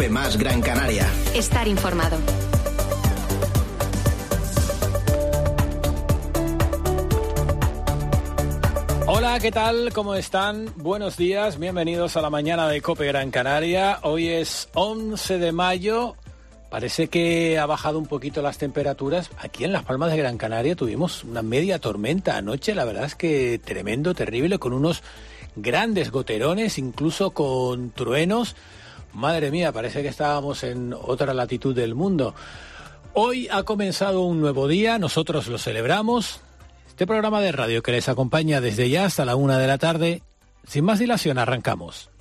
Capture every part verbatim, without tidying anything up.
Más Gran Canaria. Estar informado. Hola, ¿qué tal? ¿Cómo están? Buenos días, bienvenidos a la mañana de COPE Gran Canaria. Hoy es once de mayo. Parece que ha bajado un poquito las temperaturas. Aquí en Las Palmas de Gran Canaria tuvimos una media tormenta anoche. La verdad es que tremendo, terrible, con unos grandes goterones, incluso con truenos. Madre mía, parece que estábamos en otra latitud del mundo. Hoy ha comenzado un nuevo día, nosotros lo celebramos. Este programa de radio que les acompaña desde ya hasta la una de la tarde. Sin más dilación, arrancamos.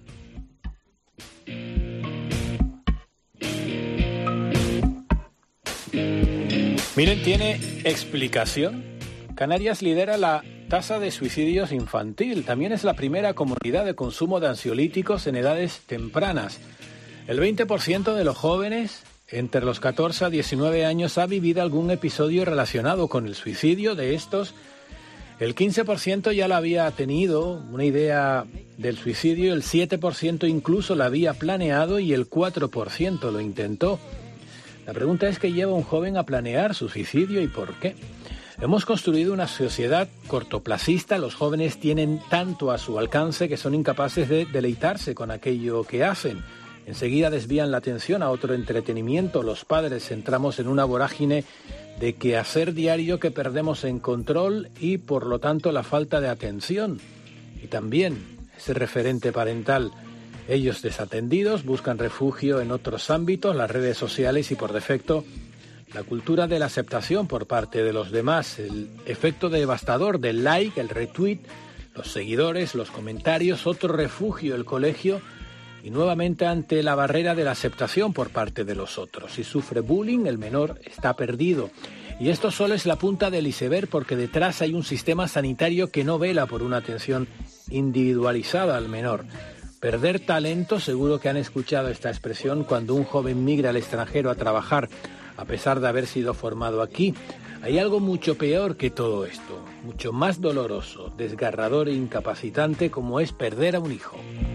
Miren, tiene explicación. Canarias lidera la tasa de suicidios infantil. También es la primera comunidad de consumo de ansiolíticos en edades tempranas. El veinte por ciento de los jóvenes entre los catorce a diecinueve años ha vivido algún episodio relacionado con el suicidio. De estos, el quince por ciento ya la había tenido una idea del suicidio, el siete por ciento incluso la había planeado y el cuatro por ciento lo intentó. La pregunta es: ¿qué lleva a un joven a planear su suicidio y por qué? Hemos construido una sociedad cortoplacista. Los jóvenes tienen tanto a su alcance que son incapaces de deleitarse con aquello que hacen. Enseguida desvían la atención a otro entretenimiento. Los padres entramos en una vorágine de quehacer diario que perdemos en control y, por lo tanto, la falta de atención. Y también ese referente parental. Ellos, desatendidos, buscan refugio en otros ámbitos, las redes sociales y, por defecto, la cultura de la aceptación por parte de los demás, el efecto devastador del like, el retweet, los seguidores, los comentarios, otro refugio, el colegio, y nuevamente ante la barrera de la aceptación por parte de los otros. Si sufre bullying, el menor está perdido. Y esto solo es la punta del iceberg, porque detrás hay un sistema sanitario que no vela por una atención individualizada al menor. Perder talento, seguro que han escuchado esta expresión cuando un joven migra al extranjero a trabajar, a pesar de haber sido formado aquí. Hay algo mucho peor que todo esto, mucho más doloroso, desgarrador e incapacitante, como es perder a un hijo.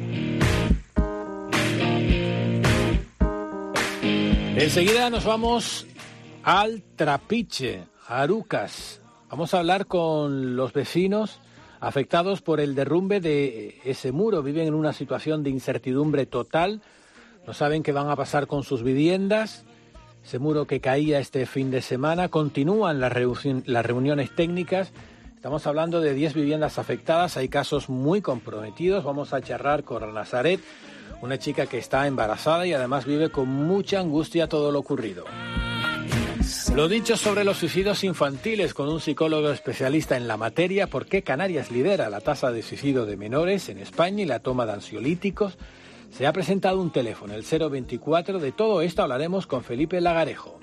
Enseguida nos vamos al Trapiche, a Arucas. Vamos a hablar con los vecinos afectados por el derrumbe de ese muro. Viven en una situación de incertidumbre total. No saben qué van a pasar con sus viviendas. Ese muro que caía este fin de semana. Continúan las, reunión, las reuniones técnicas. Estamos hablando de diez viviendas afectadas. Hay casos muy comprometidos. Vamos a charlar con Nazaret, una chica que está embarazada y además vive con mucha angustia todo lo ocurrido. Lo dicho sobre los suicidios infantiles con un psicólogo especialista en la materia. ¿Por qué Canarias lidera la tasa de suicidio de menores en España y la toma de ansiolíticos? Se ha presentado un teléfono, el cero veinticuatro. De todo esto hablaremos con Felipe Lagarejo.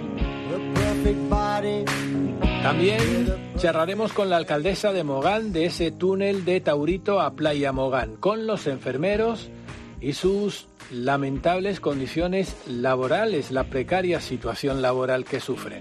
También charlaremos con la alcaldesa de Mogán de ese túnel de Taurito a Playa Mogán, con los enfermeros y sus lamentables condiciones laborales, la precaria situación laboral que sufren.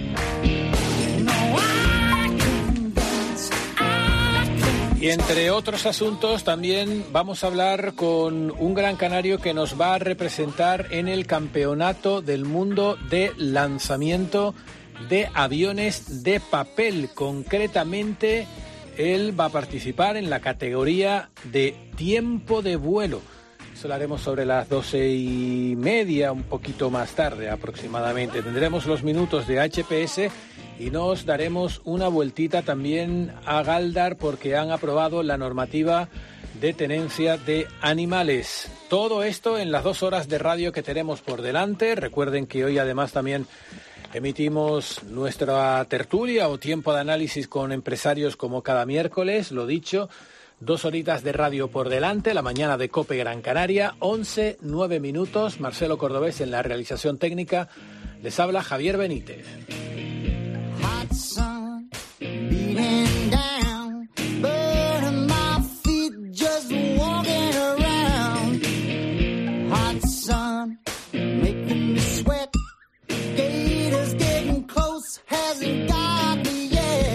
Y entre otros asuntos también vamos a hablar con un gran canario que nos va a representar en el Campeonato del Mundo de Lanzamiento de Aviones de Papel. Concretamente, él va a participar en la categoría de tiempo de vuelo. Eso lo haremos sobre las doce y media, un poquito más tarde aproximadamente. Tendremos los minutos de H P S y nos daremos una vueltita también a Galdar, porque han aprobado la normativa de tenencia de animales. Todo esto en las dos horas de radio que tenemos por delante. Recuerden que hoy además también emitimos nuestra tertulia o tiempo de análisis con empresarios como cada miércoles. Lo dicho, dos horitas de radio por delante, la mañana de COPE Gran Canaria, once, nueve minutos. Marcelo Cordobés en la realización técnica. Les habla Javier Benítez.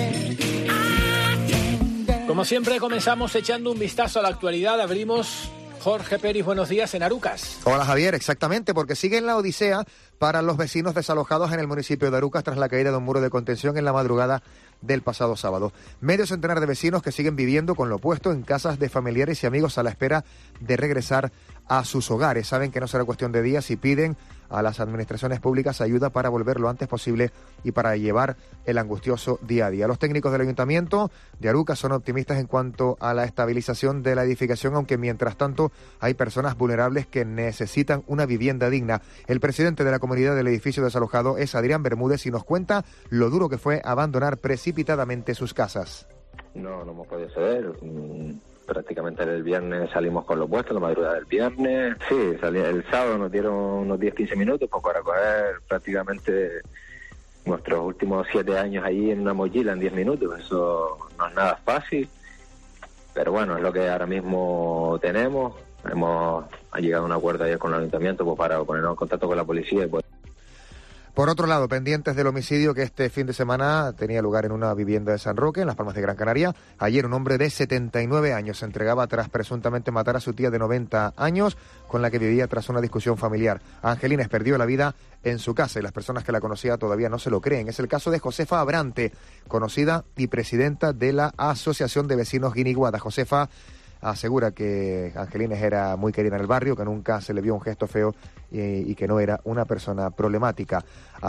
Como siempre, comenzamos echando un vistazo a la actualidad. Abrimos Jorge Peris, buenos días en Arucas. Hola Javier, exactamente, porque sigue en la odisea para los vecinos desalojados en el municipio de Arucas tras la caída de un muro de contención en la madrugada del pasado sábado. Medio centenar de vecinos que siguen viviendo con lo opuesto en casas de familiares y amigos a la espera de regresar a sus hogares. Saben que no será cuestión de días y piden a las administraciones públicas ayuda para volver lo antes posible y para llevar el angustioso día a día. Los técnicos del Ayuntamiento de Arucas son optimistas en cuanto a la estabilización de la edificación, aunque mientras tanto hay personas vulnerables que necesitan una vivienda digna. El presidente de la comunidad del edificio desalojado es Adrián Bermúdez y nos cuenta lo duro que fue abandonar precipitadamente sus casas. No, no hemos podido ceder. Prácticamente el viernes salimos con lo puesto, la madrugada del viernes. Sí, salí, el sábado nos dieron unos diez a quince minutos para coger prácticamente nuestros últimos siete años ahí en una mochila en diez minutos. Eso no es nada fácil, pero bueno, es lo que ahora mismo tenemos. Hemos llegado a un acuerdo ayer con el ayuntamiento pues, para ponernos en contacto con la policía y pues... Por otro lado, pendientes del homicidio que este fin de semana tenía lugar en una vivienda de San Roque, en Las Palmas de Gran Canaria. Ayer un hombre de setenta y nueve años se entregaba tras presuntamente matar a su tía de noventa años, con la que vivía tras una discusión familiar. Angelines perdió la vida en su casa y las personas que la conocían todavía no se lo creen. Es el caso de Josefa Abrante, conocida y presidenta de la Asociación de Vecinos Guiniguada. Josefa asegura que Angelines era muy querida en el barrio, que nunca se le vio un gesto feo y, y que no era una persona problemática.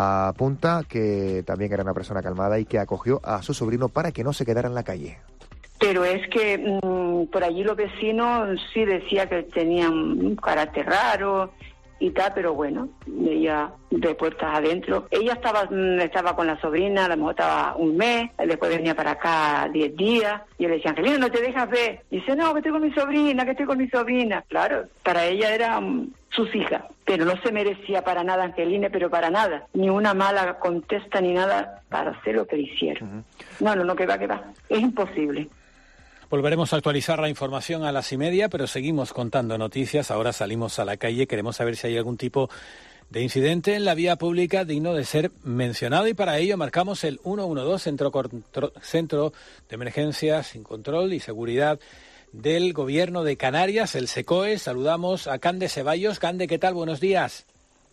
Apunta que también era una persona calmada y que acogió a su sobrino para que no se quedara en la calle. Pero es que mmm, por allí los vecinos sí decían que tenían un carácter raro y tal, pero bueno, ella de puertas adentro. Ella estaba estaba con la sobrina, a lo mejor estaba un mes, después venía para acá diez días, y yo le decía, Angelina, no te dejas ver. Y dice, no, que estoy con mi sobrina, que estoy con mi sobrina. Claro, para ella eran sus hijas, pero no se merecía para nada Angelina, pero para nada. Ni una mala contesta ni nada para hacer lo que le hicieron. Uh-huh. No, no, no, que va, que va. Es imposible. Volveremos a actualizar la información a las y media, pero seguimos contando noticias. Ahora salimos a la calle, queremos saber si hay algún tipo de incidente en la vía pública digno de ser mencionado y para ello marcamos el uno uno dos, Centro, Centro de Emergencias sin Control y Seguridad del Gobierno de Canarias, el SECOE. Saludamos a Cande Ceballos. Cande, ¿qué tal? Buenos días.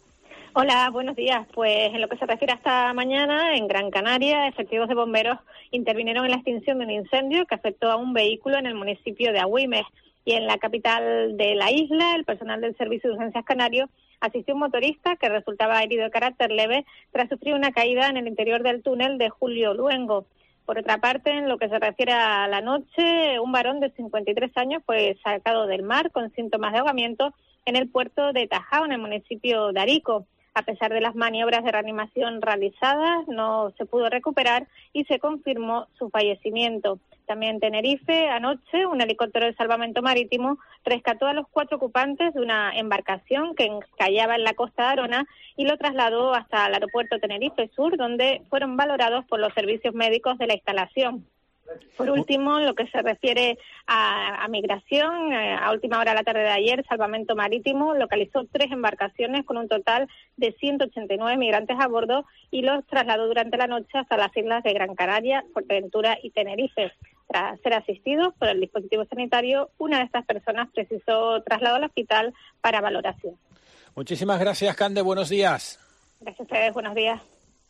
Hola, buenos días. Pues en lo que se refiere a esta mañana, en Gran Canaria, efectivos de bomberos intervinieron en la extinción de un incendio que afectó a un vehículo en el municipio de Agüimes. Y en la capital de la isla, el personal del Servicio de Urgencias Canario asistió a un motorista que resultaba herido de carácter leve tras sufrir una caída en el interior del túnel de Julio Luengo. Por otra parte, en lo que se refiere a la noche, un varón de cincuenta y tres años fue sacado del mar con síntomas de ahogamiento en el puerto de Tajao, en el municipio de Arico. A pesar de las maniobras de reanimación realizadas, no se pudo recuperar y se confirmó su fallecimiento. También en Tenerife, anoche, un helicóptero de salvamento marítimo rescató a los cuatro ocupantes de una embarcación que encallaba en la costa de Arona y lo trasladó hasta el aeropuerto Tenerife Sur, donde fueron valorados por los servicios médicos de la instalación. Por último, en lo que se refiere a, a migración, eh, a última hora de la tarde de ayer, Salvamento Marítimo localizó tres embarcaciones con un total de ciento ochenta y nueve migrantes a bordo y los trasladó durante la noche hasta las islas de Gran Canaria, Fuerteventura y Tenerife. Tras ser asistidos por el dispositivo sanitario, una de estas personas precisó traslado al hospital para valoración. Muchísimas gracias, Cande. Buenos días. Gracias a ustedes. Buenos días.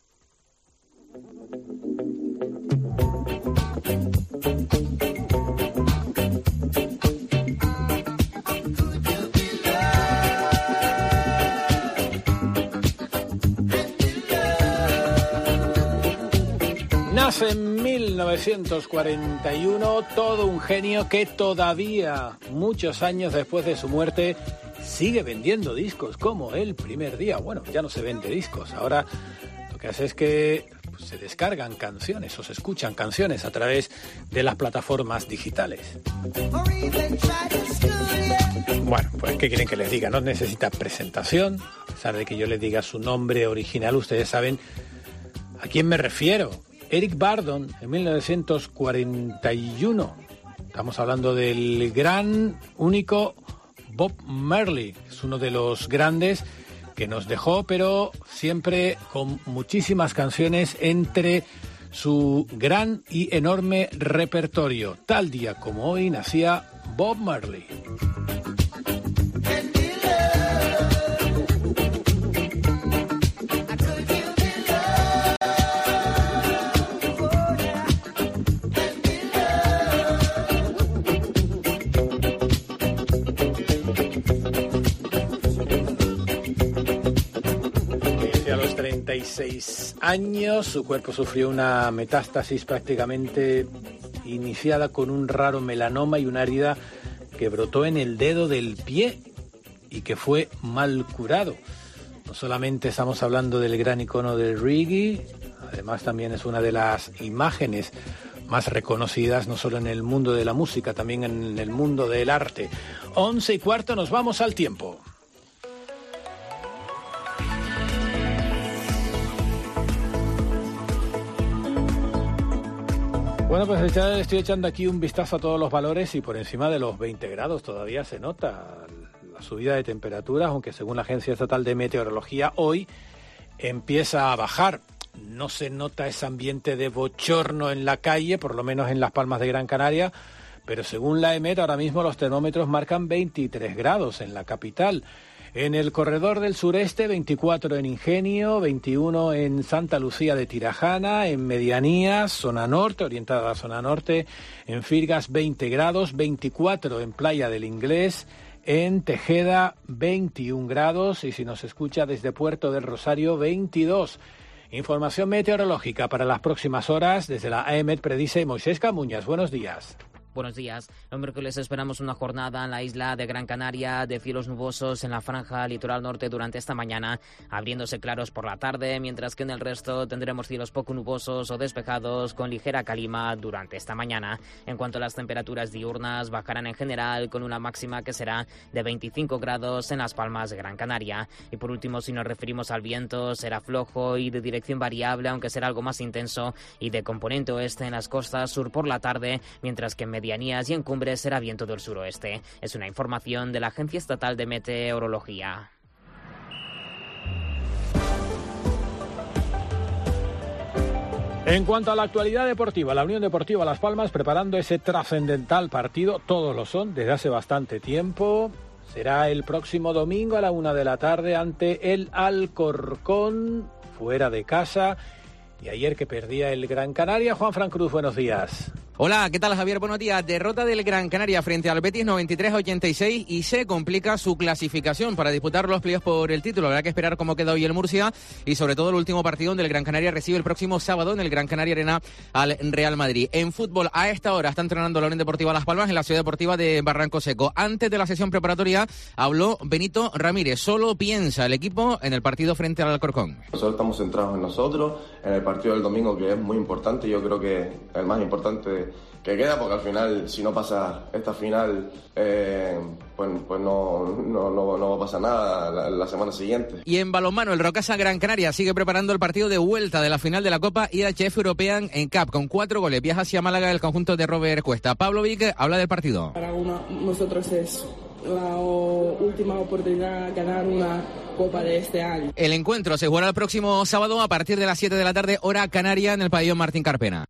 Nace en mil novecientos cuarenta y uno, todo un genio que todavía, muchos años después de su muerte, sigue vendiendo discos como el primer día. Bueno, ya no se vende discos, ahora lo que hace es que pues, se descargan canciones o se escuchan canciones a través de las plataformas digitales. Bueno, pues ¿qué quieren que les diga? No necesita presentación, a pesar de que yo les diga su nombre original, ustedes saben a quién me refiero. Eric Burdon, en mil novecientos cuarenta y uno. Estamos hablando del gran, único Bob Marley. Es uno de los grandes que nos dejó, pero siempre con muchísimas canciones entre su gran y enorme repertorio. Tal día como hoy nacía Bob Marley. seis años. Su cuerpo sufrió una metástasis prácticamente iniciada con un raro melanoma y una herida que brotó en el dedo del pie y que fue mal curado. No solamente estamos hablando del gran icono del reggae, además también es una de las imágenes más reconocidas no solo en el mundo de la música, también en el mundo del arte. Once y cuarto, nos vamos al tiempo. Bueno, pues estoy echando aquí un vistazo a todos los valores y por encima de los veinte grados todavía se nota la subida de temperaturas, aunque según la Agencia Estatal de Meteorología hoy empieza a bajar. No se nota ese ambiente de bochorno en la calle, por lo menos en Las Palmas de Gran Canaria, pero según la EMET ahora mismo los termómetros marcan veintitrés grados en la capital. En el corredor del sureste, veinticuatro en Ingenio, veintiuno en Santa Lucía de Tirajana, en Medianías, zona norte, orientada a la zona norte, en Firgas veinte grados, veinticuatro en Playa del Inglés, en Tejeda veintiún grados y si nos escucha desde Puerto del Rosario veintidós. Información meteorológica para las próximas horas desde la AEMET predice Moisés Camuñas. Buenos días. Buenos días. El miércoles esperamos una jornada en la isla de Gran Canaria de cielos nubosos en la franja litoral norte durante esta mañana, abriéndose claros por la tarde, mientras que en el resto tendremos cielos poco nubosos o despejados con ligera calima durante esta mañana. En cuanto a las temperaturas diurnas, bajarán en general con una máxima que será de veinticinco grados en Las Palmas de Gran Canaria. Y por último, si nos referimos al viento, será flojo y de dirección variable, aunque será algo más intenso y de componente oeste en las costas sur por la tarde, mientras que en Medianías y en Cumbres será viento del suroeste. Es una información de la Agencia Estatal de Meteorología. En cuanto a la actualidad deportiva, la Unión Deportiva Las Palmas preparando ese trascendental partido, todos lo son desde hace bastante tiempo. Será el próximo domingo a la una de la tarde ante el Alcorcón, fuera de casa. Y ayer que perdía el Gran Canaria, Juanfran Cruz, buenos días. Hola, ¿qué tal, Javier? Buenos días. Derrota del Gran Canaria frente al Betis noventa y tres a ochenta y seis y se complica su clasificación para disputar los playoffs por el título. Habrá que esperar cómo queda hoy el Murcia y sobre todo el último partido donde el Gran Canaria recibe el próximo sábado en el Gran Canaria Arena al Real Madrid. En fútbol, a esta hora está entrenando la Unión Deportiva Las Palmas en la Ciudad Deportiva de Barranco Seco. Antes de la sesión preparatoria habló Benito Ramírez. Solo piensa el equipo en el partido frente al Alcorcón. Nosotros estamos centrados en nosotros, en el partido del domingo, que es muy importante. Yo creo que el más importante que queda, porque al final, si no pasa esta final, eh, pues, pues no, no, no, no va a pasar nada la, la semana siguiente. Y en balonmano, el Rocasa Gran Canaria sigue preparando el partido de vuelta de la final de la Copa I H F European en Cup, con cuatro goles. Viaja hacia Málaga el conjunto de Robert Cuesta. Pablo Vic habla del partido. Para uno, nosotros es la última oportunidad de ganar una Copa de este año. El encuentro se jugará el próximo sábado a partir de las siete de la tarde, hora canaria, en el pabellón Martín Carpena.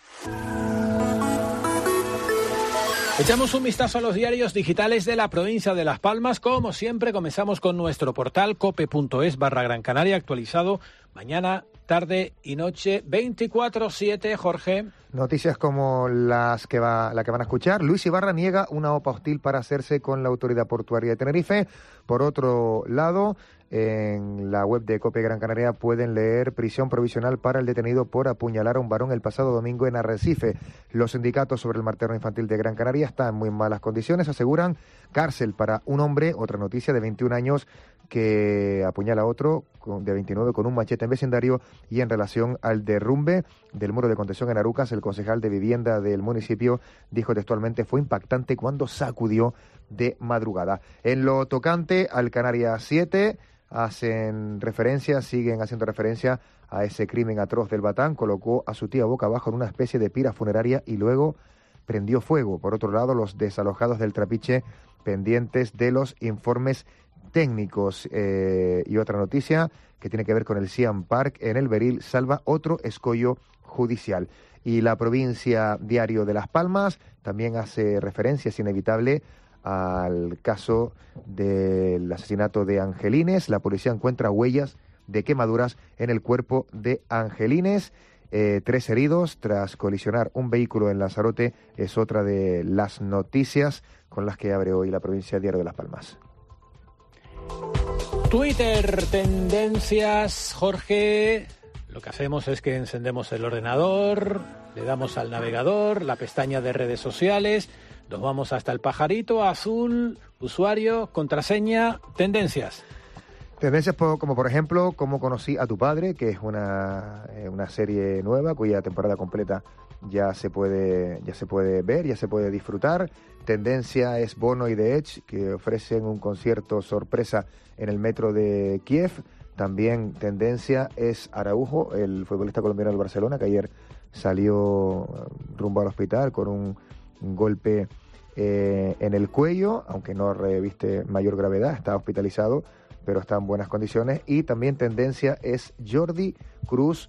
Echamos un vistazo a los diarios digitales de la provincia de Las Palmas. Como siempre, comenzamos con nuestro portal cope.es barra Gran Canaria, actualizado mañana, tarde y noche, veinticuatro siete. Jorge. Noticias como las que va, la que van a escuchar. Luis Ibarra niega una OPA hostil para hacerse con la autoridad portuaria de Tenerife. Por otro lado, en la web de COPE Gran Canaria pueden leer prisión provisional para el detenido por apuñalar a un varón el pasado domingo en Arrecife. Los sindicatos sobre el materno infantil de Gran Canaria están en muy malas condiciones. Aseguran cárcel para un hombre, otra noticia, de veintiún años que apuñala a otro de veintinueve con un machete en vecindario. Y en relación al derrumbe del muro de contención en Arucas, el concejal de vivienda del municipio dijo textualmente: fue impactante cuando sacudió de madrugada. En lo tocante al Canarias siete, hacen referencia, siguen haciendo referencia a ese crimen atroz del Batán. Colocó a su tía boca abajo en una especie de pira funeraria y luego prendió fuego. Por otro lado, los desalojados del Trapiche pendientes de los informes técnicos. Eh, y otra noticia que tiene que ver con el Siam Park en el Beril salva otro escollo judicial. Y la provincia Diario de Las Palmas también hace referencia, es inevitable, al caso del asesinato de Angelines. La policía encuentra huellas de quemaduras en el cuerpo de Angelines. Eh, tres heridos tras colisionar un vehículo en Lanzarote es otra de las noticias con las que abre hoy la provincia Diario de Las Palmas. Twitter, tendencias, Jorge. Lo que hacemos es que encendemos el ordenador, le damos al navegador, la pestaña de redes sociales, nos vamos hasta el pajarito azul, usuario, contraseña, tendencias. Tendencias como por ejemplo, Cómo conocí a tu padre, que es una, eh, una serie nueva cuya temporada completa ya se puede ya se puede ver, ya se puede disfrutar. Tendencia es Bono y The Edge, que ofrecen un concierto sorpresa en el metro de Kiev. También tendencia es Araujo, el futbolista colombiano del Barcelona, que ayer salió rumbo al hospital con un, un golpe eh, en el cuello, aunque no reviste mayor gravedad, está hospitalizado, pero está en buenas condiciones. Y también tendencia es Jordi Cruz,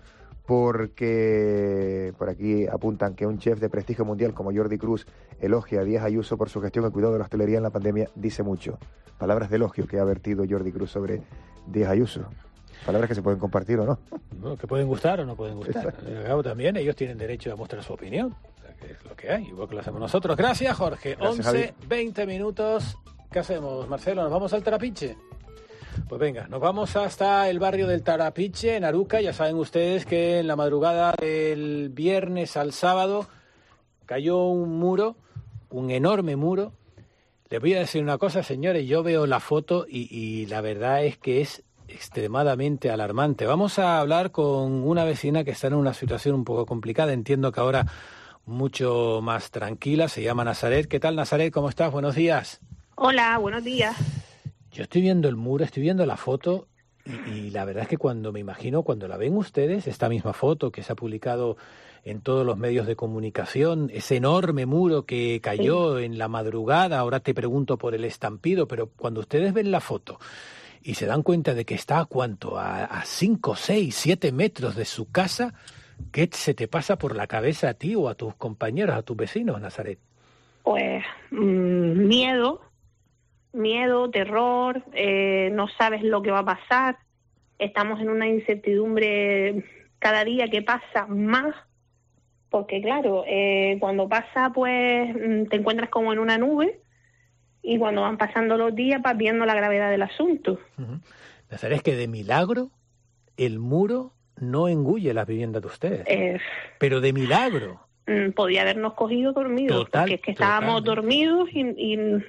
porque por aquí apuntan que un chef de prestigio mundial como Jordi Cruz elogia a Díaz Ayuso por su gestión y cuidado de la hostelería en la pandemia. Dice mucho. Palabras de elogio que ha vertido Jordi Cruz sobre Díaz Ayuso. Palabras que se pueden compartir o no. No, que pueden gustar o no pueden gustar. Exacto. También ellos tienen derecho a mostrar su opinión. O sea, que es lo que hay, igual que lo hacemos nosotros. Gracias, Jorge. Gracias, once, Javi. veinte minutos. ¿Qué hacemos, Marcelo? ¿Nos vamos al Trapiche? Pues venga, nos vamos hasta el barrio del Trapiche, en Aruca. Ya saben ustedes que en la madrugada del viernes al sábado cayó un muro, un enorme muro. Les voy a decir una cosa, señores, yo veo la foto y, y la verdad es que es extremadamente alarmante. Vamos a hablar con una vecina que está en una situación un poco complicada. Entiendo que ahora mucho más tranquila. Se llama Nazaret. ¿Qué tal, Nazaret? ¿Cómo estás? Buenos días. Hola, buenos días. Yo estoy viendo el muro, estoy viendo la foto y, y la verdad es que cuando me imagino, cuando la ven ustedes, esta misma foto que se ha publicado en todos los medios de comunicación, ese enorme muro que cayó sí. en la madrugada, ahora te pregunto por el estampido, pero cuando ustedes ven la foto y se dan cuenta de que está a cuánto, a cinco, seis, siete metros de su casa, ¿qué se te pasa por la cabeza a ti o a tus compañeros, a tus vecinos, Nazaret? Pues mmm, miedo. Miedo, terror, eh, no sabes lo que va a pasar, estamos en una incertidumbre cada día que pasa más, porque claro, eh, cuando pasa pues te encuentras como en una nube y cuando van pasando los días vas viendo la gravedad del asunto. Uh-huh. Nazaret, que de milagro el muro no engulle las viviendas de ustedes, eh, pero de milagro. Podía habernos cogido dormidos, Total, porque es que estábamos total. dormidos y... y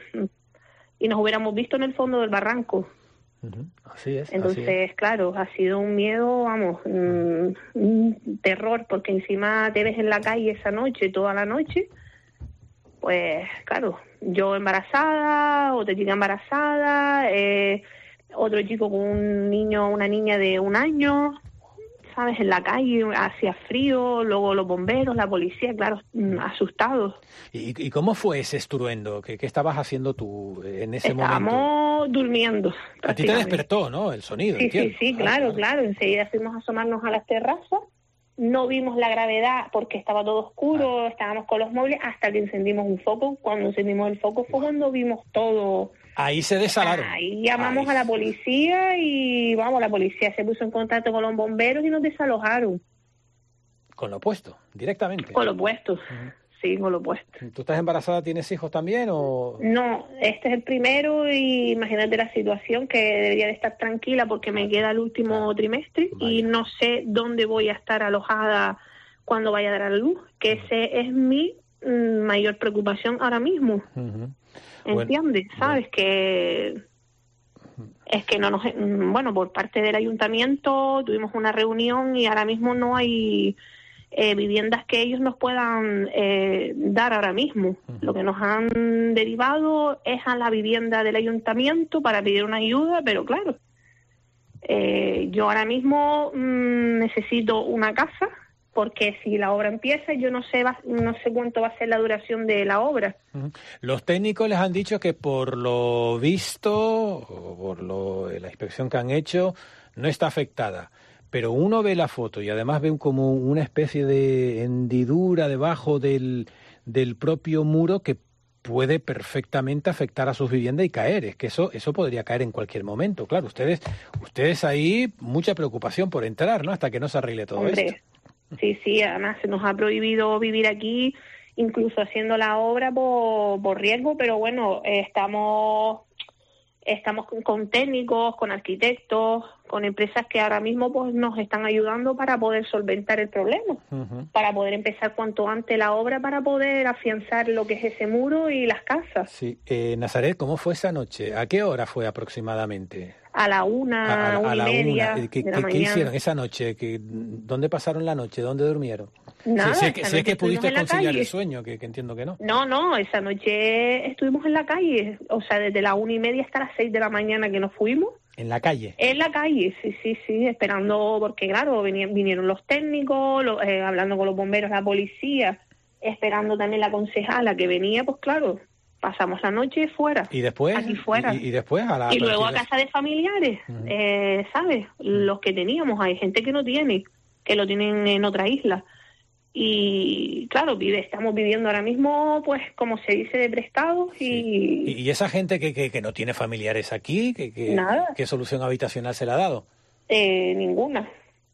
y nos hubiéramos visto en el fondo del barranco. Uh-huh. Así es. Entonces, así es. claro, ha sido un miedo, vamos, un, un terror, porque encima te ves en la calle esa noche, toda la noche, pues, claro, yo embarazada, otra chica embarazada, eh, otro chico con un niño, una niña de un año, ¿sabes? En la calle, hacía frío, luego los bomberos, la policía, claro, asustados. ¿Y, y cómo fue ese estruendo? ¿Qué, qué estabas haciendo tú en ese Estábamos momento? Estábamos durmiendo. A ti te despertó, ¿no? El sonido, Sí, entiendo. sí, sí, claro, claro, claro. Enseguida fuimos a asomarnos a las terrazas. No vimos la gravedad porque estaba todo oscuro, ah. estábamos con los muebles, hasta que encendimos un foco. Cuando encendimos el foco fue cuando vimos todo. Ahí se desalaron. Ahí llamamos Ahí. a la policía y, vamos, la policía se puso en contacto con los bomberos y nos desalojaron. Con lo opuesto, directamente. Con lo opuesto, uh-huh. sí, con lo opuesto. ¿Tú estás embarazada, tienes hijos también o...? No, este es el primero y imagínate la situación, que debería de estar tranquila porque me queda el último claro. trimestre Vaya. y no sé dónde voy a estar alojada cuando vaya a dar a la luz, que uh-huh. ese es mi mm, mayor preocupación ahora mismo. Uh-huh. ¿Entiendes? Bueno, ¿sabes? Bueno. Que es que no nos... Bueno, por parte del ayuntamiento tuvimos una reunión y ahora mismo no hay eh, viviendas que ellos nos puedan eh, dar ahora mismo. Uh-huh. Lo que nos han derivado es a la vivienda del ayuntamiento para pedir una ayuda, pero claro, eh, yo ahora mismo mmm, necesito una casa, porque si la obra empieza, yo no sé va, no sé cuánto va a ser la duración de la obra. Los técnicos les han dicho que por lo visto, o por lo, la inspección que han hecho, no está afectada. Pero uno ve la foto y además ve como una especie de hendidura debajo del, del propio muro que puede perfectamente afectar a sus viviendas y caer. Es que eso eso podría caer en cualquier momento. Claro, ustedes ustedes ahí, mucha preocupación por entrar, ¿no? Hasta que no se arregle todo Hombre. esto. Sí, sí, además se nos ha prohibido vivir aquí, incluso haciendo la obra por, por riesgo, pero bueno, eh, estamos estamos con, con técnicos, con arquitectos, con empresas que ahora mismo pues nos están ayudando para poder solventar el problema, uh-huh. para poder empezar cuanto antes la obra, para poder afianzar lo que es ese muro y las casas. Sí, eh, Nazaret, ¿cómo fue esa noche? ¿A qué hora fue aproximadamente? A la una, a, a, una a la y media una. ¿Qué, de la qué, mañana. ¿Qué hicieron esa noche? ¿Qué, ¿Dónde pasaron la noche? ¿Dónde durmieron? Nada, si, si es que, si es que pudiste conciliar calle. el sueño, que, que entiendo que no. No, no, esa noche estuvimos en la calle, o sea, desde la una y media hasta las seis de la mañana que nos fuimos. ¿En la calle? En la calle, sí, sí, sí, esperando, porque claro, vinieron, vinieron los técnicos, lo, eh, hablando con los bomberos, la policía, esperando también la concejala que venía, pues claro, pasamos la noche fuera. ¿Y después? Aquí fuera. ¿Y, y después a la Y luego a casa de familiares, uh-huh. eh, ¿sabes? Los que teníamos, hay gente que no tiene, que lo tienen en otra isla. Y claro, vive, estamos viviendo ahora mismo, pues, como se dice, de prestados y... Sí. ¿Y esa gente que, que, que no tiene familiares aquí, que, que, Nada. ¿qué solución habitacional se le ha dado? Eh, ninguna.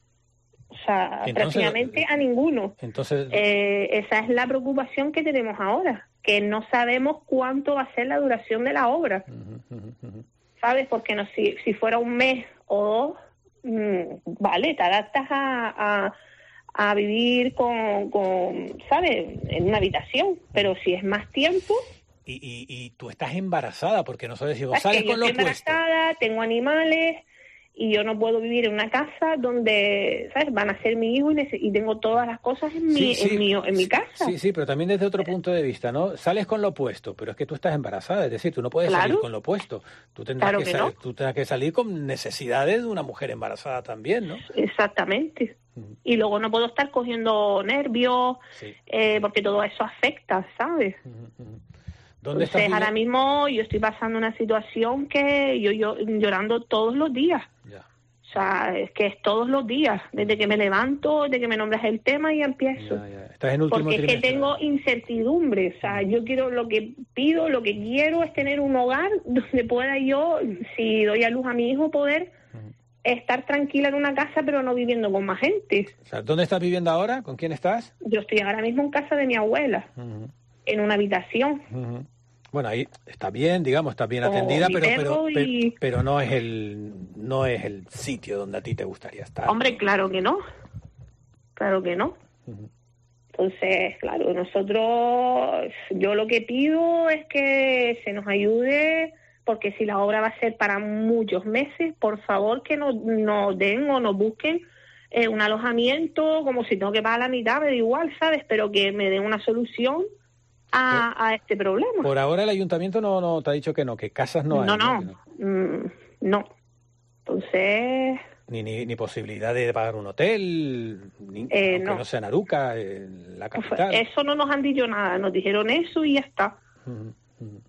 O sea, entonces, prácticamente a ninguno. Entonces... Eh, esa es la preocupación que tenemos ahora, que no sabemos cuánto va a ser la duración de la obra. Uh-huh, uh-huh, uh-huh. ¿Sabes? Porque no, si, si fuera un mes o dos, mmm, vale, te adaptas a... a a vivir con, con, ¿sabes?, en una habitación, pero si es más tiempo... Y, y, y tú estás embarazada, porque no sabes si vos sales con lo puesto. Yo estoy embarazada, tengo animales, y yo no puedo vivir en una casa donde, ¿sabes?, van a ser mi hijo y, nece- y tengo todas las cosas en, sí, mi, sí, en, mi, en mi casa. Sí, sí, pero también desde otro punto de vista, ¿no? Sales con lo opuesto, pero es que tú estás embarazada, es decir, tú no puedes claro. salir con lo opuesto. Tú tendrás claro que, que sal- no. tú tendrás que salir con necesidades de una mujer embarazada también, ¿no? Exactamente. Uh-huh. Y luego no puedo estar cogiendo nervios, sí. eh, porque todo eso afecta, ¿sabes? Uh-huh, uh-huh. ¿Dónde Entonces, estás ahora mismo yo estoy pasando una situación que yo, yo llorando todos los días. Ya. O sea, es que es todos los días, desde que me levanto, desde que me nombras el tema y empiezo. Ya, ya. Estás en último Porque es que tengo incertidumbre, o sea, yo quiero, lo que pido, lo que quiero es tener un hogar donde pueda yo, si doy a luz a mi hijo, poder uh-huh. estar tranquila en una casa, pero no viviendo con más gente. O sea, ¿dónde estás viviendo ahora? ¿Con quién estás? Yo estoy ahora mismo en casa de mi abuela, uh-huh. en una habitación. Uh-huh. Bueno, ahí está bien, digamos, está bien atendida, pero pero, y... pero pero no es el no es el sitio donde a ti te gustaría estar. Hombre, claro que no, claro que no. Uh-huh. Entonces, claro, nosotros, yo lo que pido es que se nos ayude, porque si la obra va a ser para muchos meses, por favor que nos, nos den o nos busquen eh, un alojamiento, como si tengo que pagar la mitad, me da igual, ¿sabes? Pero que me den una solución A, a este problema. Por ahora el ayuntamiento no, no te ha dicho que no, que casas no hay. No, no, no. Mm, no. Entonces... Ni, ni, ni posibilidad de pagar un hotel, ni, eh, aunque no. no sea en Aruca, en la capital. Eso no nos han dicho nada, nos dijeron eso y ya está. Uh-huh, uh-huh.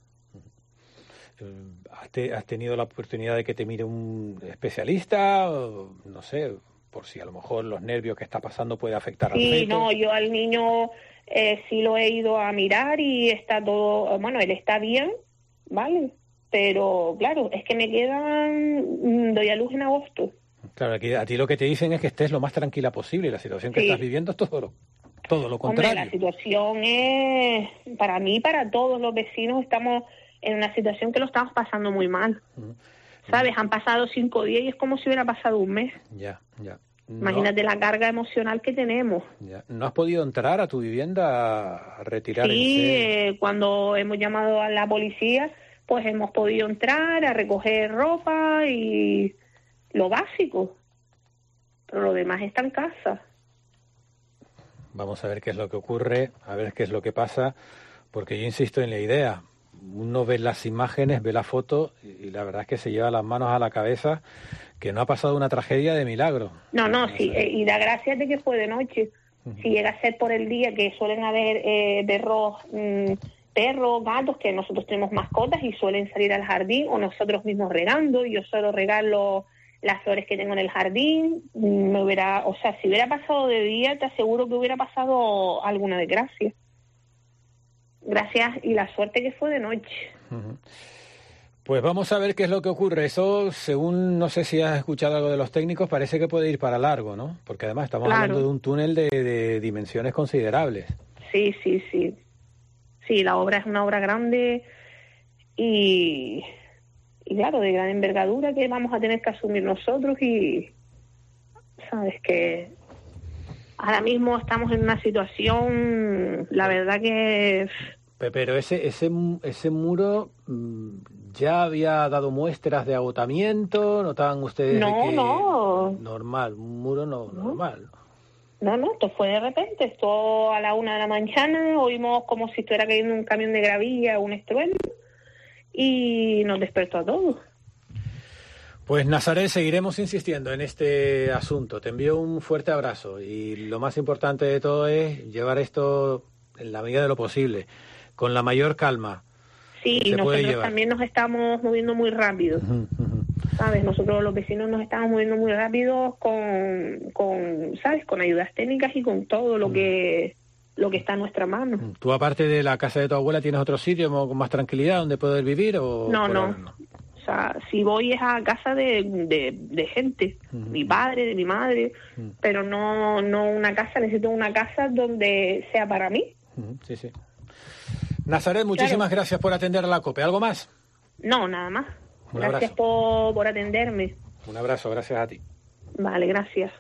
¿Has, te, ¿Has tenido la oportunidad de que te mire un especialista? O, no sé, por si a lo mejor los nervios que está pasando puede afectar sí, al feto. Sí, no, yo al niño... Eh, sí lo he ido a mirar y está todo, bueno, él está bien, ¿vale? Pero, claro, es que me quedan, doy a luz en agosto. Claro, aquí a ti lo que te dicen es que estés lo más tranquila posible y la situación que sí. estás viviendo es todo lo, todo lo contrario. Hombre, la situación es, para mí, para todos los vecinos, estamos en una situación que lo estamos pasando muy mal. Uh-huh. ¿Sabes? Han pasado cinco días y es como si hubiera pasado un mes. Ya, ya. No. Imagínate la carga emocional que tenemos. Ya. ¿No has podido entrar a tu vivienda a retirar sí, el eh, cuando hemos llamado a la policía, pues hemos podido entrar a recoger ropa y lo básico. Pero lo demás está en casa. Vamos a ver qué es lo que ocurre, a ver qué es lo que pasa, porque yo insisto en la idea. Uno ve las imágenes, ve la foto y la verdad es que se lleva las manos a la cabeza que no ha pasado una tragedia de milagro. No, no, no sí, eh, y da gracias de que fue de noche. Uh-huh. Si llega a ser por el día, que suelen haber eh, perros, mmm, perros, gatos, que nosotros tenemos mascotas y suelen salir al jardín, o nosotros mismos regando, yo suelo regar los, las flores que tengo en el jardín, me hubiera, o sea, si hubiera pasado de día, te aseguro que hubiera pasado alguna desgracia. Gracias, y la suerte que fue de noche. Uh-huh. Pues vamos a ver qué es lo que ocurre. Eso, según, no sé si has escuchado algo de los técnicos, parece que puede ir para largo, ¿no? Porque además estamos claro. hablando de un túnel de, de dimensiones considerables. Sí, sí, sí. Sí, la obra es una obra grande y, y claro, de gran envergadura que vamos a tener que asumir nosotros y, sabes, que ahora mismo estamos en una situación, la verdad que... Pero ese ese ese muro ya había dado muestras de agotamiento, ¿notaban ustedes no, de que no. normal, un muro no, no normal? No, no, esto fue de repente, esto a la una de la mañana, oímos como si estuviera cayendo un camión de gravilla, un estruendo, y nos despertó a todos. Pues Nazaret, seguiremos insistiendo en este asunto. Te envío un fuerte abrazo y lo más importante de todo es llevar esto en la medida de lo posible, con la mayor calma. Sí, y nosotros también nos estamos moviendo muy rápido. Uh-huh, uh-huh. ¿Sabes? Nosotros los vecinos nos estamos moviendo muy rápido con, con, ¿sabes? Con ayudas técnicas y con todo lo uh-huh. que lo que está en nuestra mano. Uh-huh. ¿Tú, aparte de la casa de tu abuela, tienes otro sitio con más tranquilidad donde poder vivir? O no, no. no. O sea, si voy es a casa de, de, de gente, uh-huh. mi padre, de mi madre, uh-huh. pero no, no una casa, necesito una casa donde sea para mí. Uh-huh. Sí, sí. Nazaret, muchísimas claro. gracias por atender a la COPE. ¿Algo más? No, nada más. Un gracias por, por atenderme. Un abrazo, gracias a ti. Vale, gracias.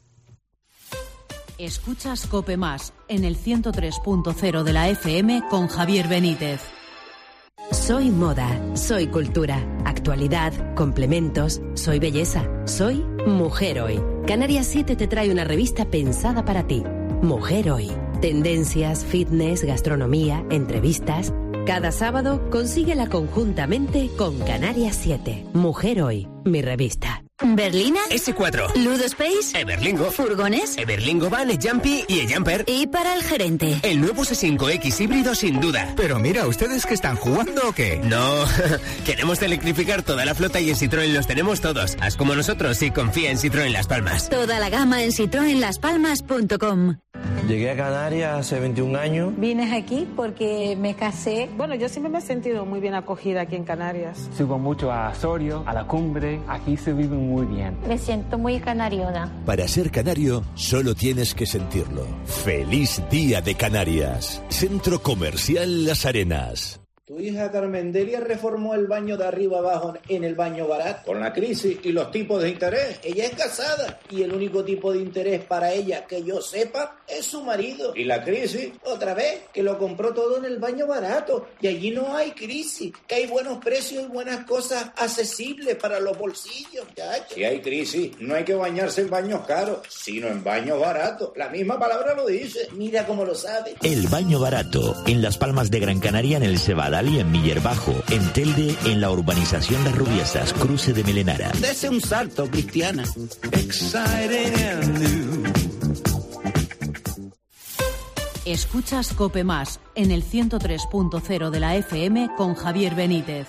Escuchas COPE Más en el ciento tres punto cero de la F M con Javier Benítez. Soy moda, soy cultura, actualidad, complementos, soy belleza, soy Mujer Hoy. Canarias siete te trae una revista pensada para ti. Mujer Hoy. Tendencias, fitness, gastronomía, entrevistas. Cada sábado consíguela conjuntamente con Canarias siete. Mujer Hoy, mi revista. ¿Berlina? ese cuatro. ¿Ludospace? Everlingo. ¿Furgones? Everlingo Van, Jumpy y Jumper. ¿Y para el gerente? El nuevo C cinco X híbrido sin duda. Pero mira, ¿ustedes que están jugando o qué? No, queremos electrificar toda la flota y en Citroën los tenemos todos. Haz como nosotros y confía en Citroën Las Palmas. Toda la gama en citroen las palmas punto com. Llegué a Canarias hace veintiún años. Vine aquí porque me casé. Bueno, yo siempre me he sentido muy bien acogida aquí en Canarias. Subo mucho a Azorio, a la cumbre. Aquí se vive muy bien. Me siento muy canariona. Para ser canario, solo tienes que sentirlo. ¡Feliz Día de Canarias! Centro Comercial Las Arenas. Tu hija Carmendelia reformó el baño de arriba abajo en el baño barato. Con la crisis y los tipos de interés, ella es casada y el único tipo de interés para ella que yo sepa es su marido. Y la crisis, otra vez, que lo compró todo en el baño barato. Y allí no hay crisis, que hay buenos precios y buenas cosas accesibles para los bolsillos. Chacho. Si hay crisis, no hay que bañarse en baños caros, sino en baños baratos. La misma palabra lo dice. Mira cómo lo sabe. El baño barato, en Las Palmas de Gran Canaria, en el Cebadal y en Miller Bajo, en Telde, en la urbanización Las Rubiesas, cruce de Melenara. Dese un salto, Cristiana. Escuchas COPE Más en el ciento tres punto cero de la F M con Javier Benítez.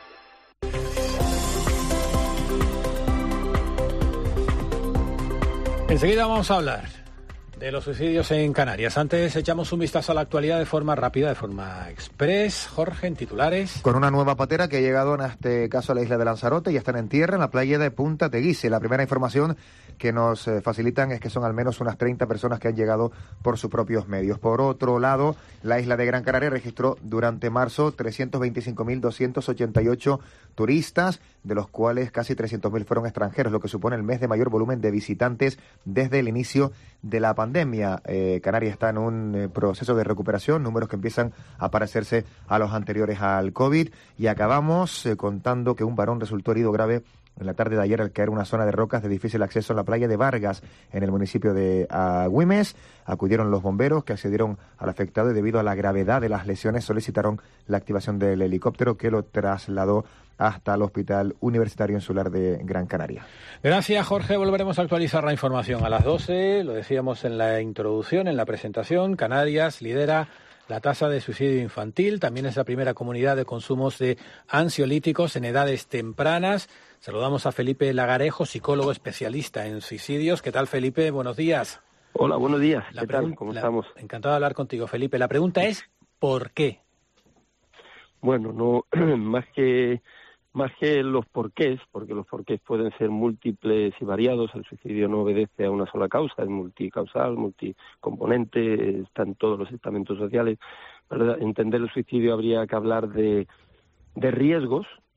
Enseguida vamos a hablar de los suicidios en Canarias. Antes echamos un vistazo a la actualidad de forma rápida, de forma express. Jorge, en titulares. Con una nueva patera que ha llegado en este caso a la isla de Lanzarote y están en tierra en la playa de Punta Teguise. La primera información que nos eh, facilitan es que son al menos unas treinta personas que han llegado por sus propios medios. Por otro lado, la isla de Gran Canaria registró durante marzo trescientos veinticinco mil doscientos ochenta y ocho turistas, de los cuales casi trescientos mil fueron extranjeros, lo que supone el mes de mayor volumen de visitantes desde el inicio de la pandemia. Eh, Canarias está en un eh, proceso de recuperación, números que empiezan a parecerse a los anteriores al COVID, y acabamos eh, contando que un varón resultó herido grave en la tarde de ayer al caer una zona de rocas de difícil acceso en la playa de Vargas, en el municipio de Agüimes. Acudieron los bomberos que accedieron al afectado y debido a la gravedad de las lesiones solicitaron la activación del helicóptero que lo trasladó hasta el Hospital Universitario Insular de Gran Canaria. Gracias, Jorge. Volveremos a actualizar la información a las doce. Lo decíamos en la introducción, en la presentación. Canarias lidera la tasa de suicidio infantil. También es la primera comunidad de consumos de ansiolíticos en edades tempranas. Saludamos a Felipe Lagarejo, psicólogo especialista en suicidios. ¿Qué tal, Felipe? Buenos días. Hola, buenos días. La ¿Qué tal? ¿Cómo la, estamos? Encantado de hablar contigo, Felipe. La pregunta es, ¿por qué? Bueno, no más que más que los porqués, porque los porqués pueden ser múltiples y variados. El suicidio no obedece a una sola causa, es multicausal, multicomponente, está en todos los estamentos sociales. Para entender el suicidio habría que hablar de, de riesgos,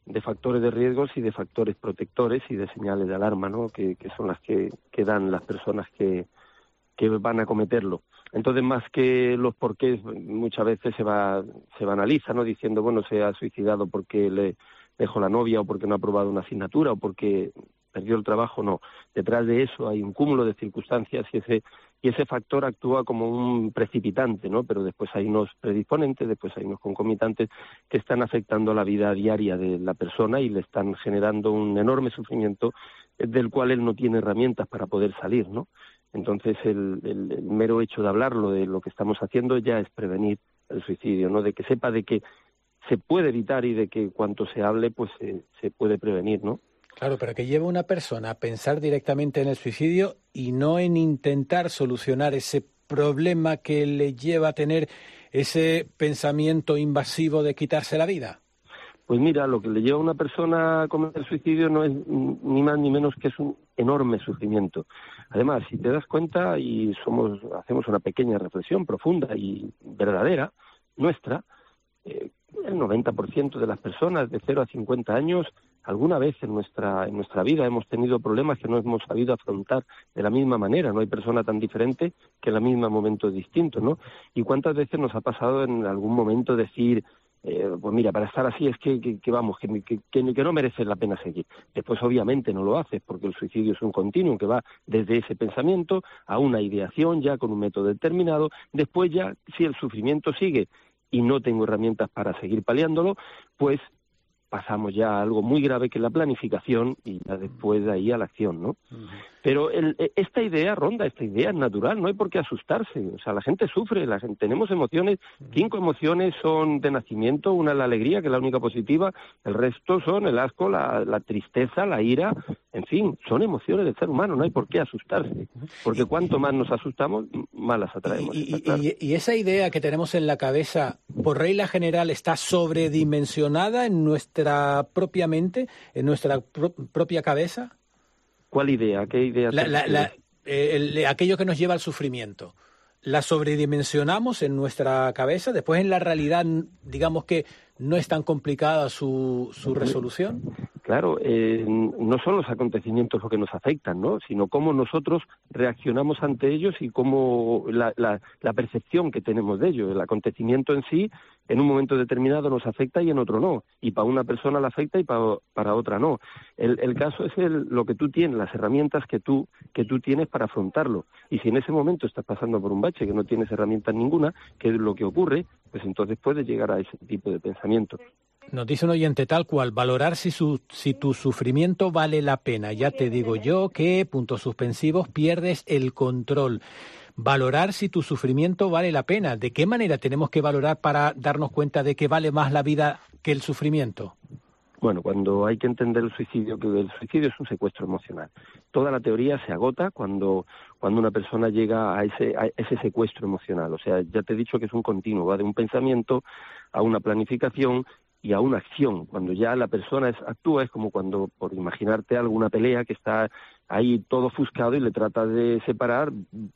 de factores de riesgos y de factores protectores y de señales de alarma, ¿no? Que, que son las que, que dan las personas que, que van a cometerlo. Entonces, más que los porqués, muchas veces se va se banaliza, ¿no? Diciendo, bueno, se ha suicidado porque le dejó la novia o porque no ha aprobado una asignatura o porque perdió el trabajo. No, detrás de eso hay un cúmulo de circunstancias y ese y ese factor actúa como un precipitante, ¿no? Pero después hay unos predisponentes, después hay unos concomitantes que están afectando la vida diaria de la persona y le están generando un enorme sufrimiento del cual él no tiene herramientas para poder salir, ¿no? Entonces el, el, el mero hecho de hablarlo, de lo que estamos haciendo, ya es prevenir el suicidio, ¿no? De que sepa de que se puede evitar y de que cuanto se hable, pues se, se puede prevenir, ¿no? Claro, pero que lleva una persona a pensar directamente en el suicidio y no en intentar solucionar ese problema que le lleva a tener ese pensamiento invasivo de quitarse la vida. Pues mira, lo que le lleva a una persona a cometer suicidio no es ni más ni menos que es un enorme sufrimiento. Además, si te das cuenta y somos hacemos una pequeña reflexión profunda y verdadera nuestra, eh, el noventa por ciento de las personas de cero a cincuenta años alguna vez en nuestra en nuestra vida hemos tenido problemas que no hemos sabido afrontar de la misma manera. No hay persona tan diferente que en el mismo momento distinto, ¿no? Y cuántas veces nos ha pasado en algún momento decir, eh, pues mira, para estar así es que, que, que vamos, que, que, que, que no merece la pena seguir. Después obviamente no lo haces porque el suicidio es un continuum que va desde ese pensamiento a una ideación ya con un método determinado. Después ya, si el sufrimiento sigue y no tengo herramientas para seguir paliándolo, pues pasamos ya a algo muy grave que es la planificación y ya después de ahí a la acción, ¿no? Uh-huh. Pero el, esta idea ronda, esta idea es natural, no hay por qué asustarse. O sea, la gente sufre, la gente, tenemos emociones, cinco emociones son de nacimiento, una es la alegría, que es la única positiva, el resto son el asco, la, la tristeza, la ira, en fin, son emociones del ser humano, no hay por qué asustarse, porque cuanto más nos asustamos, más las atraemos. Y, y, claro. y, y esa idea que tenemos en la cabeza, por regla general, está sobredimensionada en nuestra propia mente, en nuestra pro- propia cabeza. ¿Cuál idea? ¿Qué idea? La, la, la, eh, el, aquello que nos lleva al sufrimiento. ¿La sobredimensionamos en nuestra cabeza? Después en la realidad, digamos que no es tan complicada su, su resolución. Claro, eh, no son los acontecimientos lo que nos afectan, ¿no? Sino cómo nosotros reaccionamos ante ellos y cómo la, la, la percepción que tenemos de ellos. El acontecimiento en sí, en un momento determinado nos afecta y en otro no. Y para una persona le afecta y para, para otra no. El, el caso es el, lo que tú tienes, las herramientas que tú, que tú tienes para afrontarlo. Y si en ese momento estás pasando por un bache que no tienes herramientas ninguna, que es lo que ocurre, pues entonces puedes llegar a ese tipo de pensamiento. Nos dice un oyente tal cual, valorar si, su, si tu sufrimiento vale la pena. Ya te digo yo que, puntos suspensivos, pierdes el control. Valorar si tu sufrimiento vale la pena. ¿De qué manera tenemos que valorar para darnos cuenta de que vale más la vida que el sufrimiento? Bueno, cuando hay que entender el suicidio, que el suicidio es un secuestro emocional. Toda la teoría se agota cuando cuando una persona llega a ese a ese secuestro emocional. O sea, ya te he dicho que es un continuo, va de un pensamiento a una planificación y a una acción. Cuando ya la persona es, actúa, es como cuando, por imaginarte alguna pelea que está ahí todo ofuscado y le trata de separar,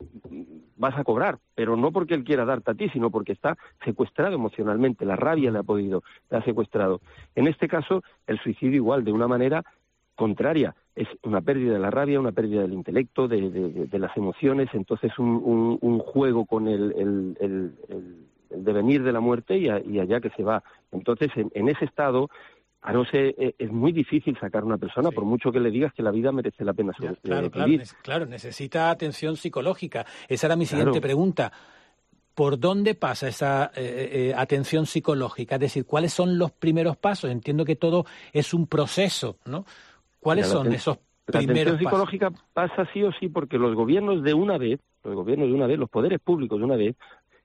vas a cobrar, pero no porque él quiera darte a ti, sino porque está secuestrado emocionalmente, la rabia le ha podido, le ha secuestrado. En este caso, el suicidio igual, de una manera contraria, es una pérdida de la rabia, una pérdida del intelecto, de, de, de las emociones, entonces un, un, un juego con el, el, el, el el devenir de la muerte y, a, y allá que se va. Entonces, en, en ese estado, a no ser, es, es muy difícil sacar a una persona, sí, por mucho que le digas que la vida merece la pena ya, claro, eh, vivir. Claro, claro, necesita atención psicológica. Esa era mi siguiente claro. pregunta. ¿Por dónde pasa esa eh, eh, atención psicológica? Es decir, ¿cuáles son los primeros pasos? Entiendo que todo es un proceso, ¿no? ¿Cuáles Mira, son la, esos la primeros atención pasos? psicológica pasa sí o sí porque los gobiernos de una vez, los gobiernos de una vez, los poderes públicos de una vez,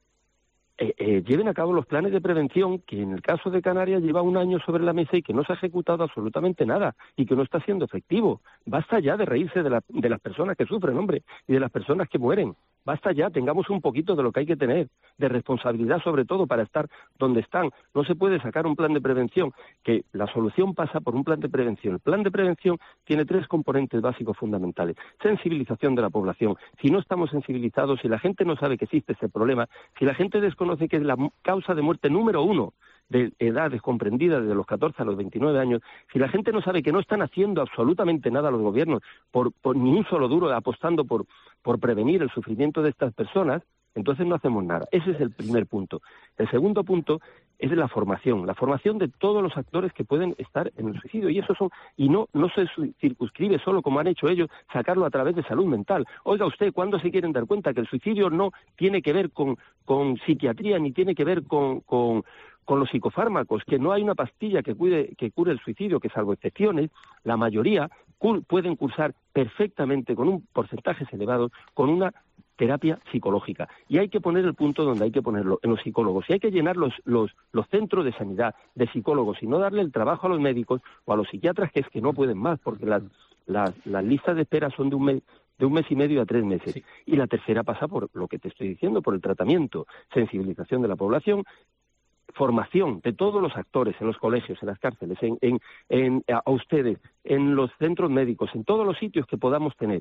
Eh, eh, lleven a cabo los planes de prevención que en el caso de Canarias lleva un año sobre la mesa y que no se ha ejecutado absolutamente nada y que no está siendo efectivo. Basta ya de reírse de, la, de las personas que sufren, hombre, y de las personas que mueren. Basta ya, tengamos un poquito de lo que hay que tener, de responsabilidad sobre todo para estar donde están. No se puede sacar un plan de prevención, que la solución pasa por un plan de prevención. El plan de prevención tiene tres componentes básicos fundamentales. Sensibilización de la población. Si no estamos sensibilizados, si la gente no sabe que existe ese problema, si la gente desconoce que es la causa de muerte número uno, de edades comprendidas desde los catorce a los veintinueve años, si la gente no sabe que no están haciendo absolutamente nada los gobiernos, por, por ni un solo duro apostando por, por prevenir el sufrimiento de estas personas, entonces no hacemos nada. Ese es el primer punto. El segundo punto es la formación, la formación de todos los actores que pueden estar en el suicidio. Y eso son, y no, no se circunscribe solo, como han hecho ellos, sacarlo a través de salud mental. Oiga usted, ¿cuándo se quieren dar cuenta que el suicidio no tiene que ver con, con psiquiatría, ni tiene que ver con, con, con los psicofármacos? Que no hay una pastilla que, cuide, que cure el suicidio, que salvo excepciones, la mayoría cur, pueden cursar perfectamente, con un porcentajes elevados, con una terapia psicológica. Y hay que poner el punto donde hay que ponerlo, en los psicólogos. Y hay que llenar los, los, los centros de sanidad de psicólogos y no darle el trabajo a los médicos o a los psiquiatras, que es que no pueden más, porque las, las, las listas de espera son de un mes, de un mes y medio a tres meses. Sí. Y la tercera pasa por lo que te estoy diciendo, por el tratamiento, sensibilización de la población, formación de todos los actores en los colegios, en las cárceles, en, en, en, a ustedes, en los centros médicos, en todos los sitios que podamos tener.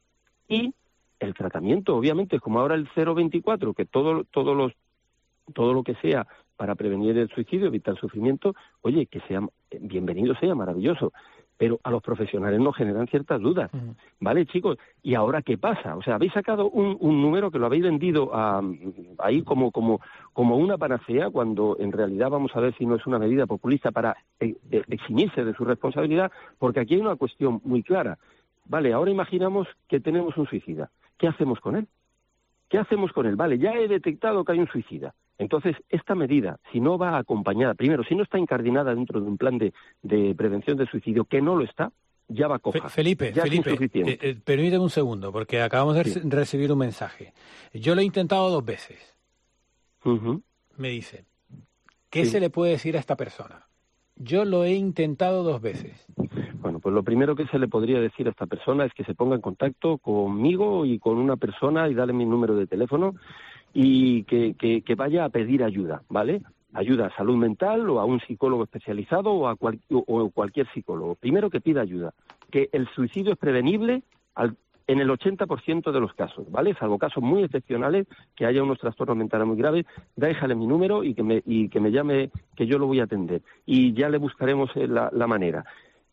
Y el tratamiento, obviamente, como ahora el cero veinticuatro, que todo, todo, los, todo lo que sea para prevenir el suicidio, evitar el sufrimiento, oye, que sea bienvenido, sea maravilloso, pero a los profesionales nos generan ciertas dudas, uh-huh. ¿Vale, chicos? ¿Y ahora qué pasa? O sea, habéis sacado un, un número que lo habéis vendido a, ahí como, como, como una panacea, cuando en realidad vamos a ver si no es una medida populista para eh, eh, eximirse de su responsabilidad, porque aquí hay una cuestión muy clara. Vale, ahora imaginamos que tenemos un suicida. ¿Qué hacemos con él? ¿Qué hacemos con él? Vale, ya he detectado que hay un suicida. Entonces, esta medida, si no va acompañada, primero, si no está incardinada dentro de un plan de, de prevención del suicidio, que no lo está, ya va coja. Felipe, ya Felipe, eh, eh, permíteme un segundo, porque acabamos de sí. recibir un mensaje. Yo lo he intentado dos veces. Uh-huh. Me dice, ¿qué sí. se le puede decir a esta persona? Yo lo he intentado dos veces. Bueno, pues lo primero que se le podría decir a esta persona es que se ponga en contacto conmigo y con una persona y dale mi número de teléfono y que, que, que vaya a pedir ayuda, ¿vale? Ayuda a salud mental o a un psicólogo especializado o a cual, o cualquier psicólogo. Primero que pida ayuda, que el suicidio es prevenible al, en el ochenta por ciento de los casos, ¿vale? Salvo casos muy excepcionales, que haya unos trastornos mentales muy graves, déjale mi número y que me, y que me llame, que yo lo voy a atender. Y ya le buscaremos la, la manera.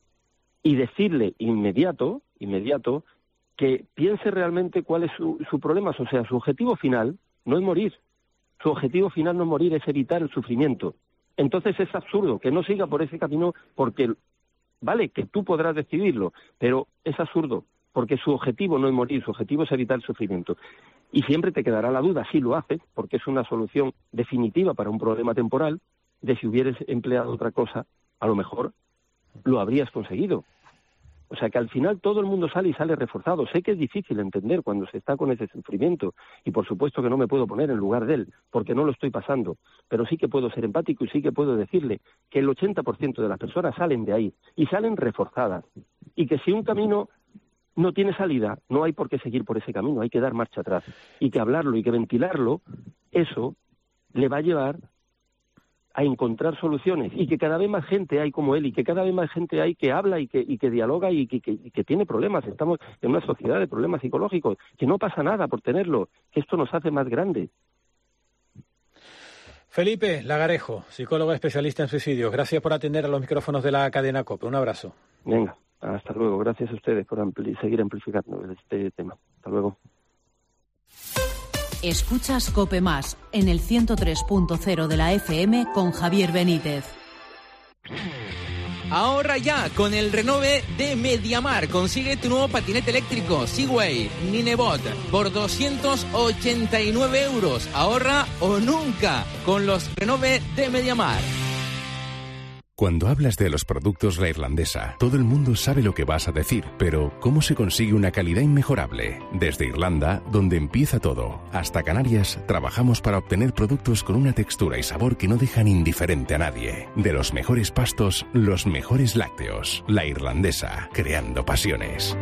Y decirle inmediato, inmediato, que piense realmente cuál es su, su problema. O sea, su objetivo final no es morir. Su objetivo final no es morir, es evitar el sufrimiento. Entonces es absurdo que no siga por ese camino porque, vale, que tú podrás decidirlo, pero es absurdo porque su objetivo no es morir, su objetivo es evitar el sufrimiento. Y siempre te quedará la duda, si lo haces, porque es una solución definitiva para un problema temporal, de si hubieras empleado otra cosa, a lo mejor lo habrías conseguido. O sea que al final todo el mundo sale y sale reforzado. Sé que es difícil entender cuando se está con ese sufrimiento y por supuesto que no me puedo poner en lugar de él porque no lo estoy pasando, pero sí que puedo ser empático y sí que puedo decirle que el ochenta por ciento de las personas salen de ahí y salen reforzadas y que si un camino no tiene salida, no hay por qué seguir por ese camino, hay que dar marcha atrás y que hablarlo y que ventilarlo, eso le va a llevar a encontrar soluciones y que cada vez más gente hay como él y que cada vez más gente hay que habla y que, y que dialoga y que, que, y que tiene problemas. Estamos en una sociedad de problemas psicológicos, que no pasa nada por tenerlo, que esto nos hace más grandes. Felipe Lagarejo, psicólogo especialista en suicidios, gracias por atender a los micrófonos de la cadena COPE. Un abrazo. Venga, hasta luego. Gracias a ustedes por ampli- seguir amplificando este tema. Hasta luego. Escuchas COPE Más en el ciento tres punto cero de la F M con Javier Benítez. Ahorra ya con el renove de Mediamar. Consigue tu nuevo patinete eléctrico Segway Ninebot por doscientos ochenta y nueve euros. Ahorra o nunca con los renove de Mediamar. Cuando hablas de los productos La Irlandesa, todo el mundo sabe lo que vas a decir, pero ¿cómo se consigue una calidad inmejorable? Desde Irlanda, donde empieza todo, hasta Canarias, trabajamos para obtener productos con una textura y sabor que no dejan indiferente a nadie. De los mejores pastos, los mejores lácteos. La Irlandesa, creando pasiones.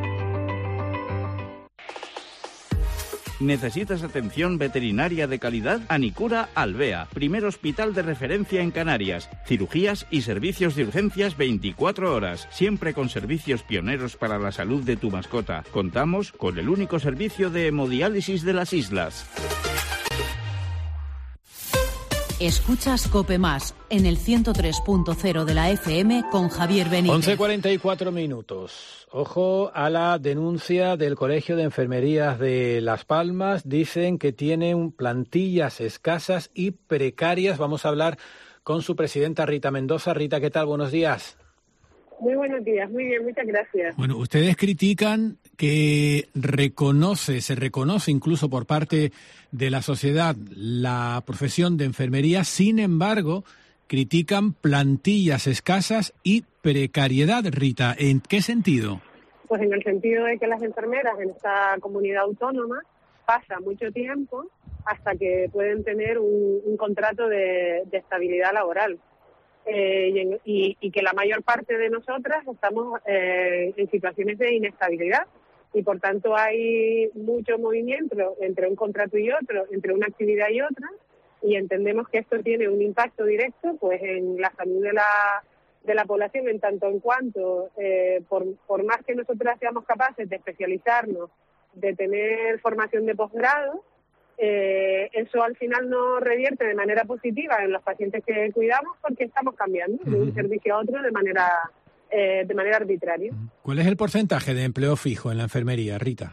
¿Necesitas atención veterinaria de calidad? Anicura Alvea, primer hospital de referencia en Canarias. Cirugías y servicios de urgencias veinticuatro horas, siempre con servicios pioneros para la salud de tu mascota. Contamos con el único servicio de hemodiálisis de las islas. Escuchas COPE Más en el ciento tres punto cero de la F M con Javier Benítez. once cuarenta y cuatro minutos. Ojo a la denuncia del Colegio de Enfermerías de Las Palmas. Dicen que tienen plantillas escasas y precarias. Vamos a hablar con su presidenta Rita Mendoza. Rita, ¿qué tal? Buenos días. Muy buenos días, muy bien, muchas gracias. Bueno, ustedes critican que reconoce, se reconoce incluso por parte de la sociedad la profesión de enfermería, sin embargo, critican plantillas escasas y precariedad. Rita, ¿en qué sentido? Pues en el sentido de que las enfermeras en esta comunidad autónoma pasan mucho tiempo hasta que pueden tener un, un contrato de, de estabilidad laboral. Eh, y, en, y, y que la mayor parte de nosotras estamos eh, en situaciones de inestabilidad y por tanto hay mucho movimiento entre un contrato y otro, entre una actividad y otra, y entendemos que esto tiene un impacto directo pues en la salud de la de la población, en tanto en cuanto eh, por, por más que nosotras seamos capaces de especializarnos, de tener formación de posgrado, Eh, eso al final no revierte de manera positiva en los pacientes que cuidamos porque estamos cambiando de un servicio a otro de manera eh, de manera arbitraria. ¿Cuál es el porcentaje de empleo fijo en la enfermería, Rita?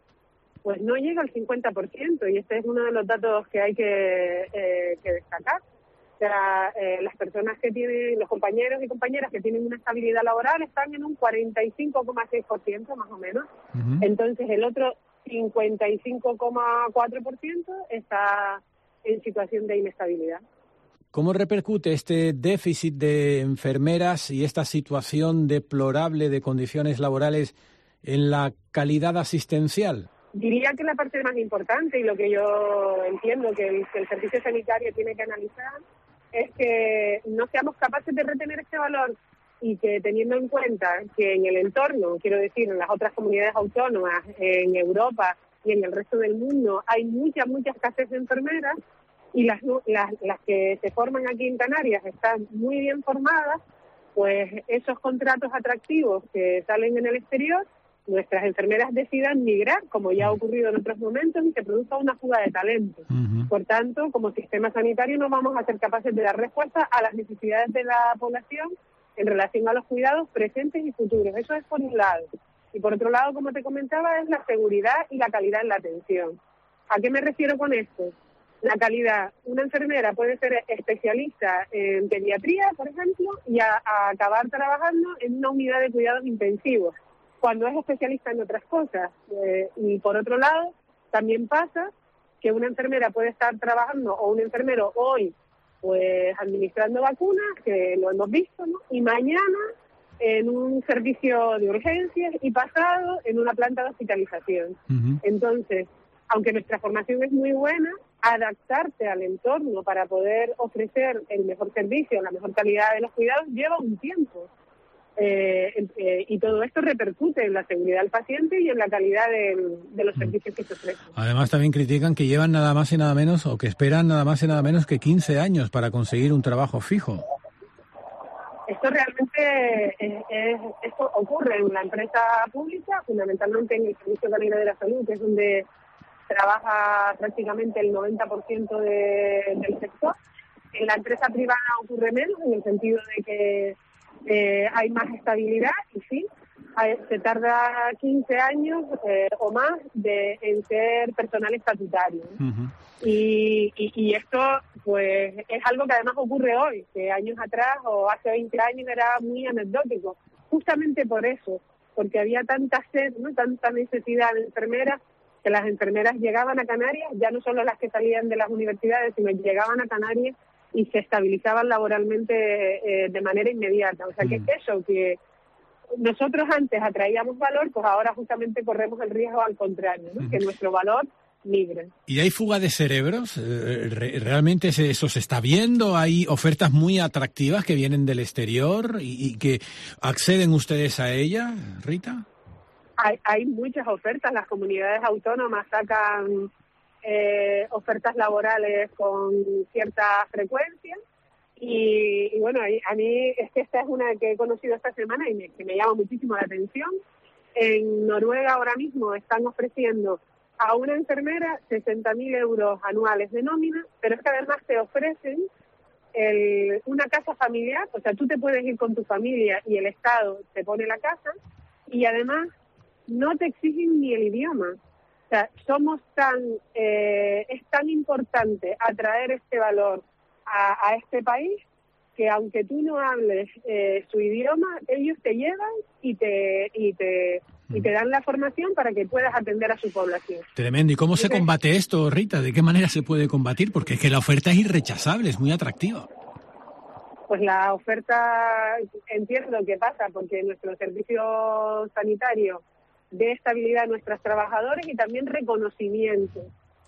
Pues no llega al cincuenta por ciento y este es uno de los datos que hay que, eh, que destacar. O sea, eh, las personas que tienen, los compañeros y compañeras que tienen una estabilidad laboral están en un cuarenta y cinco coma seis por ciento más o menos. Uh-huh. Entonces el otro cincuenta y cinco coma cuatro por ciento está en situación de inestabilidad. ¿Cómo repercute este déficit de enfermeras y esta situación deplorable de condiciones laborales en la calidad asistencial? Diría que la parte más importante y lo que yo entiendo que el, que el servicio sanitario tiene que analizar es que no seamos capaces de retener este valor y que teniendo en cuenta que en el entorno, quiero decir, en las otras comunidades autónomas, en Europa y en el resto del mundo, hay mucha, mucha escasez de enfermeras y las, las, las que se forman aquí en Canarias están muy bien formadas, pues esos contratos atractivos que salen en el exterior, nuestras enfermeras decidan migrar, como ya ha ocurrido en otros momentos, y se produzca una fuga de talento. Uh-huh. Por tanto, como sistema sanitario no vamos a ser capaces de dar respuesta a las necesidades de la población en relación a los cuidados presentes y futuros. Eso es por un lado. Y por otro lado, como te comentaba, es la seguridad y la calidad en la atención. ¿A qué me refiero con esto? La calidad. Una enfermera puede ser especialista en pediatría, por ejemplo, y a, a acabar trabajando en una unidad de cuidados intensivos, cuando es especialista en otras cosas. Eh, y por otro lado, también pasa que una enfermera puede estar trabajando, o un enfermero hoy, pues administrando vacunas, que lo hemos visto, ¿no? Y mañana en un servicio de urgencias y pasado en una planta de hospitalización. Uh-huh. Entonces, aunque nuestra formación es muy buena, adaptarte al entorno para poder ofrecer el mejor servicio, la mejor calidad de los cuidados, lleva un tiempo. Eh, eh, y todo esto repercute en la seguridad del paciente y en la calidad de, de los servicios que se ofrecen. Además también critican que llevan nada más y nada menos, o que esperan nada más y nada menos que quince años para conseguir un trabajo fijo. Esto realmente es, es, esto ocurre en la empresa pública, fundamentalmente en el Servicio Canario de la Salud, que es donde trabaja prácticamente el noventa por ciento de, del sector. En la empresa privada ocurre menos, en el sentido de que Eh, hay más estabilidad y sí, hay, se tarda quince años eh, o más de, en ser personal estatutario. Uh-huh. Y, y, y esto pues es algo que además ocurre hoy, que años atrás o hace veinte años era muy anecdótico, justamente por eso, porque había tanta sed, ¿no? Tanta necesidad de enfermeras, que las enfermeras llegaban a Canarias, ya no solo las que salían de las universidades, sino llegaban a Canarias y se estabilizaban laboralmente eh, de manera inmediata. O sea, que es eso, que nosotros antes atraíamos valor, pues ahora justamente corremos el riesgo al contrario, ¿no? Que nuestro valor migre. ¿Y hay fuga de cerebros? ¿Realmente eso se está viendo? ¿Hay ofertas muy atractivas que vienen del exterior y, y que acceden ustedes a ella, Rita? Hay, hay muchas ofertas. Las comunidades autónomas sacan Eh, ofertas laborales con cierta frecuencia y, y bueno, a mí es que esta es una que he conocido esta semana y me, que me llama muchísimo la atención. En Noruega ahora mismo están ofreciendo a una enfermera sesenta mil euros anuales de nómina, pero es que además te ofrecen el, una casa familiar, o sea, tú te puedes ir con tu familia y el Estado te pone la casa, y además no te exigen ni el idioma. O sea, somos tan, eh, es tan importante atraer este valor a, a este país que aunque tú no hables eh, su idioma, ellos te llevan y te y te y te dan la formación para que puedas atender a su población. Tremendo. ¿Y cómo se combate esto, Rita? ¿De qué manera se puede combatir? Porque es que la oferta es irrechazable, es muy atractiva. Pues la oferta, entiendo qué pasa, porque nuestro servicio sanitario de estabilidad a nuestros trabajadores y también reconocimiento.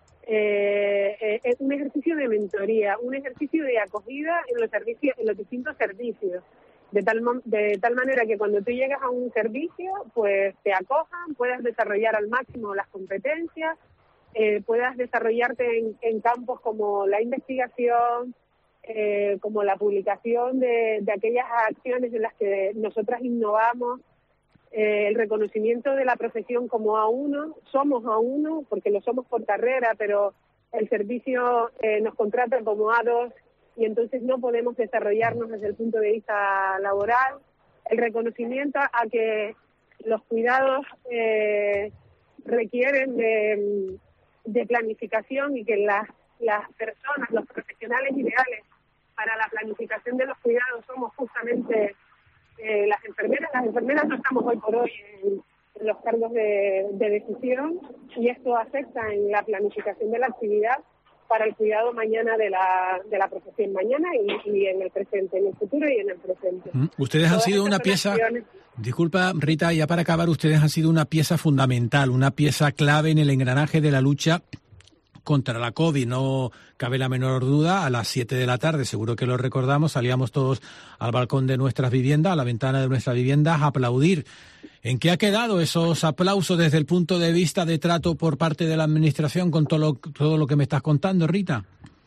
Eh, eh, es un ejercicio de mentoría, un ejercicio de acogida en los servicios, en los distintos servicios, de tal de tal manera que cuando tú llegas a un servicio, pues te acojan, puedas desarrollar al máximo las competencias, eh, puedas desarrollarte en, en campos como la investigación, eh, como la publicación de, de aquellas acciones en las que nosotras innovamos. Eh, el reconocimiento de la profesión como A uno, somos A uno porque lo somos por carrera, pero el servicio eh, nos contrata como A dos y entonces no podemos desarrollarnos desde el punto de vista laboral. El reconocimiento a que los cuidados eh, requieren de, de planificación y que las, las personas, los profesionales ideales para la planificación de los cuidados somos justamente Eh, las enfermeras. Las enfermeras no estamos hoy por hoy en, en los cargos de, de decisión y esto afecta en la planificación de la actividad para el cuidado mañana de la, de la profesión, mañana y, y en el presente, en el futuro y en el presente. Ustedes han sido una pieza, disculpa Rita, ya para acabar, ustedes han sido una pieza fundamental, una pieza clave en el engranaje de la lucha contra la COVID, no cabe la menor duda. A las siete de la tarde, seguro que lo recordamos, salíamos todos al balcón de nuestras viviendas, a la ventana de nuestras viviendas, a aplaudir. ¿En qué ha quedado esos aplausos desde el punto de vista de trato por parte de la Administración con todo lo, todo lo que me estás contando, Rita?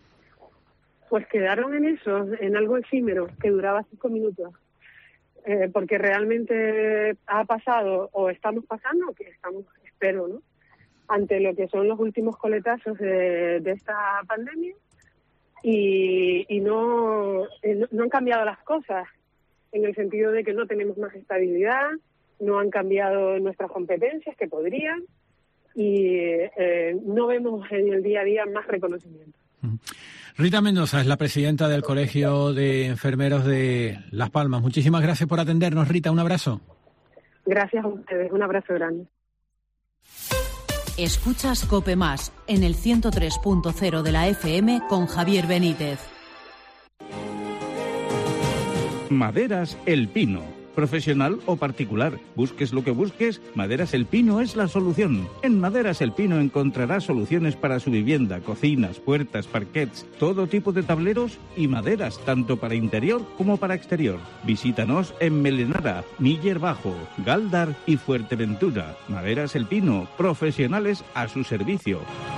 Pues quedaron en eso, en algo efímero, que duraba cinco minutos. Eh, porque realmente ha pasado, o estamos pasando, que estamos, espero, ¿no?, ante lo que son los últimos coletazos de, de esta pandemia y, y no, eh, no han cambiado las cosas en el sentido de que no tenemos más estabilidad, no han cambiado nuestras competencias que podrían y eh, no vemos en el día a día más reconocimiento. Rita Mendoza es la presidenta del Colegio de Enfermeros de Las Palmas. Muchísimas gracias por atendernos, Rita. Un abrazo. Gracias a ustedes. Un abrazo grande. Escuchas COPE Más en el ciento tres punto cero de la F M con Javier Benítez. Maderas El Pino. Profesional o particular, busques lo que busques, Maderas El Pino es la solución. En Maderas El Pino encontrarás soluciones para su vivienda, cocinas, puertas, parquets, todo tipo de tableros y maderas, tanto para interior como para exterior. Visítanos en Melenara, Miller Bajo, Galdar y Fuerteventura. Maderas El Pino, profesionales a su servicio.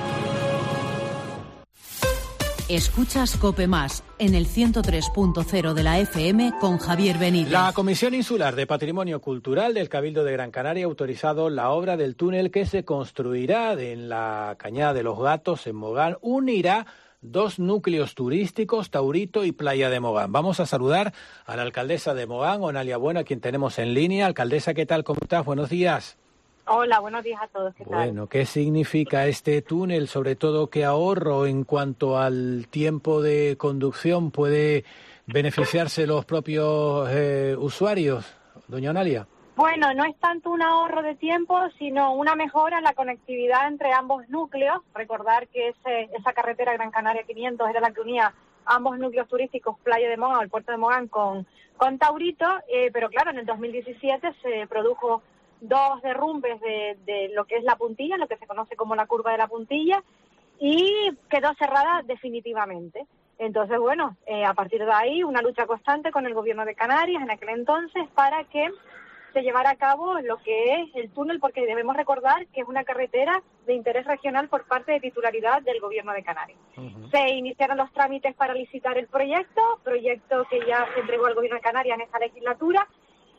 Escuchas COPE Más en el ciento tres punto cero de la F M con Javier Benítez. La Comisión Insular de Patrimonio Cultural del Cabildo de Gran Canaria ha autorizado la obra del túnel que se construirá en la Cañada de los Gatos en Mogán. Unirá dos núcleos turísticos, Taurito y Playa de Mogán. Vamos a saludar a la alcaldesa de Mogán, Onalia Bueno, a quien tenemos en línea. Alcaldesa, ¿qué tal? ¿Cómo estás? Buenos días. Hola, buenos días a todos. ¿Qué tal? Bueno, ¿qué significa este túnel? Sobre todo, ¿qué ahorro en cuanto al tiempo de conducción puede beneficiarse los propios eh, usuarios, doña Onalia? Bueno, no es tanto un ahorro de tiempo, sino una mejora en la conectividad entre ambos núcleos. Recordar que ese, esa carretera Gran Canaria quinientos era la que unía ambos núcleos turísticos, Playa de Mogán, el puerto de Mogán, con, con Taurito, eh, pero claro, en el dos mil diecisiete se produjo dos derrumbes de, de lo que es la puntilla, lo que se conoce como la curva de la puntilla, y quedó cerrada definitivamente. Entonces, bueno, eh, a partir de ahí, una lucha constante con el gobierno de Canarias en aquel entonces para que se llevara a cabo lo que es el túnel, porque debemos recordar que es una carretera de interés regional por parte de titularidad del gobierno de Canarias. Uh-huh. Se iniciaron los trámites para licitar el proyecto, proyecto que ya se entregó al gobierno de Canarias en esta legislatura,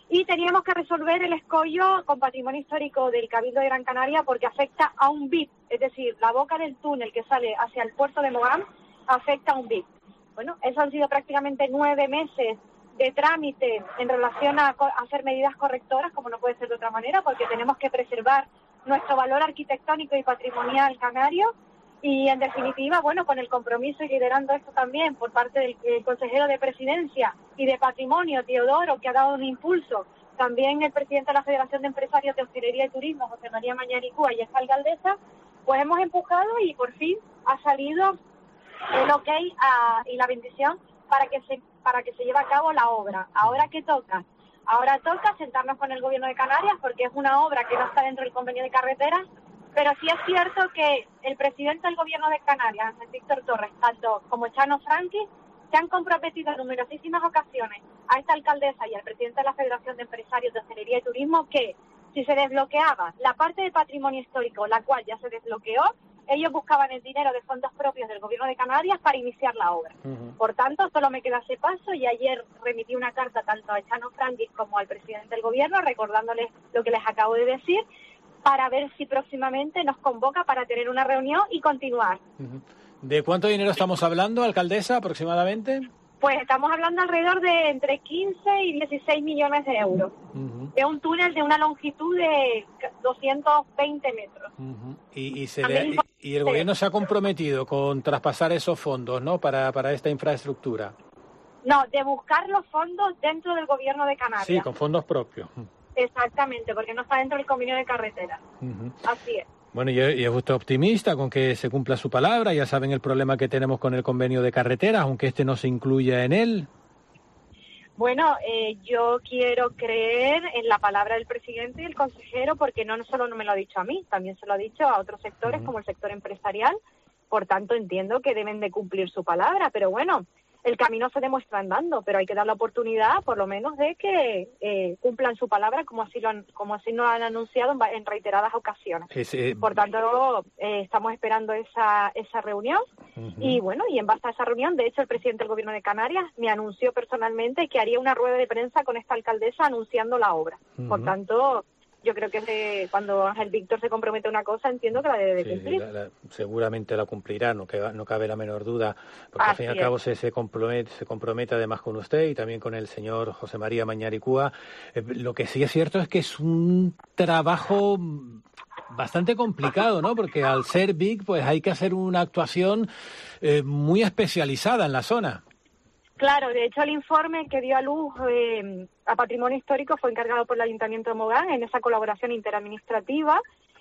Y teníamos que resolver el escollo con patrimonio histórico del Cabildo de Gran Canaria porque afecta a un V I P, es decir, la boca del túnel que sale hacia el puerto de Mogán afecta a un V I P. Bueno, eso han sido prácticamente nueve meses de trámite en relación a, a hacer medidas correctoras, como no puede ser de otra manera, porque tenemos que preservar nuestro valor arquitectónico y patrimonial canario. Y, en definitiva, bueno, con el compromiso y liderando esto también por parte del eh, consejero de Presidencia y de Patrimonio, Teodoro, que ha dado un impulso, también el presidente de la Federación de Empresarios de Hostelería y Turismo, José María Mañaricúa, y esta alcaldesa, pues hemos empujado y por fin ha salido el ok a, y la bendición para que se para que se lleve a cabo la obra. ¿Ahora qué toca? Ahora toca sentarnos con el Gobierno de Canarias, porque es una obra que no está dentro del convenio de carreteras. Pero sí es cierto que el presidente del Gobierno de Canarias, Víctor Torres, tanto como Chano Franqui, se han comprometido en numerosísimas ocasiones a esta alcaldesa y al presidente de la Federación de Empresarios de Hostelería y Turismo que si se desbloqueaba la parte de patrimonio histórico, la cual ya se desbloqueó, ellos buscaban el dinero de fondos propios del Gobierno de Canarias para iniciar la obra. Uh-huh. Por tanto, solo me queda ese paso y ayer remití una carta tanto a Chano Franqui como al presidente del Gobierno recordándoles lo que les acabo de decir, para ver si próximamente nos convoca para tener una reunión y continuar. ¿De cuánto dinero estamos hablando, alcaldesa, aproximadamente? Pues estamos hablando alrededor de entre quince y dieciséis millones de euros. Uh-huh. De un túnel de una longitud de doscientos veinte metros. Uh-huh. Y, y, se le, y, y el gobierno se ha comprometido con traspasar esos fondos, ¿no?, para, para esta infraestructura. No, de buscar los fondos dentro del Gobierno de Canarias. Sí, con fondos propios. Exactamente, porque no está dentro del convenio de carretera. Uh-huh. Así es. Bueno, y es usted optimista con que se cumpla su palabra. Ya saben el problema que tenemos con el convenio de carreteras, aunque este no se incluya en él. Bueno, eh, yo quiero creer en la palabra del presidente y el consejero, porque no solo no me lo ha dicho a mí, también se lo ha dicho a otros sectores, uh-huh, como el sector empresarial. Por tanto, entiendo que deben de cumplir su palabra. Pero bueno, el camino se demuestra andando, pero hay que dar la oportunidad, por lo menos, de que eh, cumplan su palabra, como así lo han, como así nos han anunciado en, en reiteradas ocasiones. Es, eh, por tanto, eh, estamos esperando esa esa reunión. Uh-huh. Y bueno, y en base a esa reunión, de hecho, el presidente del Gobierno de Canarias me anunció personalmente que haría una rueda de prensa con esta alcaldesa anunciando la obra. Uh-huh. Por tanto, yo creo que de, cuando Ángel Víctor se compromete a una cosa, entiendo que la debe de cumplir. Sí, la, la, seguramente la cumplirá, no, que, no cabe la menor duda, porque Así al fin y al cabo se, se, compromete, se compromete además con usted y también con el señor José María Mañaricúa. Eh, lo que sí es cierto es que es un trabajo bastante complicado, ¿no? Porque al ser V I C, pues hay que hacer una actuación eh, muy especializada en la zona. Claro, de hecho el informe que dio a luz eh, a Patrimonio Histórico fue encargado por el Ayuntamiento de Mogán en esa colaboración interadministrativa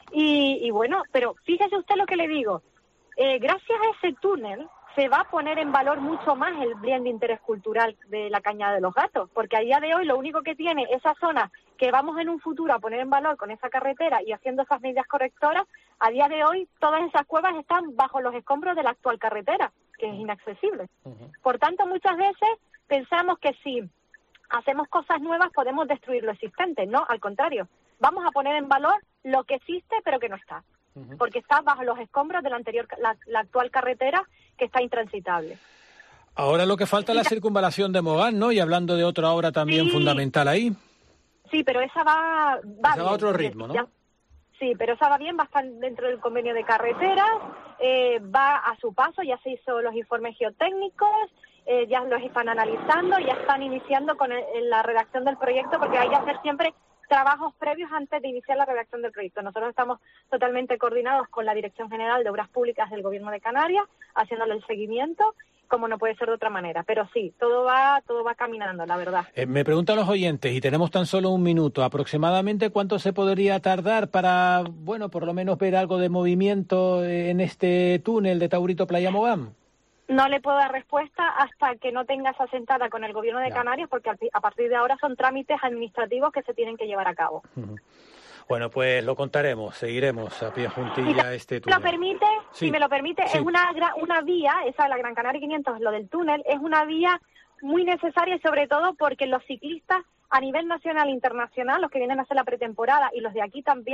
y, y bueno, pero fíjese usted lo que le digo, eh, gracias a ese túnel se va a poner en valor mucho más el bien de interés cultural de la Cañada de los Gatos, porque a día de hoy lo único que tiene esa zona que vamos en un futuro a poner en valor con esa carretera y haciendo esas medidas correctoras, a día de hoy todas esas cuevas están bajo los escombros de la actual carretera, que es inaccesible. Uh-huh. Por tanto, muchas veces pensamos que si hacemos cosas nuevas podemos destruir lo existente. No, al contrario, vamos a poner en valor lo que existe pero que no está, uh-huh, porque está bajo los escombros de la anterior, la, la actual carretera que está intransitable. Ahora lo que falta es la circunvalación de Mogán, ¿no? Y hablando de otra obra también sí, fundamental ahí. Sí, pero esa va, va, esa va a otro ritmo, ¿no? Ya, sí, pero esa va bien, va a estar dentro del convenio de carreteras, eh, va a su paso, ya se hizo los informes geotécnicos, eh, ya los están analizando, ya están iniciando con el, la redacción del proyecto, porque hay que hacer siempre trabajos previos antes de iniciar la redacción del proyecto. Nosotros estamos totalmente coordinados con la Dirección General de Obras Públicas del Gobierno de Canarias, haciéndole el seguimiento, como no puede ser de otra manera. Pero sí, todo va todo va caminando, la verdad. Eh, me preguntan los oyentes, y tenemos tan solo un minuto, aproximadamente cuánto se podría tardar para, bueno, por lo menos ver algo de movimiento en este túnel de Taurito Playa Mogán. No le puedo dar respuesta hasta que no tengas asentada con el Gobierno de ya. Canarias, porque a partir de ahora son trámites administrativos que se tienen que llevar a cabo. Uh-huh. Bueno, pues lo contaremos, seguiremos a pie juntilla si este túnel. ¿Me lo permite? Sí. Si me lo permite, sí. Es una una vía, esa de la Gran Canaria quinientos, lo del túnel, es una vía muy necesaria, sobre todo porque los ciclistas a nivel nacional e internacional, los que vienen a hacer la pretemporada y los de aquí también,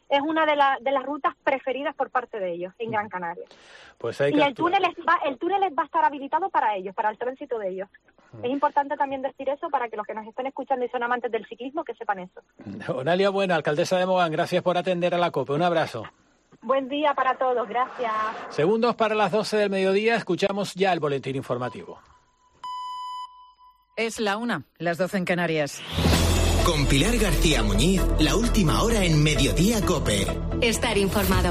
es una de, la, de las rutas preferidas por parte de ellos en Gran Canaria. Pues hay que y el actuar. túnel, es, va, el túnel va a estar habilitado para ellos, para el tránsito de ellos. Uh-huh. Es importante también decir eso para que los que nos estén escuchando y son amantes del ciclismo, que sepan eso. Onalia Bueno, alcaldesa de Mogán, gracias por atender a la COPE. Un abrazo. Buen día para todos, gracias. Segundos para las doce del mediodía, escuchamos ya el boletín informativo. Es la una, las doce en Canarias. Con Pilar García Muñiz, la última hora en Mediodía COPE. Estar informado.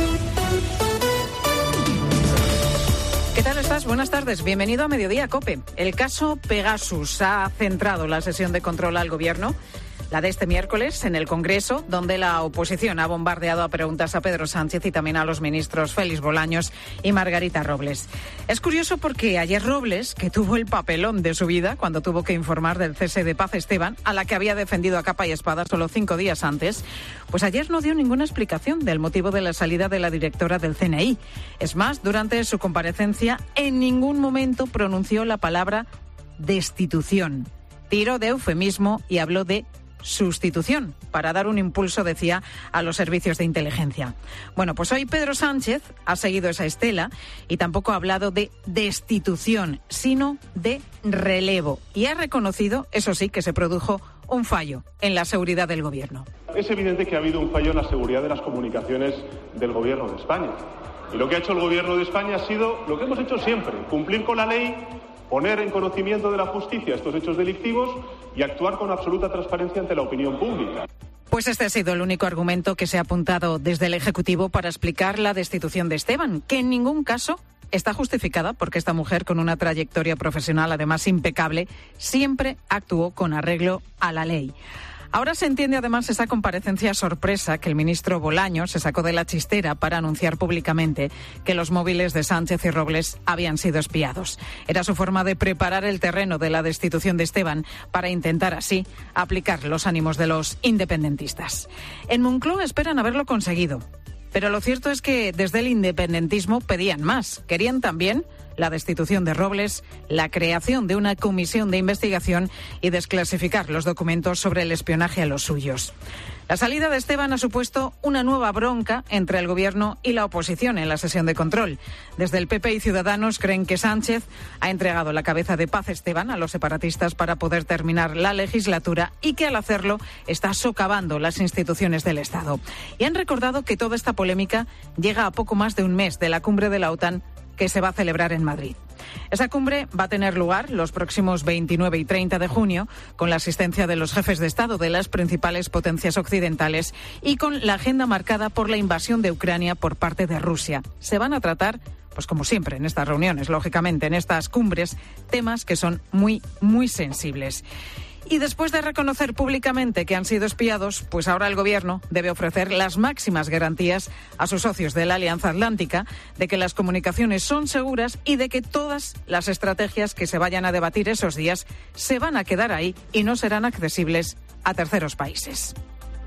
¿Qué tal estás? Buenas tardes. Bienvenido a Mediodía COPE. El caso Pegasus ha centrado la sesión de control al Gobierno. La de este miércoles en el Congreso, donde la oposición ha bombardeado a preguntas a Pedro Sánchez y también a los ministros Félix Bolaños y Margarita Robles. Es curioso porque ayer Robles, que tuvo el papelón de su vida cuando tuvo que informar del cese de Paz Esteban, a la que había defendido a capa y espada solo cinco días antes, pues ayer no dio ninguna explicación del motivo de la salida de la directora del C N I. Es más, durante su comparecencia en ningún momento pronunció la palabra destitución. Tiró de eufemismo y habló de sustitución, para dar un impulso, decía, a los servicios de inteligencia. Bueno, pues hoy Pedro Sánchez ha seguido esa estela y tampoco ha hablado de destitución, sino de relevo. Y ha reconocido, eso sí, que se produjo un fallo en la seguridad del Gobierno. Es evidente que ha habido un fallo en la seguridad de las comunicaciones del Gobierno de España. Y lo que ha hecho el Gobierno de España ha sido lo que hemos hecho siempre, cumplir con la ley, poner en conocimiento de la justicia estos hechos delictivos y actuar con absoluta transparencia ante la opinión pública. Pues este ha sido el único argumento que se ha apuntado desde el Ejecutivo para explicar la destitución de Esteban, que en ningún caso está justificada porque esta mujer, con una trayectoria profesional además impecable, siempre actuó con arreglo a la ley. Ahora se entiende además esa comparecencia sorpresa que el ministro Bolaños se sacó de la chistera para anunciar públicamente que los móviles de Sánchez y Robles habían sido espiados. Era su forma de preparar el terreno de la destitución de Esteban para intentar así aplicar los ánimos de los independentistas. En Moncloa esperan haberlo conseguido, pero lo cierto es que desde el independentismo pedían más. Querían también la destitución de Robles, la creación de una comisión de investigación y desclasificar los documentos sobre el espionaje a los suyos. La salida de Esteban ha supuesto una nueva bronca entre el Gobierno y la oposición en la sesión de control. Desde el P P y Ciudadanos creen que Sánchez ha entregado la cabeza de Paz Esteban a los separatistas para poder terminar la legislatura y que al hacerlo está socavando las instituciones del Estado. Y han recordado que toda esta polémica llega a poco más de un mes de la cumbre de la OTAN que se va a celebrar en Madrid. Esa cumbre va a tener lugar los próximos veintinueve y treinta de junio, con la asistencia de los jefes de Estado de las principales potencias occidentales y con la agenda marcada por la invasión de Ucrania por parte de Rusia. Se van a tratar, pues como siempre en estas reuniones, lógicamente en estas cumbres, temas que son muy, muy sensibles. Y después de reconocer públicamente que han sido espiados, pues ahora el Gobierno debe ofrecer las máximas garantías a sus socios de la Alianza Atlántica de que las comunicaciones son seguras y de que todas las estrategias que se vayan a debatir esos días se van a quedar ahí y no serán accesibles a terceros países.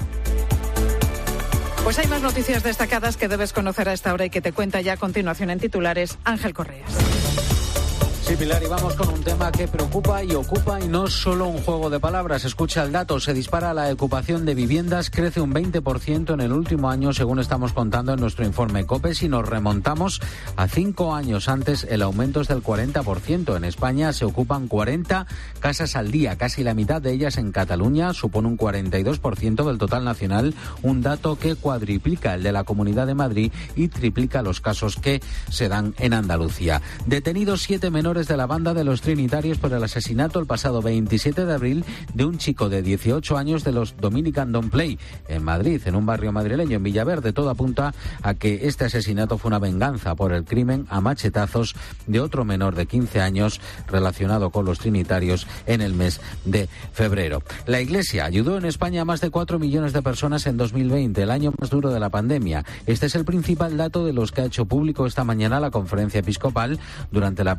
Pues hay más noticias destacadas que debes conocer a esta hora y que te cuenta ya a continuación en titulares Ángel Correas. Sí, Pilar, y vamos con un tema que preocupa y ocupa y no es solo un juego de palabras. Escucha el dato, se dispara la ocupación de viviendas, crece un veinte por ciento en el último año, según estamos contando en nuestro informe COPE. Si nos remontamos a cinco años antes, el aumento es del cuarenta por ciento. En España se ocupan cuarenta casas al día, casi la mitad de ellas en Cataluña, supone un cuarenta y dos por ciento del total nacional, un dato que cuadriplica el de la Comunidad de Madrid y triplica los casos que se dan en Andalucía. Detenidos siete menores de la banda de los Trinitarios por el asesinato el pasado veintisiete de abril de un chico de dieciocho años de los Dominican Don't Play en Madrid, en un barrio madrileño, en Villaverde. Todo apunta a que este asesinato fue una venganza por el crimen a machetazos de otro menor de quince años relacionado con los Trinitarios en el mes de febrero. La Iglesia ayudó en España a más de cuatro millones de personas en dos mil veinte, el año más duro de la pandemia. Este es el principal dato de los que ha hecho público esta mañana la Conferencia Episcopal durante la presentación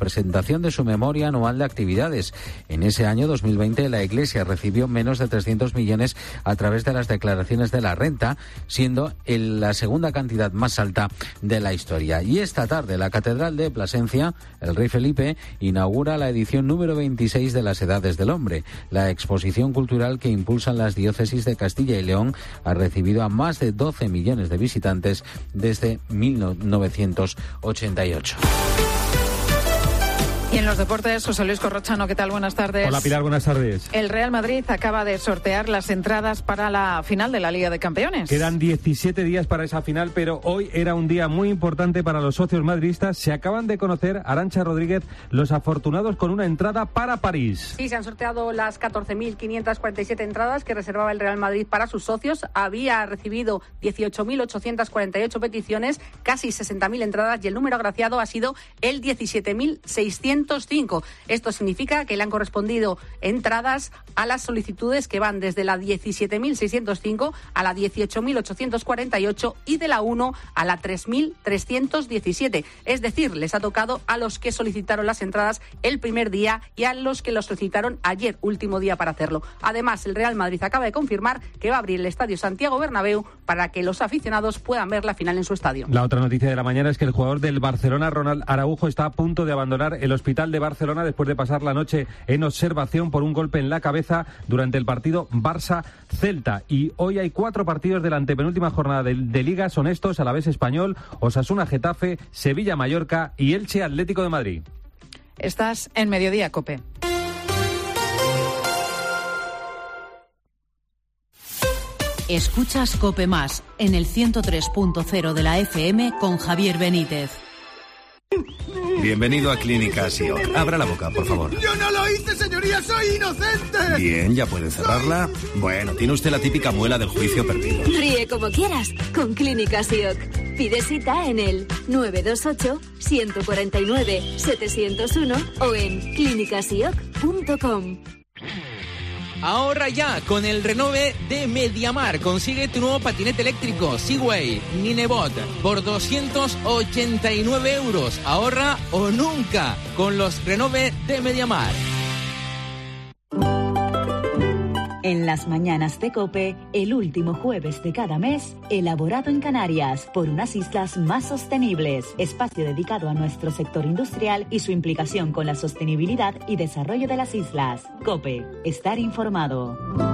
elaboración de su memoria anual de actividades. En ese año dos mil veinte la Iglesia recibió menos de trescientos millones a través de las declaraciones de la renta, siendo el, la segunda cantidad más alta de la historia. Y esta tarde la Catedral de Plasencia, el rey Felipe, inaugura la edición número veintiséis de las Edades del Hombre. La exposición cultural que impulsan las diócesis de Castilla y León ha recibido a más de doce millones de visitantes desde mil novecientos ochenta y ocho. Y en los deportes, José Luis Corrochano, ¿qué tal? Buenas tardes. Hola Pilar, buenas tardes. El Real Madrid acaba de sortear las entradas para la final de la Liga de Campeones. Quedan diecisiete días para esa final, pero hoy era un día muy importante para los socios madridistas. Se acaban de conocer, Arantxa Rodríguez, los afortunados con una entrada para París. Sí, se han sorteado las catorce mil quinientas cuarenta y siete entradas que reservaba el Real Madrid para sus socios. Había recibido dieciocho mil ochocientas cuarenta y ocho peticiones, casi sesenta mil entradas, y el número agraciado ha sido el diecisiete mil seiscientos cinco. Esto significa que le han correspondido entradas a las solicitudes que van desde la diecisiete mil seiscientos cinco a la dieciocho mil ochocientos cuarenta y ocho y de la uno a la tres mil trescientos diecisiete. Es decir, les ha tocado a los que solicitaron las entradas el primer día y a los que lo solicitaron ayer, último día para hacerlo. Además, el Real Madrid acaba de confirmar que va a abrir el estadio Santiago Bernabéu para que los aficionados puedan ver la final en su estadio. La otra noticia de la mañana es que el jugador del Barcelona, Ronald Araujo, está a punto de abandonar el hospital de Barcelona después de pasar la noche en observación por un golpe en la cabeza durante el partido Barça-Celta. Y hoy hay cuatro partidos de la antepenúltima jornada de, de Liga. Son estos: Alavés Español, Osasuna-Getafe, Sevilla-Mallorca y Elche-Atlético de Madrid. Estás en Mediodía, COPE. Escuchas COPE Más en el ciento tres punto cero de la F M con Javier Benítez. Bienvenido a Clínica Sioc. Abra la boca, por favor. ¡Yo no lo hice, señoría! ¡Soy inocente! Bien, ya puede cerrarla. Bueno, tiene usted la típica muela del juicio perdido. Ríe como quieras con Clínica Sioc. Pide cita en el nueve dos ocho, uno cuatro nueve, siete cero uno o en clínica sioc punto com. Ahorra ya con el renove de Mediamar. Consigue tu nuevo patinete eléctrico Seaway Ninebot por doscientos ochenta y nueve euros. Ahorra o nunca con los renove de Mediamar. En las mañanas de COPE, el último jueves de cada mes, elaborado en Canarias por unas islas más sostenibles. Espacio dedicado a nuestro sector industrial y su implicación con la sostenibilidad y desarrollo de las islas. COPE, estar informado.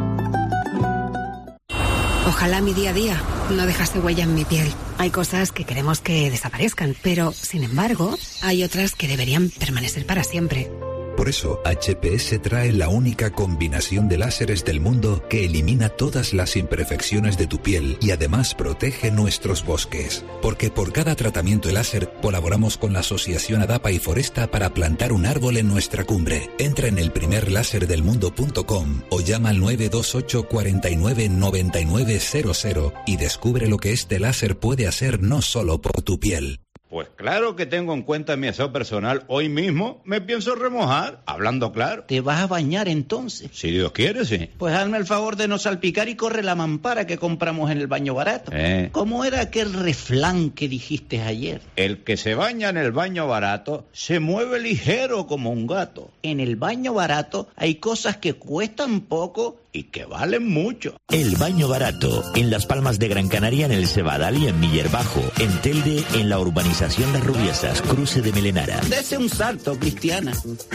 Ojalá mi día a día no dejase huella en mi piel. Hay cosas que queremos que desaparezcan, pero, sin embargo, hay otras que deberían permanecer para siempre. Por eso, H P S trae la única combinación de láseres del mundo que elimina todas las imperfecciones de tu piel y además protege nuestros bosques. Porque por cada tratamiento láser colaboramos con la Asociación Adapa y Foresta para plantar un árbol en nuestra cumbre. Entra en el primer láser del mundo punto com o llama al nueve dos ocho, cuatro nueve, nueve nueve cero cero y descubre lo que este láser puede hacer no solo por tu piel. Pues claro que tengo en cuenta mi aseo personal. Hoy mismo me pienso remojar, hablando claro. ¿Te vas a bañar entonces? Si Dios quiere, sí. Pues hazme el favor de no salpicar y corre la mampara que compramos en el baño barato. Eh. ¿Cómo era aquel refrán que dijiste ayer? El que se baña en el baño barato se mueve ligero como un gato. En el baño barato hay cosas que cuestan poco y que valen mucho. El Baño Barato, en Las Palmas de Gran Canaria, en el Cebadal y en Miller Bajo. En Telde, en la urbanización Las Rubiesas, cruce de Melenara. Dese un salto, Cristiana.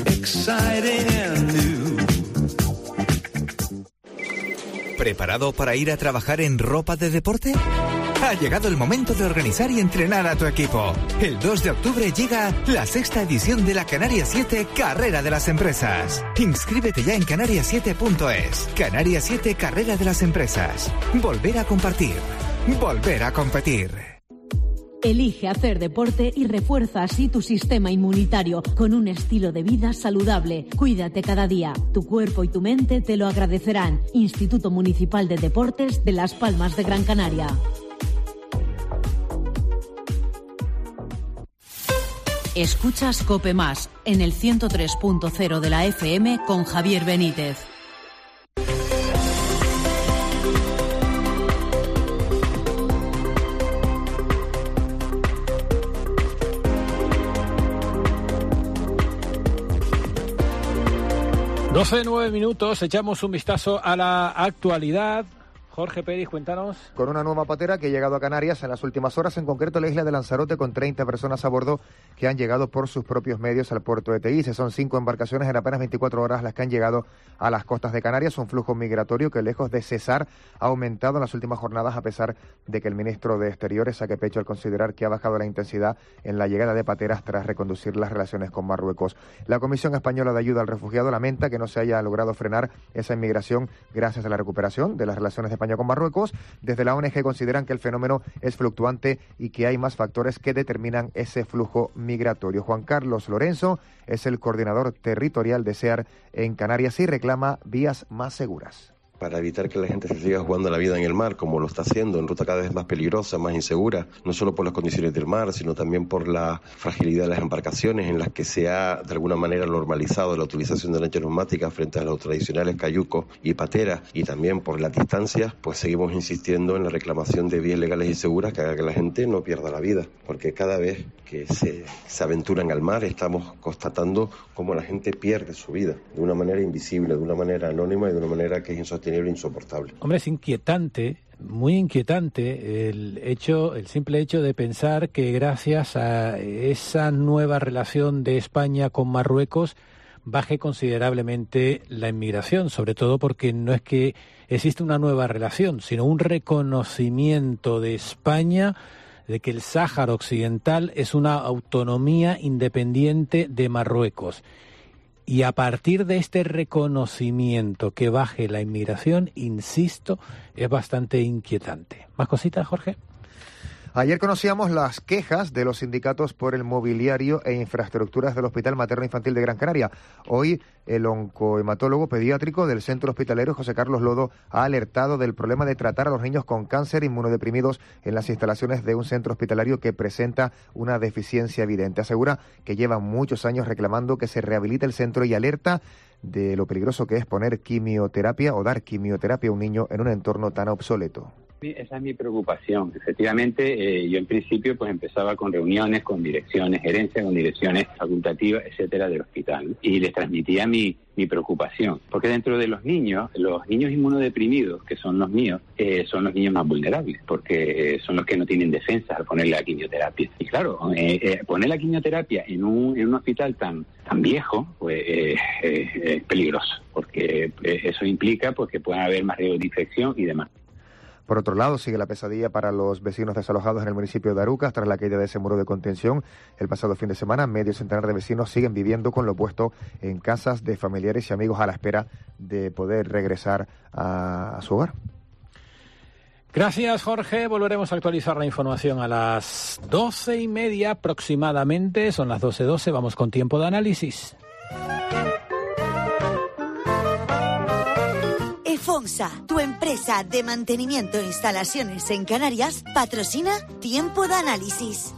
¿Preparado para ir a trabajar en ropa de deporte? Ha llegado el momento de organizar y entrenar a tu equipo. El dos de octubre llega la sexta edición de la Canarias siete Carrera de las Empresas. Inscríbete ya en canarias siete punto es. Canarias siete Carrera de las Empresas. Volver a compartir. Volver a competir. Elige hacer deporte y refuerza así tu sistema inmunitario con un estilo de vida saludable. Cuídate cada día. Tu cuerpo y tu mente te lo agradecerán. Instituto Municipal de Deportes de Las Palmas de Gran Canaria. Escuchas COPE Más en el ciento tres punto cero de la F M con Javier Benítez. doce, nueve minutos, echamos un vistazo a la actualidad. Jorge Pérez, cuéntanos. Con una nueva patera que ha llegado a Canarias en las últimas horas, en concreto la isla de Lanzarote, con treinta personas a bordo que han llegado por sus propios medios al puerto de Teguise. Son cinco embarcaciones en apenas veinticuatro horas las que han llegado a las costas de Canarias. Un flujo migratorio que, lejos de cesar, ha aumentado en las últimas jornadas, a pesar de que el ministro de Exteriores saque pecho al considerar que ha bajado la intensidad en la llegada de pateras tras reconducir las relaciones con Marruecos. La Comisión Española de Ayuda al Refugiado lamenta que no se haya logrado frenar esa inmigración gracias a la recuperación de las relaciones de España con Marruecos. Desde la O N G consideran que el fenómeno es fluctuante y que hay más factores que determinan ese flujo migratorio. Juan Carlos Lorenzo es el coordinador territorial de SEAR en Canarias y reclama vías más seguras. Para evitar que la gente se siga jugando la vida en el mar, como lo está haciendo, en ruta cada vez más peligrosa, más insegura, no solo por las condiciones del mar, sino también por la fragilidad de las embarcaciones, en las que se ha de alguna manera normalizado la utilización de lanchas neumáticas frente a los tradicionales cayucos y pateras, y también por las distancias, pues seguimos insistiendo en la reclamación de vías legales y seguras que haga que la gente no pierda la vida, porque cada vez que se, se aventuran al mar estamos constatando cómo la gente pierde su vida de una manera invisible, de una manera anónima y de una manera que es insostenible, insoportable. Hombre, es inquietante, muy inquietante el hecho, el simple hecho de pensar que gracias a esa nueva relación de España con Marruecos baje considerablemente la inmigración, sobre todo porque no es que existe una nueva relación, sino un reconocimiento de España de que el Sáhara Occidental es una autonomía independiente de Marruecos. Y a partir de este reconocimiento que baje la inmigración, insisto, es bastante inquietante. ¿Más cositas, Jorge? Ayer conocíamos las quejas de los sindicatos por el mobiliario e infraestructuras del Hospital Materno Infantil de Gran Canaria. Hoy el oncohematólogo pediátrico del centro hospitalero, José Carlos Lodo, ha alertado del problema de tratar a los niños con cáncer inmunodeprimidos en las instalaciones de un centro hospitalario que presenta una deficiencia evidente. Asegura que llevan muchos años reclamando que se rehabilite el centro y alerta de lo peligroso que es poner quimioterapia o dar quimioterapia a un niño en un entorno tan obsoleto. Esa es mi preocupación. Efectivamente, eh, yo en principio pues empezaba con reuniones con direcciones, gerencia, con direcciones facultativas, etcétera, del hospital, y les transmitía mi, mi preocupación. Porque dentro de los niños, los niños inmunodeprimidos, que son los míos, eh, son los niños más vulnerables, porque eh, son los que no tienen defensas al ponerle la quimioterapia. Y claro, eh, eh, poner la quimioterapia en un, en un hospital tan, tan viejo, pues eh, eh, es peligroso, porque eh, eso implica pues, que pueda haber más riesgo de infección y demás. Por otro lado, sigue la pesadilla para los vecinos desalojados en el municipio de Arucas tras la caída de ese muro de contención el pasado fin de semana. Medio centenar de vecinos siguen viviendo con lo puesto en casas de familiares y amigos a la espera de poder regresar a, a su hogar. Gracias, Jorge. Volveremos a actualizar la información a las doce y media aproximadamente. Son las doce doce. Vamos con tiempo de análisis. EFONSA, tu empresa de mantenimiento e instalaciones en Canarias, patrocina Tiempo de Análisis.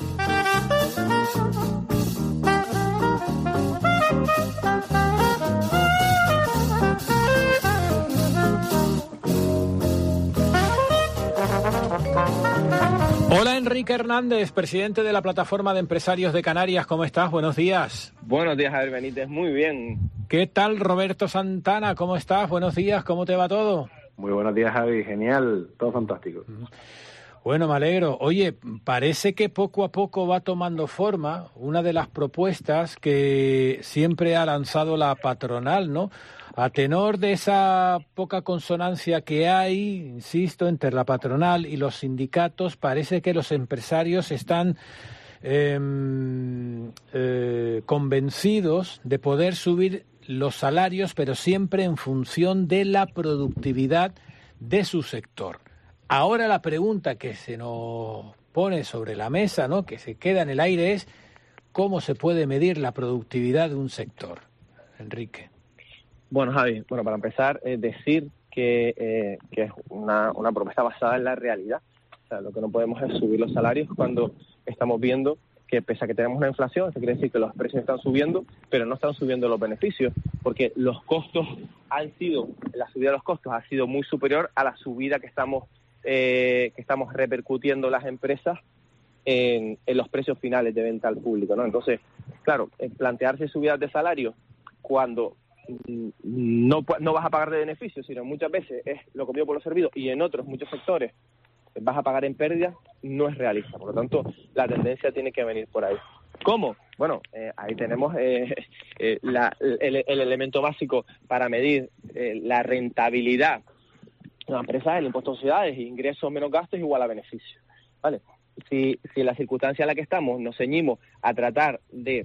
Hola, Enrique Hernández, presidente de la Plataforma de Empresarios de Canarias. ¿Cómo estás? Buenos días. Buenos días, Javier Benítez. Muy bien. ¿Qué tal, Roberto Santana? ¿Cómo estás? Buenos días. ¿Cómo te va todo? Muy buenos días, Javi. Genial. Todo fantástico. Bueno, me alegro. Oye, parece que poco a poco va tomando forma una de las propuestas que siempre ha lanzado la patronal, ¿no? A tenor de esa poca consonancia que hay, insisto, entre la patronal y los sindicatos, parece que los empresarios están eh, eh, convencidos de poder subir los salarios, pero siempre en función de la productividad de su sector. Ahora la pregunta que se nos pone sobre la mesa, ¿no?, que se queda en el aire, es ¿cómo se puede medir la productividad de un sector? Enrique. Bueno, Javi, bueno, para empezar, eh, decir que, eh, que es una, una propuesta basada en la realidad. O sea, lo que no podemos es subir los salarios cuando estamos viendo que, pese a que tenemos una inflación, eso quiere decir que los precios están subiendo, pero no están subiendo los beneficios, porque los costos han sido, la subida de los costos ha sido muy superior a la subida que estamos, eh, que estamos repercutiendo las empresas en, en los precios finales de venta al público, ¿no? Entonces, claro, plantearse subidas de salario cuando no, no vas a pagar de beneficios, sino muchas veces es lo comido por lo servido, y en otros muchos sectores vas a pagar en pérdidas, no es realista. Por lo tanto, la tendencia tiene que venir por ahí. ¿Cómo? Bueno, eh, ahí tenemos eh, eh, la, el, el elemento básico para medir eh, la rentabilidad de una empresa, el impuesto a sociedades, ingresos menos gastos igual a beneficios, ¿vale? Si, si en la circunstancia en la que estamos nos ceñimos a tratar de,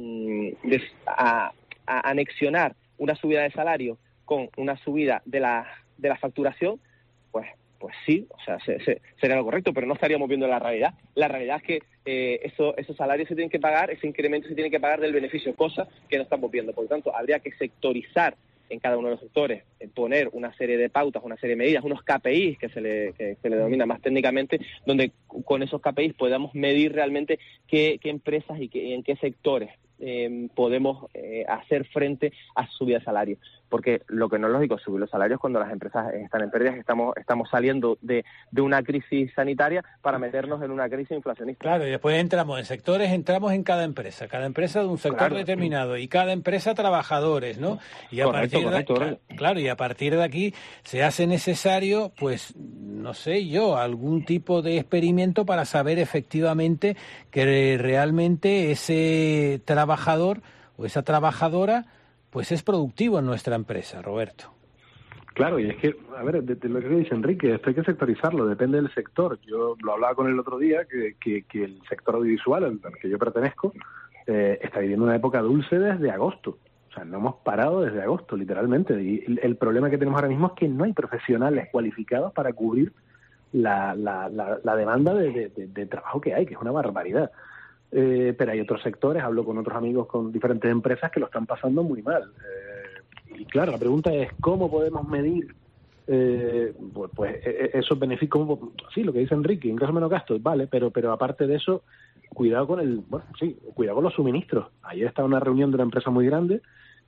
de a, a anexionar una subida de salario con una subida de la, de la facturación, pues pues sí, o sea, se, se, sería lo correcto, pero no estaríamos viendo la realidad. La realidad es que eh, eso, esos salarios se tienen que pagar, ese incremento se tiene que pagar del beneficio, cosa que no estamos viendo. Por lo tanto, habría que sectorizar en cada uno de los sectores, eh, poner una serie de pautas, una serie de medidas, unos K P Is que se le, que se le denomina más técnicamente, donde con esos K P Is podamos medir realmente qué, qué empresas y, qué, y en qué sectores eh, podemos eh, hacer frente a su subida de salario. Porque lo que no es lógico es subir los salarios cuando las empresas están en pérdidas, estamos estamos saliendo de, de una crisis sanitaria para meternos en una crisis inflacionista. Claro, y después entramos en sectores, entramos en cada empresa, cada empresa de un sector claro. determinado, y cada empresa trabajadores, ¿no? Y a correcto, partir de, correcto, claro, claro, y a partir de aquí se hace necesario, pues, no sé yo, algún tipo de experimento para saber efectivamente que realmente ese trabajador o esa trabajadora pues es productivo en nuestra empresa, Roberto. Claro, y es que, a ver, de, de lo que dice Enrique, esto hay que sectorizarlo, depende del sector. Yo lo hablaba con él el otro día, que, que, que el sector audiovisual al, al que yo pertenezco eh, está viviendo una época dulce desde agosto. O sea, no hemos parado desde agosto, literalmente. Y el, el problema que tenemos ahora mismo es que no hay profesionales cualificados para cubrir la, la, la, la demanda de, de, de, de trabajo que hay, que es una barbaridad. Eh, pero hay otros sectores, hablo con otros amigos con diferentes empresas que lo están pasando muy mal. Eh, y claro, la pregunta es ¿cómo podemos medir eh, pues, pues esos beneficios? Sí, lo que dice Enrique, ingresos menos gastos, vale, pero pero aparte de eso, cuidado con el, bueno, sí, cuidado con los suministros. Ayer estaba una reunión de una empresa muy grande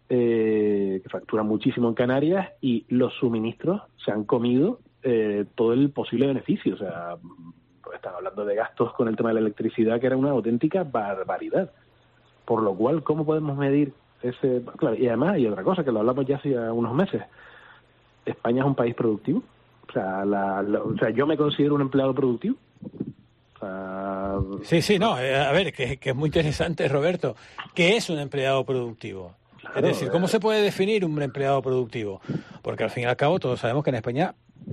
eh, que factura muchísimo en Canarias y los suministros se han comido eh, todo el posible beneficio, o sea, están hablando de gastos con el tema de la electricidad, que era una auténtica barbaridad. Por lo cual, ¿cómo podemos medir ese...? Claro, y además hay otra cosa, que lo hablamos ya hace unos meses. ¿España es un país productivo? O sea, la, la, o sea yo me considero un empleado productivo. O sea... Sí, sí, no, eh, a ver, que, que es muy interesante, Roberto. ¿Qué es un empleado productivo? Claro, es decir, ¿cómo eh... se puede definir un empleado productivo? Porque al fin y al cabo todos sabemos que en España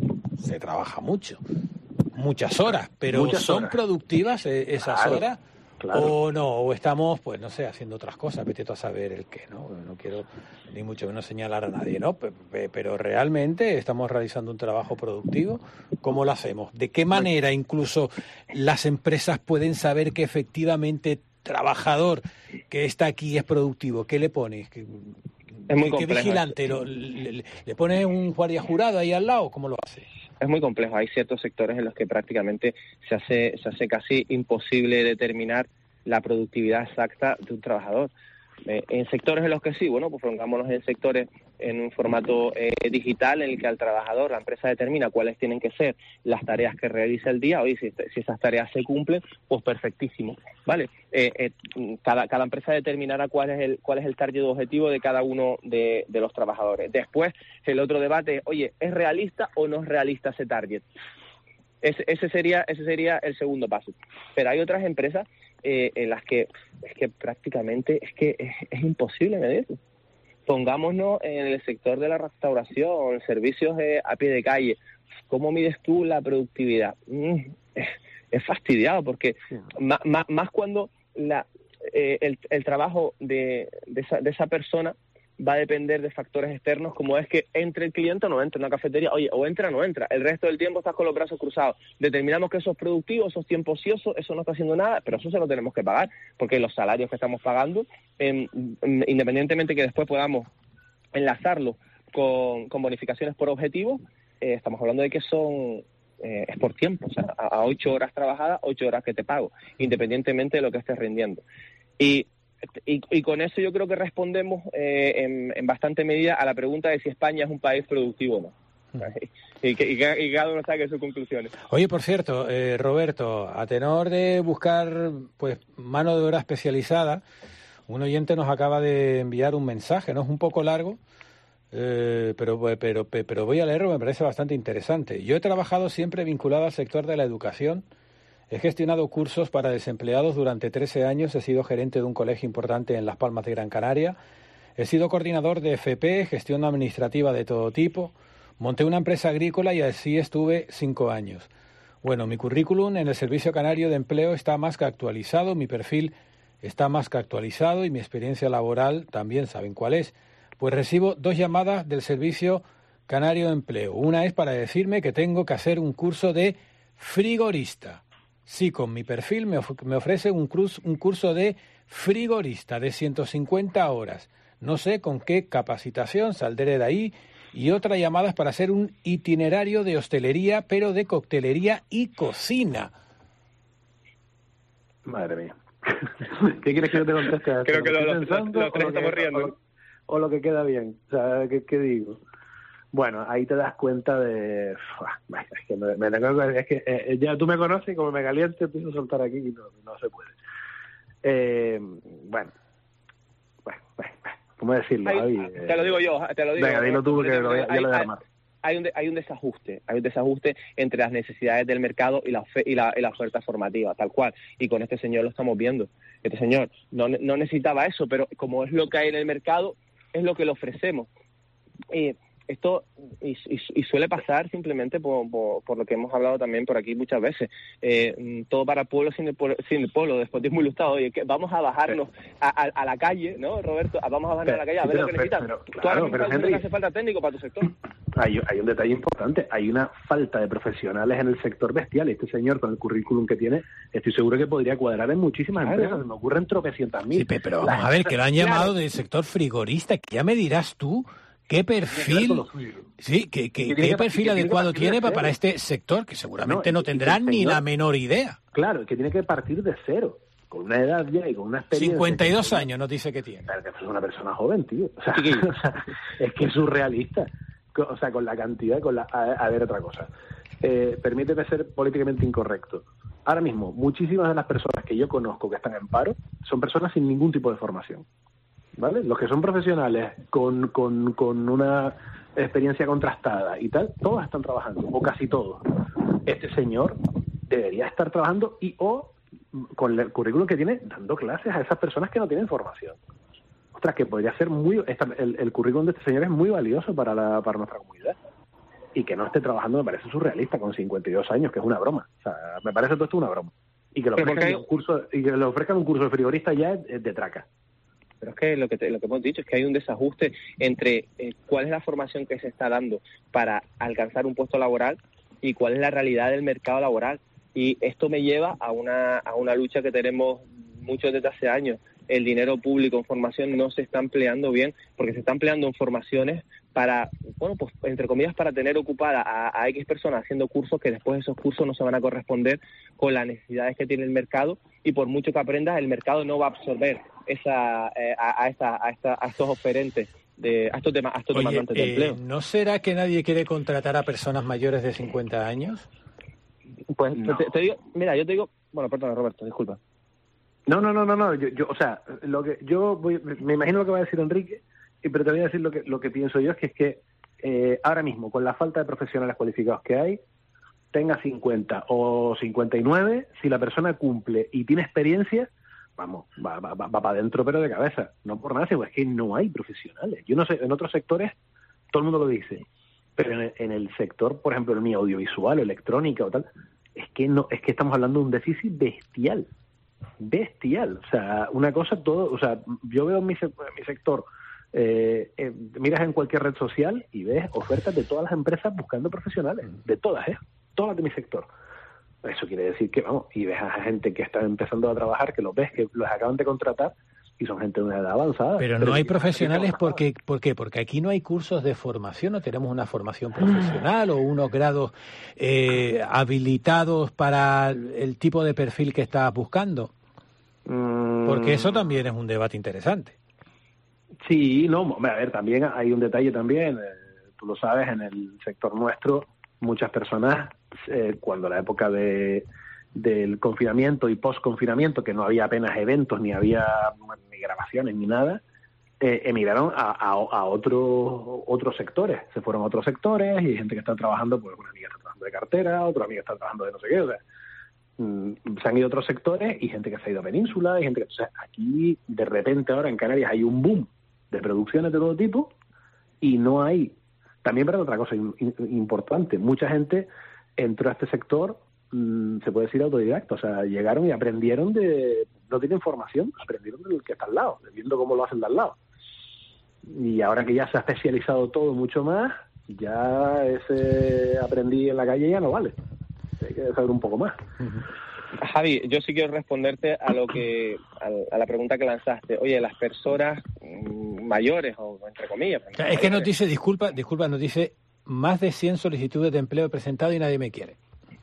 se trabaja mucho. Muchas horas, pero Muchas ¿son horas. productivas esas claro, horas? Claro. O no, o estamos, pues no sé, haciendo otras cosas, vete tú a saber el qué, ¿no? No quiero ni mucho menos señalar a nadie, ¿no? Pero realmente estamos realizando un trabajo productivo. ¿Cómo lo hacemos? ¿De qué manera incluso las empresas pueden saber que efectivamente trabajador que está aquí es productivo? ¿Qué le pones? ¿Qué, es muy ¿qué vigilante? ¿Lo, le, ¿Le pones un guardia jurado ahí al lado? ¿Cómo lo hace? Es muy complejo. Hay ciertos sectores en los que prácticamente se hace se hace casi imposible determinar la productividad exacta de un trabajador. Eh, en sectores en los que sí, bueno, pues pongámonos en sectores en un formato eh, digital en el que al trabajador la empresa determina cuáles tienen que ser las tareas que realiza el día. Oye, si, si esas tareas se cumplen, pues perfectísimo, ¿vale? Eh, eh, cada, cada empresa determinará cuál es el cuál es el target objetivo de cada uno de, de los trabajadores. Después, el otro debate es, oye, ¿es realista o no es realista ese target? Ese, ese sería ese sería el segundo paso. Pero hay otras empresas eh, en las que es que prácticamente es que es, es imposible medirlo. Pongámonos en el sector de la restauración, servicios eh, a pie de calle. ¿Cómo mides tú la productividad? Mm, es, es fastidiado porque sí. más, más, más cuando la, eh, el, el trabajo de, de, esa, de esa persona va a depender de factores externos, como es que entre el cliente o no entre en una cafetería, oye, o entra o no entra, el resto del tiempo estás con los brazos cruzados. Determinamos que eso es productivo, eso es tiempo ocioso, eso no está haciendo nada, pero eso se lo tenemos que pagar, porque los salarios que estamos pagando, eh, independientemente que después podamos enlazarlo con, con bonificaciones por objetivos, eh, estamos hablando de que son eh, es por tiempo, o sea, a, a ocho horas trabajadas, ocho horas que te pago, independientemente de lo que estés rindiendo. Y Y, y con eso yo creo que respondemos eh, en, en bastante medida a la pregunta de si España es un país productivo o no. Y, que, y, que, y cada uno saque sus conclusiones. Oye, por cierto, eh, Roberto, a tenor de buscar pues mano de obra especializada, Un oyente nos acaba de enviar un mensaje, ¿no? Es un poco largo, eh, pero, pero, pero voy a leerlo, me parece bastante interesante. Yo he trabajado siempre vinculado al sector de la educación. He gestionado cursos para desempleados durante trece años. He sido gerente de un colegio importante en Las Palmas de Gran Canaria. He sido coordinador de F P, gestión administrativa de todo tipo. Monté una empresa agrícola y así estuve cinco años. Bueno, mi currículum en el Servicio Canario de Empleo está más que actualizado, mi perfil está más que actualizado y mi experiencia laboral también saben cuál es. Pues recibo dos llamadas del Servicio Canario de Empleo. Una es para decirme que tengo que hacer un curso de frigorista. Sí, con mi perfil me, of- me ofrece un, cruz, un curso de frigorista de ciento cincuenta horas. No sé con qué capacitación saldré de ahí. Y otra llamada es para hacer un itinerario de hostelería, pero de coctelería y cocina. Madre mía. ¿Qué quieres que yo te conteste? a esto? Creo que ¿Lo lo- estoy los- pensando los tres o lo estamos que- riendo. o lo- O lo que queda bien. O sea, ¿qué, qué digo? Bueno, ahí te das cuenta de... Es que, me, me tengo que- es que eh, ya tú me conoces y como me caliente empiezo a soltar aquí y no, no se puede. Eh, bueno, bueno, bueno, ¿cómo decirlo, Hay- Javi? te lo digo yo, te lo digo. Venga, dilo tú, porque Hay- lo voy a- ya lo voy a hay- armar. Hay un, de- hay un desajuste, hay un desajuste entre las necesidades del mercado y la, ofe- y la, y la oferta formativa, tal cual. Y con este señor lo estamos viendo. Este señor no, ne- no necesitaba eso, pero como es lo que hay en el mercado, es lo que le ofrecemos. Eh, esto y, y, y suele pasar simplemente por, por, por lo que hemos hablado también por aquí muchas veces. Eh, todo para el pueblo sin el pueblo, sin el pueblo. Después de muy ilustrado, oye, que vamos a bajarnos a, a, a la calle, ¿no, Roberto? Vamos a bajarnos Pero- a la calle a ver pero- lo que pero- necesitan. pero, Tú claro, ahora mismo pero, sabes lo que Henry, hace falta técnico para tu sector. Hay, hay un detalle importante, hay una falta de profesionales en el sector bestial. Este señor, con el currículum que tiene, estoy seguro que podría cuadrar en muchísimas Claro. empresas. Me ocurren tropecientas mil. Sí, pe- pero vamos a ver, que lo han llamado del sector frigorista, que ya me dirás tú qué perfil, sí, qué, qué, Que tiene qué que- perfil que tiene que adecuado partir de tiene pa- cero. para este sector, que seguramente No, no, y- y tendrá el ni señor- la menor idea. Claro, que tiene que partir de cero, con una edad ya y con una experiencia. cincuenta y dos años nos dice que tiene. Claro, que es una persona joven, tío. O sea, o sea, es que es surrealista. Co- O sea, con la cantidad, con la... A, a ver, otra cosa. Eh, permíteme ser políticamente incorrecto. Ahora mismo, muchísimas de las personas que yo conozco que están en paro son personas sin ningún tipo de formación. ¿Vale? Los que son profesionales con, con, con una experiencia contrastada y tal, todos están trabajando, o casi todos. Este señor debería estar trabajando y o con el currículum que tiene dando clases a esas personas que no tienen formación. Ostras, que podría ser muy... Esta, el, el currículum de este señor es muy valioso para, la, para nuestra comunidad. Y que no esté trabajando me parece surrealista con cincuenta y dos años, que es una broma. O sea, me parece todo esto una broma. Y que le Pero ofrezcan porque hay- un curso, y que le ofrezcan un curso de frigorista ya es, es de traca. Pero es que lo que, te- lo que hemos dicho es que hay un desajuste entre eh, cuál es la formación que se está dando para alcanzar un puesto laboral y cuál es la realidad del mercado laboral. Y esto me lleva a una, a una lucha que tenemos muchos desde hace años. El dinero público en formación no se está empleando bien, porque se está empleando en formaciones para, bueno, pues entre comillas, para tener ocupada a, a X personas haciendo cursos que después esos cursos no se van a corresponder con las necesidades que tiene el mercado, y por mucho que aprendas, el mercado no va a absorber esa eh, a, a, esta, a, esta, a estos oferentes, de, a estos, dema- a estos Oye, demandantes de eh, empleo. ¿no será que nadie quiere contratar a personas mayores de cincuenta años? Pues No. te, te digo, mira, yo te digo, bueno, perdona, Roberto, disculpa. No, no, no, no, no. Yo, yo, o sea, lo que yo voy, me imagino lo que va a decir Enrique, y pero te voy a decir lo que lo que pienso yo, es que es que eh, ahora mismo, con la falta de profesionales cualificados que hay, tenga cincuenta o cincuenta y nueve, si la persona cumple y tiene experiencia, vamos, va, va, va, va para adentro pero de cabeza. No por nada, sino es que no hay profesionales. Yo no sé, en otros sectores todo el mundo lo dice, pero en el, en el sector, por ejemplo, en mi audiovisual o electrónica o tal, es que no, es que estamos hablando de un déficit bestial. Bestial, o sea, una cosa todo, o sea, yo veo en mi, se- en mi sector, eh, eh, miras en cualquier red social y ves ofertas de todas las empresas buscando profesionales, de todas, ¿eh? Todas de mi sector. Eso quiere decir que, vamos, y ves a gente que está empezando a trabajar, que los ves, que los acaban de contratar y son gente de una edad avanzada. Pero no hay que- profesionales que- porque, ¿por qué? Porque aquí no hay cursos de formación, no tenemos una formación profesional o unos grados eh, habilitados para el tipo de perfil que estás buscando. Porque eso también es un debate interesante. Sí, no, hombre, a ver, también hay un detalle también, eh, tú lo sabes, en el sector nuestro, muchas personas, eh, cuando la época de del confinamiento y post-confinamiento, que no había apenas eventos, ni había ni grabaciones, ni nada, eh, emigraron a, a, a otros otros sectores. Se fueron a otros sectores y hay gente que está trabajando, pues una amiga está trabajando de cartera, otra amiga está trabajando de no sé qué, o sea, mmm, se han ido a otros sectores y gente que se ha ido a Península, y gente que... O sea, aquí, de repente, ahora en Canarias hay un boom de producciones de todo tipo y no hay... También, pero otra cosa in, in, importante, mucha gente entró a este sector, mmm, se puede decir autodidacta, o sea, llegaron y aprendieron de... No tienen formación, aprendieron del que está al lado, viendo cómo lo hacen de al lado. Y ahora que ya se ha especializado todo mucho más, ya ese aprendí en la calle ya no vale. Hay que saber un poco más. Javi, yo sí quiero responderte a lo que a la pregunta que lanzaste. Oye, las personas mayores, o entre comillas... Es mayores, que nos dice, disculpa, disculpa, nos dice más de cien solicitudes de empleo presentado y nadie me quiere.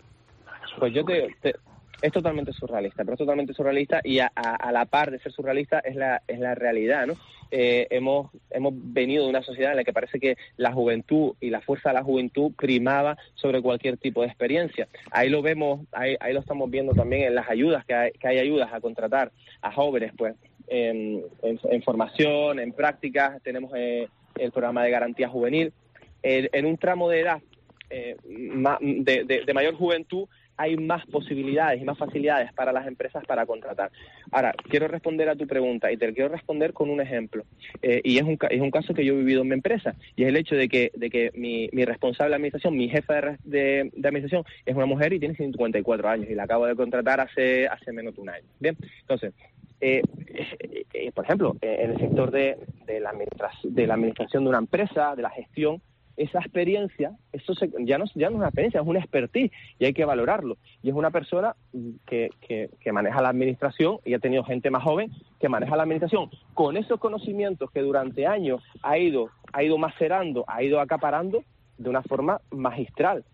Pues yo te... te es totalmente surrealista, pero es totalmente surrealista y a, a, a la par de ser surrealista es la es la realidad, ¿no? Eh, hemos hemos venido de una sociedad en la que parece que la juventud y la fuerza de la juventud primaba sobre cualquier tipo de experiencia. Ahí lo vemos, ahí, ahí lo estamos viendo también en las ayudas, que hay, que hay ayudas a contratar a jóvenes, pues, en, en, en formación, en prácticas. Tenemos eh, el programa de garantía juvenil. Eh, en un tramo de edad eh, de, de, de mayor juventud, hay más posibilidades y más facilidades para las empresas para contratar. Ahora, quiero responder a tu pregunta y te lo quiero responder con un ejemplo. Eh, y es un, es un caso que yo he vivido en mi empresa, y es el hecho de que, de que mi, mi responsable de administración, mi jefa de, de, de administración, es una mujer y tiene cincuenta y cuatro años y la acabo de contratar hace, hace menos de un año. Bien, entonces... Eh, eh, eh, por ejemplo, eh, en el sector de, de, la de la administración de una empresa, de la gestión, esa experiencia, eso se, ya, no, ya no es una experiencia, es una expertise y hay que valorarlo. Y es una persona que, que, que maneja la administración, y ha tenido gente más joven que maneja la administración con esos conocimientos que durante años ha ido, ha ido macerando, ha ido acaparando de una forma magistral.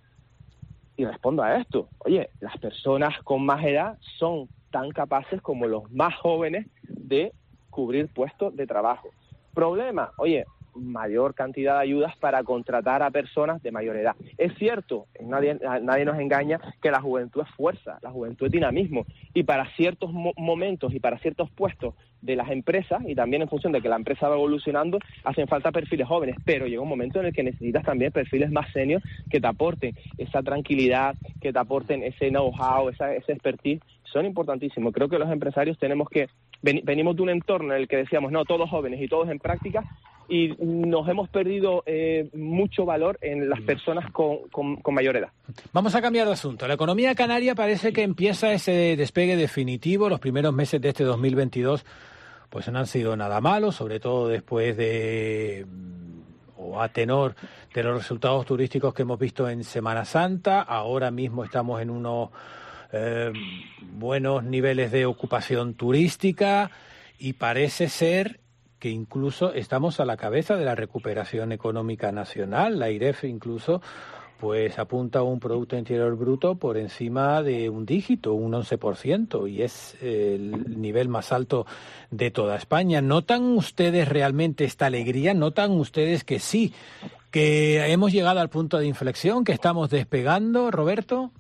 Y respondo a esto, oye, las personas con más edad son tan capaces como los más jóvenes de cubrir puestos de trabajo. Problema, oye, mayor cantidad de ayudas para contratar a personas de mayor edad. Es cierto, nadie, nadie nos engaña que la juventud es fuerza, la juventud es dinamismo, y para ciertos mo- momentos y para ciertos puestos de las empresas, y también en función de que la empresa va evolucionando, hacen falta perfiles jóvenes, pero llega un momento en el que necesitas también perfiles más seniors que te aporten esa tranquilidad, que te aporten ese know-how, esa, ese expertise. Son importantísimos. Creo que los empresarios tenemos que... Ven, venimos de un entorno en el que decíamos, no, todos jóvenes y todos en práctica, y nos hemos perdido eh, mucho valor en las personas con, con, con mayor edad. Vamos a cambiar de asunto. La economía canaria parece que empieza ese despegue definitivo. Los primeros meses de este dos mil veintidós pues no han sido nada malos, sobre todo después de, o a tenor de los resultados turísticos que hemos visto en Semana Santa. Ahora mismo estamos en unos eh, buenos niveles de ocupación turística y parece ser que incluso estamos a la cabeza de la recuperación económica nacional. La I R E F incluso pues apunta a un Producto Interior Bruto por encima de un dígito, un once por ciento, y es el nivel más alto de toda España. ¿Notan ustedes realmente esta alegría? ¿Notan ustedes que sí, que hemos llegado al punto de inflexión, que estamos despegando, Roberto?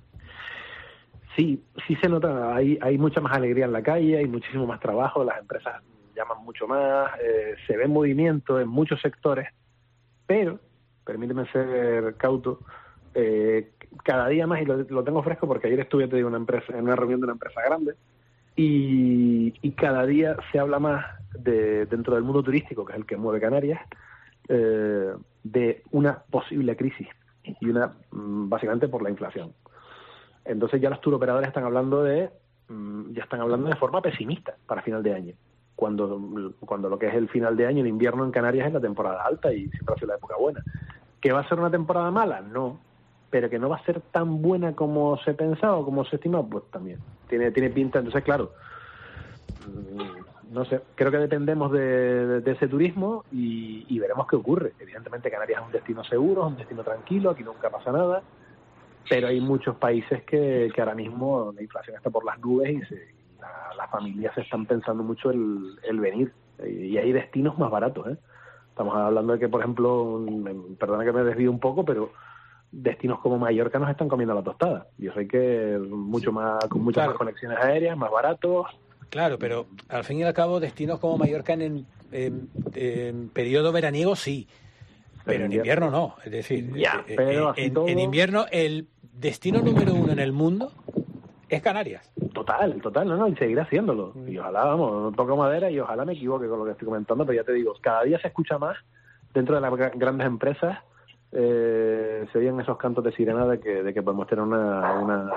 Sí, sí se nota. Hay, hay mucha más alegría en la calle, hay muchísimo más trabajo, las empresas llaman mucho más, eh, se ve movimiento en muchos sectores, pero, permíteme ser cauto, eh, cada día más, y lo, lo tengo fresco porque ayer estuve te digo, una empresa, en una reunión de una empresa grande, y, y cada día se habla más de, dentro del mundo turístico, que es el que mueve Canarias, eh, de una posible crisis, y una básicamente por la inflación. Entonces ya los turoperadores están hablando de ya están hablando de forma pesimista para final de año, cuando cuando lo que es el final de año, el invierno en Canarias es la temporada alta y siempre ha sido la época buena. ¿Que va a ser una temporada mala? No, pero que no va a ser tan buena como se pensaba o como se estimaba, pues también tiene tiene pinta. Entonces, claro, no sé, creo que dependemos de, de, de ese turismo y, y veremos qué ocurre. Evidentemente Canarias es un destino seguro, es un destino tranquilo, aquí nunca pasa nada, pero hay muchos países que, que ahora mismo la inflación está por las nubes y, se, y la, las familias se están pensando mucho el, el venir, y hay destinos más baratos, ¿eh? Estamos hablando de que, por ejemplo, perdona que me desvío un poco, pero destinos como Mallorca nos están comiendo la tostada. Yo sé que mucho más, con muchas Claro. más conexiones aéreas, más baratos. Claro, pero al fin y al cabo, destinos como Mallorca en, en, en, en periodo veraniego sí, pero en invierno no. Es decir, Ya, eh, pero eh, así en, todo- en invierno el destino número uno en el mundo es Canarias. Total, total, no, no, y seguirá haciéndolo. Y ojalá, vamos, no toco madera y ojalá me equivoque con lo que estoy comentando, pero ya te digo, cada día se escucha más dentro de las gra- grandes empresas, eh, se oyen esos cantos de sirena de que, de que podemos tener una, una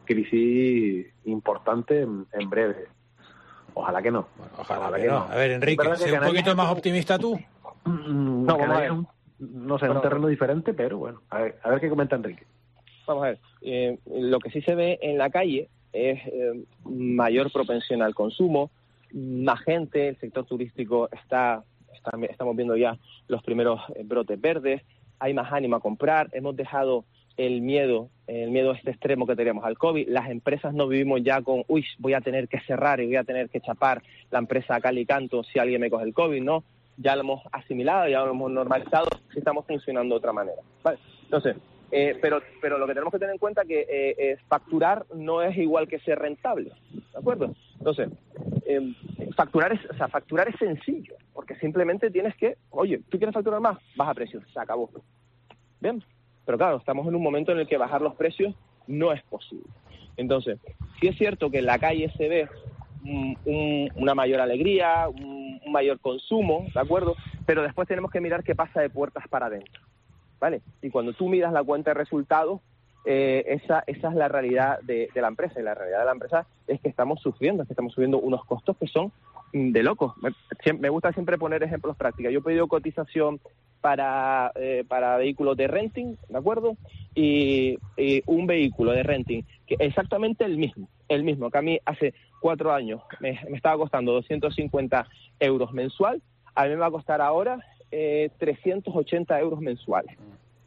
crisis importante en, en breve. Ojalá que no. Ojalá que no. A ver, Enrique, Es verdad que sé un Canarias poquito es más como- optimista tú. Mm, No, vamos a Canarias ver. es un- no sé, es Bueno, un terreno diferente, pero bueno, a ver, a ver qué comenta Enrique. Vamos a ver, eh, lo que sí se ve en la calle es eh, mayor propensión al consumo, más gente, el sector turístico está, está estamos viendo ya los primeros eh, brotes verdes, hay más ánimo a comprar, hemos dejado el miedo, el miedo este extremo que teníamos al COVID, las empresas no vivimos ya con, uy, voy a tener que cerrar y voy a tener que chapar la empresa a cal y canto si alguien me coge el COVID, ¿no? Ya lo hemos asimilado, ya lo hemos normalizado, sí estamos funcionando de otra manera, ¿vale? Entonces, Eh, pero pero lo que tenemos que tener en cuenta es que eh, eh, facturar no es igual que ser rentable, ¿de acuerdo? Entonces, eh, facturar es, o sea, facturar es sencillo, porque simplemente tienes que, oye, ¿tú quieres facturar más? Baja precios, se acabó. Bien, pero claro, estamos en un momento en el que bajar los precios no es posible. Entonces, sí es cierto que en la calle se ve un, un, una mayor alegría, un, un mayor consumo, ¿de acuerdo? Pero después tenemos que mirar qué pasa de puertas para adentro. ¿Vale? Y cuando tú miras la cuenta de resultados, eh, esa, esa es la realidad de, de la empresa. Y la realidad de la empresa es que estamos sufriendo, es que estamos subiendo unos costos que son mm, de locos. Me, siem- me gusta siempre poner ejemplos prácticos. Yo he pedido cotización para, eh, para vehículos de renting, ¿de acuerdo? Y, y un vehículo de renting, que exactamente el mismo, el mismo, que a mí hace cuatro años me, me estaba costando doscientos cincuenta euros mensual, a mí me va a costar ahora eh, trescientos ochenta euros mensuales.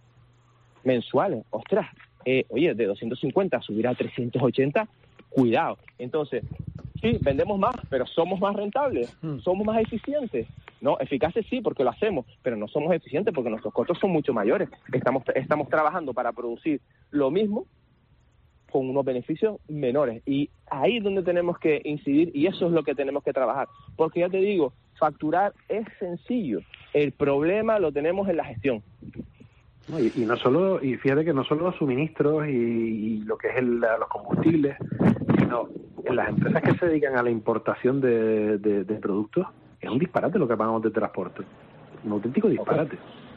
Mensuales, ostras, eh, oye, de doscientos cincuenta subir a trescientos ochenta, cuidado. Entonces, sí, vendemos más, pero somos más rentables, somos más eficientes. No, eficaces sí, porque lo hacemos, pero no somos eficientes porque nuestros costos son mucho mayores. Estamos, estamos trabajando para producir lo mismo con unos beneficios menores. Y ahí es donde tenemos que incidir y eso es lo que tenemos que trabajar. Porque ya te digo, facturar es sencillo. El problema lo tenemos en la gestión. No, y, y no solo, y fíjate que no solo los suministros y, y lo que es el, los combustibles, sino en las empresas que se dedican a la importación de, de, de productos, es un disparate lo que pagamos de transporte. Un auténtico disparate.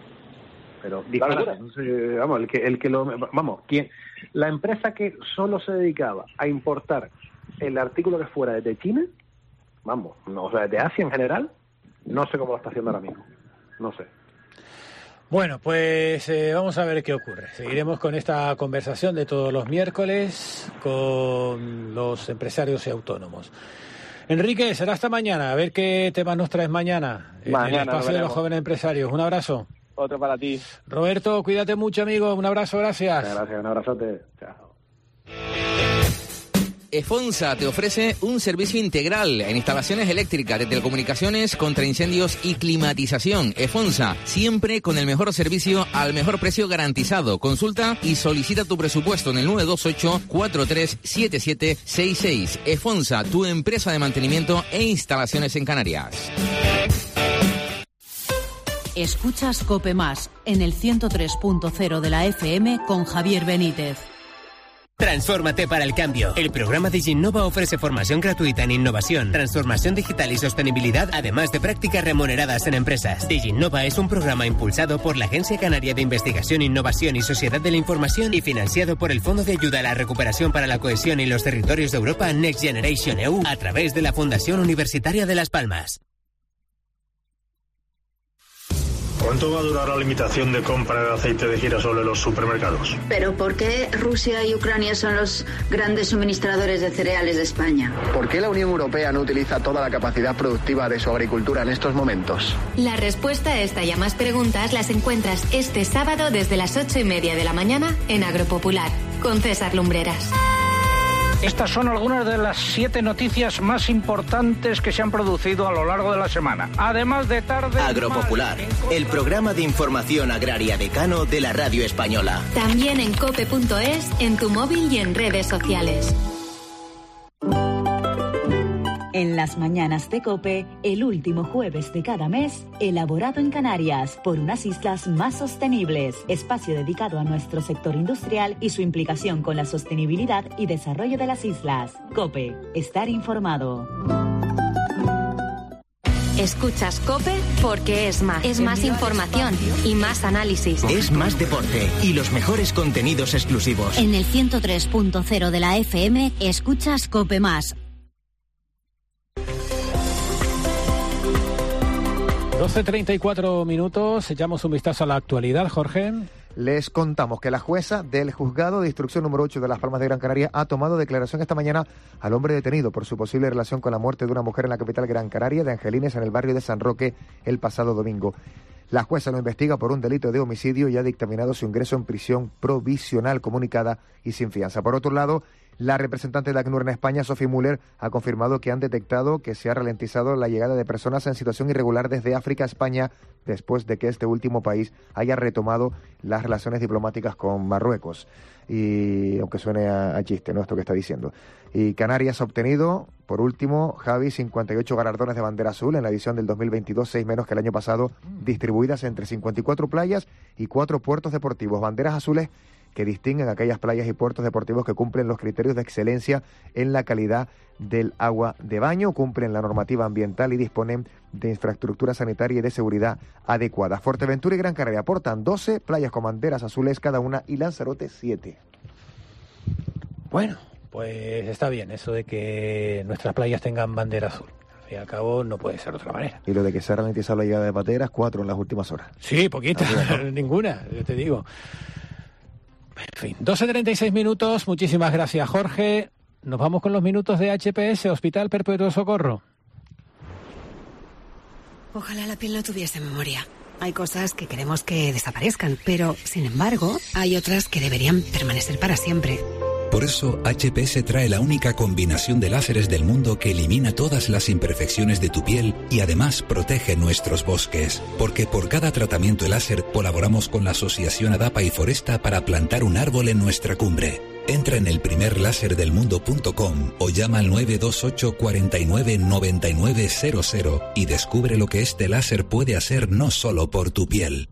Pero disparate. No sé, vamos, el que, el que lo, vamos, ¿quién? La empresa que solo se dedicaba a importar el artículo que fuera desde China, vamos, no, o sea, de Asia en general, no sé cómo lo está haciendo ahora mismo. No sé. Bueno, pues eh, vamos a ver qué ocurre. Seguiremos con esta conversación de todos los miércoles con los empresarios y autónomos. Enrique, será hasta mañana. A ver qué temas nos traes mañana. Mañana en el espacio nos de los veremos. jóvenes empresarios. Un abrazo. Otro para ti. Roberto, cuídate mucho, amigo. Un abrazo, gracias. Gracias, un abrazote. Chao. EFONSA te ofrece un servicio integral en instalaciones eléctricas, de telecomunicaciones, contra incendios y climatización. EFONSA, siempre con el mejor servicio al mejor precio garantizado. Consulta y solicita tu presupuesto en el nueve dos ocho, cuatro tres siete siete seis seis. EFONSA, tu empresa de mantenimiento e instalaciones en Canarias. Escuchas COPE Más en el ciento tres punto cero de la F M con Javier Benítez. Transfórmate para el cambio. El programa DigiNova ofrece formación gratuita en innovación, transformación digital y sostenibilidad, además de prácticas remuneradas en empresas. DigiNova es un programa impulsado por la Agencia Canaria de Investigación, Innovación y Sociedad de la Información y financiado por el Fondo de Ayuda a la Recuperación para la Cohesión y los Territorios de Europa Next Generation E U a través de la Fundación Universitaria de Las Palmas. ¿Cuánto va a durar la limitación de compra de aceite de girasol en los supermercados? ¿Pero por qué Rusia y Ucrania son los grandes suministradores de cereales de España? ¿Por qué la Unión Europea no utiliza toda la capacidad productiva de su agricultura en estos momentos? La respuesta a esta y a más preguntas las encuentras este sábado desde las ocho y media de la mañana en Agropopular, con César Lumbreras. Estas son algunas de las siete noticias más importantes que se han producido a lo largo de la semana. Además de tarde... Agropopular, el programa de información agraria decano de la radio española. También en cope punto es, en tu móvil y en redes sociales. En las mañanas de COPE, el último jueves de cada mes, elaborado en Canarias por unas islas más sostenibles. Espacio dedicado a nuestro sector industrial y su implicación con la sostenibilidad y desarrollo de las islas. COPE, estar informado. Escuchas COPE porque es más. Es más información y más análisis. Es más deporte y los mejores contenidos exclusivos. En el ciento tres punto cero de la F M, escuchas COPE más. doce treinta y cuatro minutos, echamos un vistazo a la actualidad, Jorge. Les contamos que la jueza del juzgado de instrucción número ocho de Las Palmas de Gran Canaria ha tomado declaración esta mañana al hombre detenido por su posible relación con la muerte de una mujer en la capital Gran Canaria de Angelines, en el barrio de San Roque, el pasado domingo. La jueza lo investiga por un delito de homicidio y ha dictaminado su ingreso en prisión provisional comunicada y sin fianza. Por otro lado, la representante de ACNUR en España, Sophie Müller, ha confirmado que han detectado que se ha ralentizado la llegada de personas en situación irregular desde África a España después de que este último país haya retomado las relaciones diplomáticas con Marruecos. Y aunque suene a, a chiste, ¿no?, esto que está diciendo. Y Canarias ha obtenido, por último, Javi, cincuenta y ocho galardones de bandera azul en la edición del dos mil veintidós, seis menos que el año pasado, distribuidas entre cincuenta y cuatro playas y cuatro puertos deportivos. Banderas azules que distinguen aquellas playas y puertos deportivos que cumplen los criterios de excelencia en la calidad del agua de baño, cumplen la normativa ambiental y disponen de infraestructura sanitaria y de seguridad adecuada. Fuerteventura y Gran Canaria aportan doce playas con banderas azules cada una y Lanzarote siete. Bueno, pues está bien eso de que nuestras playas tengan bandera azul. Al fin y al cabo no puede ser de otra manera. Y lo de que se ha ralentizado la llegada de pateras, cuatro en las últimas horas. Sí, poquita, ninguna, yo te digo. En fin, doce treinta y seis minutos, muchísimas gracias, Jorge. Nos vamos con los minutos de H P S, Hospital Perpetuo Socorro. Ojalá la piel no tuviese memoria. Hay cosas que queremos que desaparezcan, pero, sin embargo, hay otras que deberían permanecer para siempre. Por eso, H P S trae la única combinación de láseres del mundo que elimina todas las imperfecciones de tu piel y además protege nuestros bosques. Porque por cada tratamiento láser colaboramos con la Asociación Adapa y Foresta para plantar un árbol en nuestra cumbre. Entra en el primer láser del mundo punto com o llama al nueve dos ocho, cuatro nueve, nueve nueve cero cero y descubre lo que este láser puede hacer no solo por tu piel.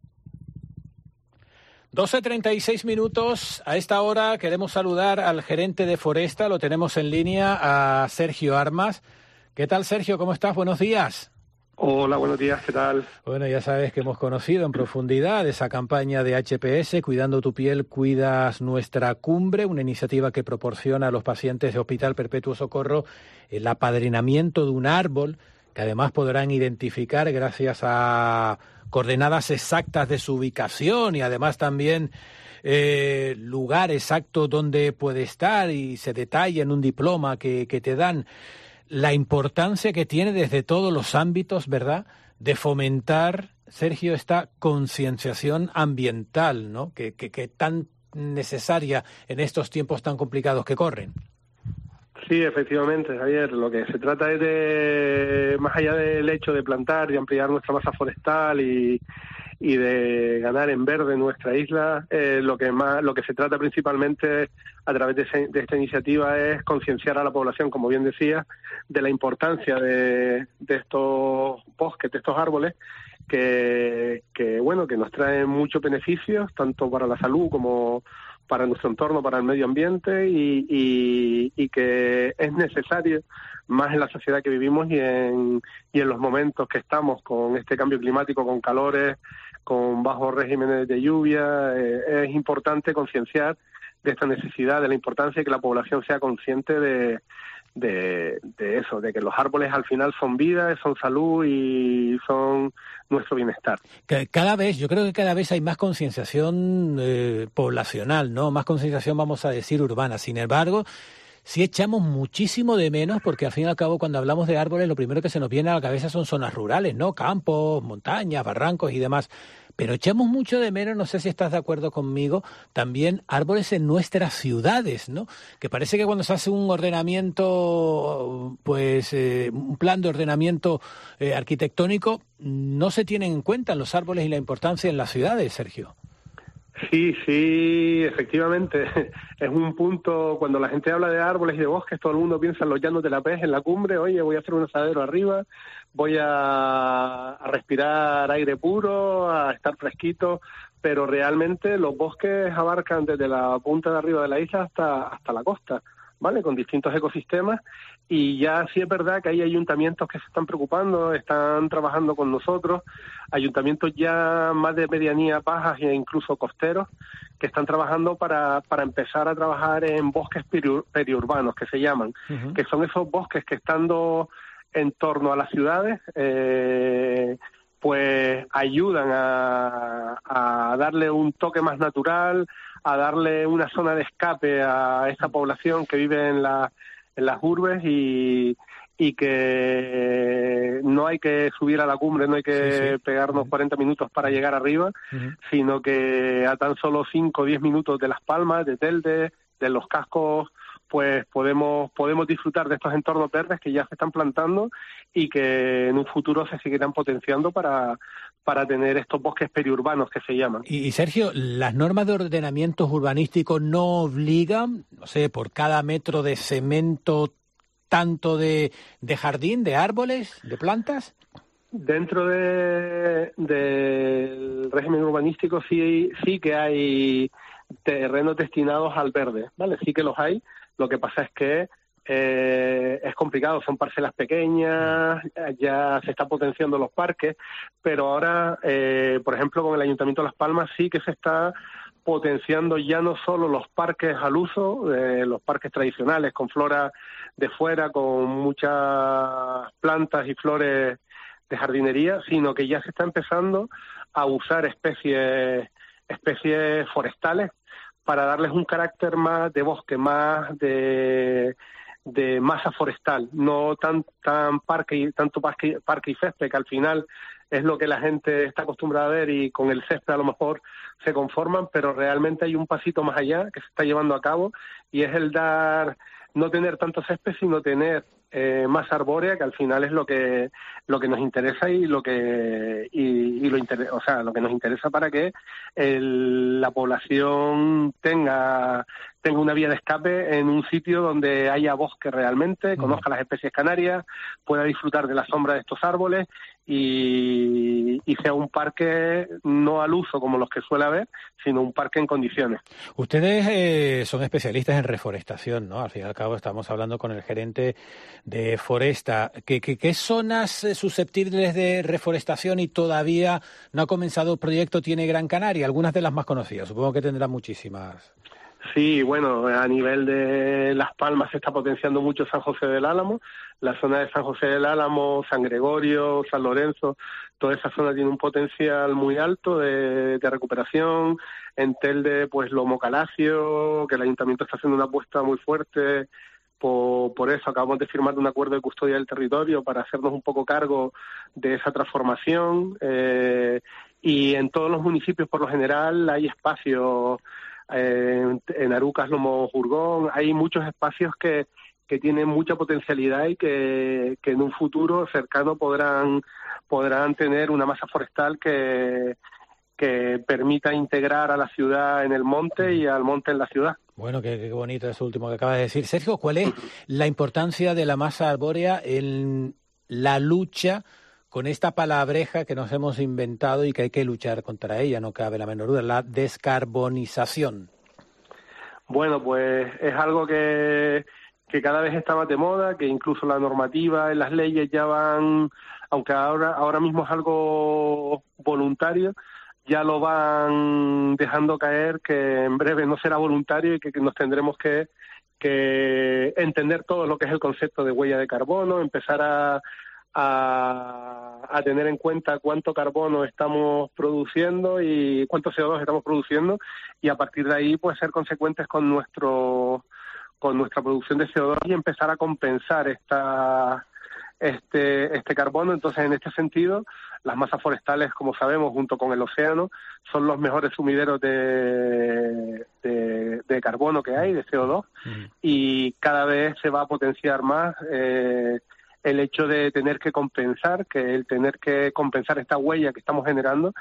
doce treinta y seis minutos. A esta hora queremos saludar al gerente de Foresta. Lo tenemos en línea, a Sergio Armas. ¿Qué tal, Sergio? ¿Cómo estás? Buenos días. Hola, buenos días. ¿Qué tal? Bueno, ya sabes que hemos conocido en profundidad esa campaña de H P S, Cuidando tu piel, cuidas nuestra cumbre, una iniciativa que proporciona a los pacientes de Hospital Perpetuo Socorro el apadrinamiento de un árbol que además podrán identificar gracias a coordenadas exactas de su ubicación y además también eh, lugar exacto donde puede estar, y se detalla en un diploma que, que te dan la importancia que tiene desde todos los ámbitos, ¿verdad?, de fomentar, Sergio, esta concienciación ambiental, ¿no?, que, que, que tan necesaria en estos tiempos tan complicados que corren. Sí, efectivamente, Javier. Lo que se trata es de, más allá del hecho de plantar y ampliar nuestra masa forestal y, y de ganar en verde nuestra isla, eh, lo que más, lo que se trata principalmente a través de, ese, de esta iniciativa es concienciar a la población, como bien decía, de la importancia de, de estos bosques, de estos árboles, que, que bueno, que nos traen muchos beneficios, tanto para la salud como para nuestro entorno, para el medio ambiente, y, y, y que es necesario, más en la sociedad que vivimos y en, y en los momentos que estamos con este cambio climático, con calores, con bajos regímenes de lluvia, eh, es importante concienciar de esta necesidad, de la importancia de que la población sea consciente de, de, de eso, de que los árboles al final son vida, son salud y son nuestro bienestar. Cada vez, yo creo que cada vez hay más concienciación eh, poblacional, ¿no? Más concienciación, vamos a decir, urbana. Sin embargo, sí echamos muchísimo de menos, porque al fin y al cabo cuando hablamos de árboles lo primero que se nos viene a la cabeza son zonas rurales, ¿no? Campos, montañas, barrancos y demás. Pero echamos mucho de menos, no sé si estás de acuerdo conmigo, también árboles en nuestras ciudades, ¿no? Que parece que cuando se hace un ordenamiento, pues eh, un plan de ordenamiento eh, arquitectónico, no se tienen en cuenta los árboles y la importancia en las ciudades, Sergio. Sí, sí, efectivamente. Es un punto, cuando la gente habla de árboles y de bosques, todo el mundo piensa en los llanos de la Pez, en la cumbre, oye, voy a hacer un asadero arriba, voy a, a respirar aire puro, a estar fresquito, pero realmente los bosques abarcan desde la punta de arriba de la isla hasta, hasta la costa, ¿vale? Con distintos ecosistemas, y ya sí es verdad que hay ayuntamientos que se están preocupando, están trabajando con nosotros, ayuntamientos ya más de medianía bajas e incluso costeros, que están trabajando para, para empezar a trabajar en bosques peri- periurbanos, que se llaman, uh-huh. que son esos bosques que estando en torno a las ciudades, eh, pues ayudan a, a darle un toque más natural, a darle una zona de escape a esa población que vive en, la, en las urbes y, y que no hay que subir a la cumbre, no hay que sí, sí. pegarnos cuarenta minutos para llegar arriba, uh-huh. sino que a tan solo cinco o diez minutos de Las Palmas, de Telde, de los cascos, pues podemos podemos disfrutar de estos entornos verdes que ya se están plantando y que en un futuro se seguirán potenciando para, para tener estos bosques periurbanos que se llaman. Y, y Sergio, ¿las normas de ordenamientos urbanísticos no obligan, no sé, por cada metro de cemento, tanto de, de jardín, de árboles, de plantas? Dentro de del régimen urbanístico sí, sí que hay terrenos destinados al verde, ¿vale? Sí que los hay. Lo que pasa es que eh, es complicado, son parcelas pequeñas, ya se están potenciando los parques, pero ahora, eh, por ejemplo, con el Ayuntamiento de Las Palmas sí que se está potenciando ya no solo los parques al uso, eh, los parques tradicionales con flora de fuera, con muchas plantas y flores de jardinería, sino que ya se está empezando a usar especies, especies forestales para darles un carácter más de bosque, más de, de masa forestal, no tan tan parque y tanto parque, parque y césped, que al final es lo que la gente está acostumbrada a ver y con el césped a lo mejor se conforman, pero realmente hay un pasito más allá que se está llevando a cabo y es el dar, no tener tanto césped, sino tener eh, más arbórea, que al final es lo que lo que nos interesa y lo que y, y lo inter- o sea, lo que nos interesa para que el, la población tenga tenga una vía de escape en un sitio donde haya bosque realmente, conozca las especies canarias, pueda disfrutar de la sombra de estos árboles y, y sea un parque no al uso como los que suele haber, sino un parque en condiciones. Ustedes eh, son especialistas en reforestación, ¿no? Al fin y al cabo estamos hablando con el gerente de Foresta. ¿Qué, qué, qué zonas susceptibles de reforestación y todavía no ha comenzado el proyecto tiene Gran Canaria? Algunas de las más conocidas, supongo que tendrá muchísimas. Sí, bueno, a nivel de Las Palmas se está potenciando mucho San José del Álamo, la zona de San José del Álamo, San Gregorio, San Lorenzo, toda esa zona tiene un potencial muy alto de, de recuperación. En Telde, pues Lomo Calacio, que el Ayuntamiento está haciendo una apuesta muy fuerte por, por eso. Acabamos de firmar un acuerdo de custodia del territorio para hacernos un poco cargo de esa transformación. Eh, y en todos los municipios, por lo general, hay espacios. En, en Arucas, Lomo Jurgón, hay muchos espacios que, que tienen mucha potencialidad y que, que en un futuro cercano podrán podrán tener una masa forestal que, que permita integrar a la ciudad en el monte y al monte en la ciudad. Bueno, qué, qué bonito eso último que acabas de decir. Sergio, ¿cuál es la importancia de la masa arbórea en la lucha con esta palabreja que nos hemos inventado y que hay que luchar contra ella, no cabe la menor duda, la descarbonización? Bueno, pues es algo que, que cada vez está más de moda, que incluso la normativa y las leyes ya van, aunque ahora, ahora mismo es algo voluntario, ya lo van dejando caer, que en breve no será voluntario y que, que nos tendremos que, que entender todo lo que es el concepto de huella de carbono, empezar a A, a tener en cuenta cuánto carbono estamos produciendo y cuánto C O dos estamos produciendo y a partir de ahí pues ser consecuentes con nuestro con nuestra producción de C O dos y empezar a compensar esta este este carbono. Entonces, en este sentido, las masas forestales, como sabemos, junto con el océano, son los mejores sumideros de, de, de carbono que hay, de C O dos, mm. y cada vez se va a potenciar más eh, el hecho de tener que compensar, que el tener que compensar esta huella que estamos generando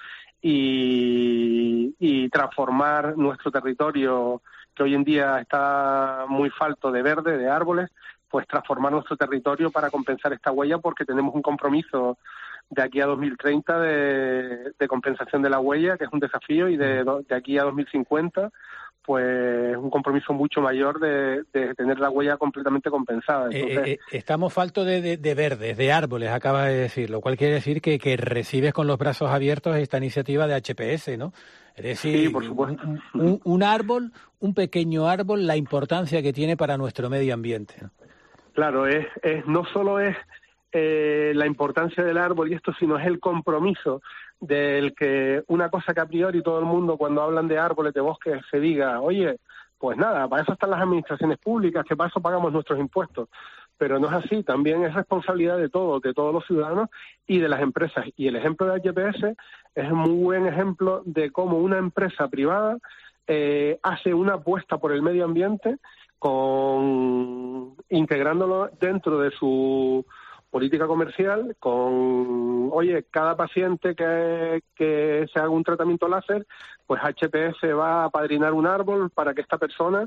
y, y transformar nuestro territorio, que hoy en día está muy falto de verde, de árboles, pues transformar nuestro territorio para compensar esta huella, porque tenemos un compromiso de aquí a dos mil treinta de, de compensación de la huella, que es un desafío, y de, de aquí a dos mil cincuenta, pues un compromiso mucho mayor de, de tener la huella completamente compensada. Entonces, eh, eh, estamos faltos de, de, de verdes, de árboles, acabas de decir, lo cual quiere decir que, que recibes con los brazos abiertos esta iniciativa de H P S, ¿no? Es decir, sí, por supuesto. Un, un, un árbol, un pequeño árbol, la importancia que tiene para nuestro medio ambiente, ¿no? Claro, es, es no solo es eh, la importancia del árbol y esto, sino es el compromiso del que una cosa que a priori todo el mundo, cuando hablan de árboles, de bosques, se diga, oye, pues nada, para eso están las administraciones públicas, que para eso pagamos nuestros impuestos. Pero no es así, también es responsabilidad de todos, de todos los ciudadanos y de las empresas. Y el ejemplo de H P S es un muy buen ejemplo de cómo una empresa privada eh, hace una apuesta por el medio ambiente, con integrándolo dentro de su política comercial, con, oye, cada paciente que, que se haga un tratamiento láser, pues H P S va a apadrinar un árbol para que esta persona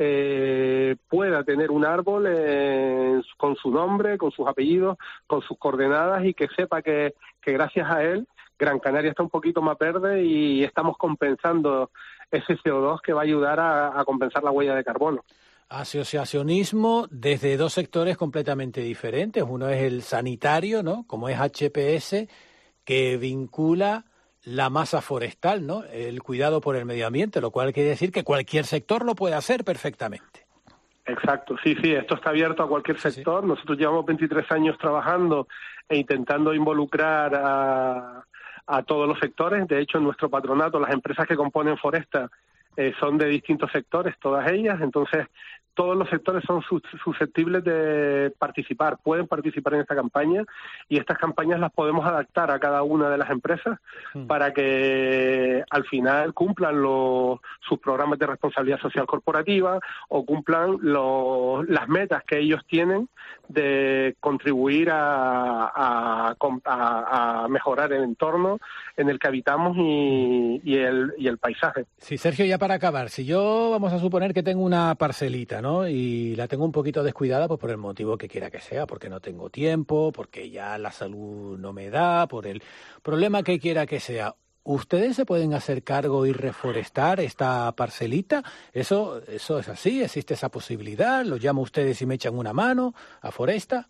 eh, pueda tener un árbol eh, con su nombre, con sus apellidos, con sus coordenadas, y que sepa que, que gracias a él Gran Canaria está un poquito más verde y estamos compensando ese C O dos que va a ayudar a, a compensar la huella de carbono. Asociacionismo desde dos sectores completamente diferentes. Uno es el sanitario, ¿no?, como es H P S, que vincula la masa forestal, ¿no?, el cuidado por el medio ambiente, lo cual quiere decir que cualquier sector lo puede hacer perfectamente. Exacto, sí, sí, esto está abierto a cualquier sector. Sí. Nosotros llevamos veintitrés años trabajando e intentando involucrar a, a todos los sectores. De hecho, en nuestro patronato, las empresas que componen Foresta eh, son de distintos sectores, todas ellas. Entonces, todos los sectores son susceptibles de participar, pueden participar en esta campaña, y estas campañas las podemos adaptar a cada una de las empresas mm. para que al final cumplan los, sus programas de responsabilidad social corporativa o cumplan los, las metas que ellos tienen de contribuir a, a, a, a mejorar el entorno en el que habitamos y, y, el, y el paisaje. Sí, Sergio, ya para acabar, si yo vamos a suponer que tengo una parcelita, ¿no?, y la tengo un poquito descuidada, pues por el motivo que quiera que sea, porque no tengo tiempo, porque ya la salud no me da, por el problema que quiera que sea, ¿ustedes se pueden hacer cargo y reforestar esta parcelita? ¿Eso, eso es así? ¿Existe esa posibilidad? ¿Los llamo a ustedes y me echan una mano a Foresta?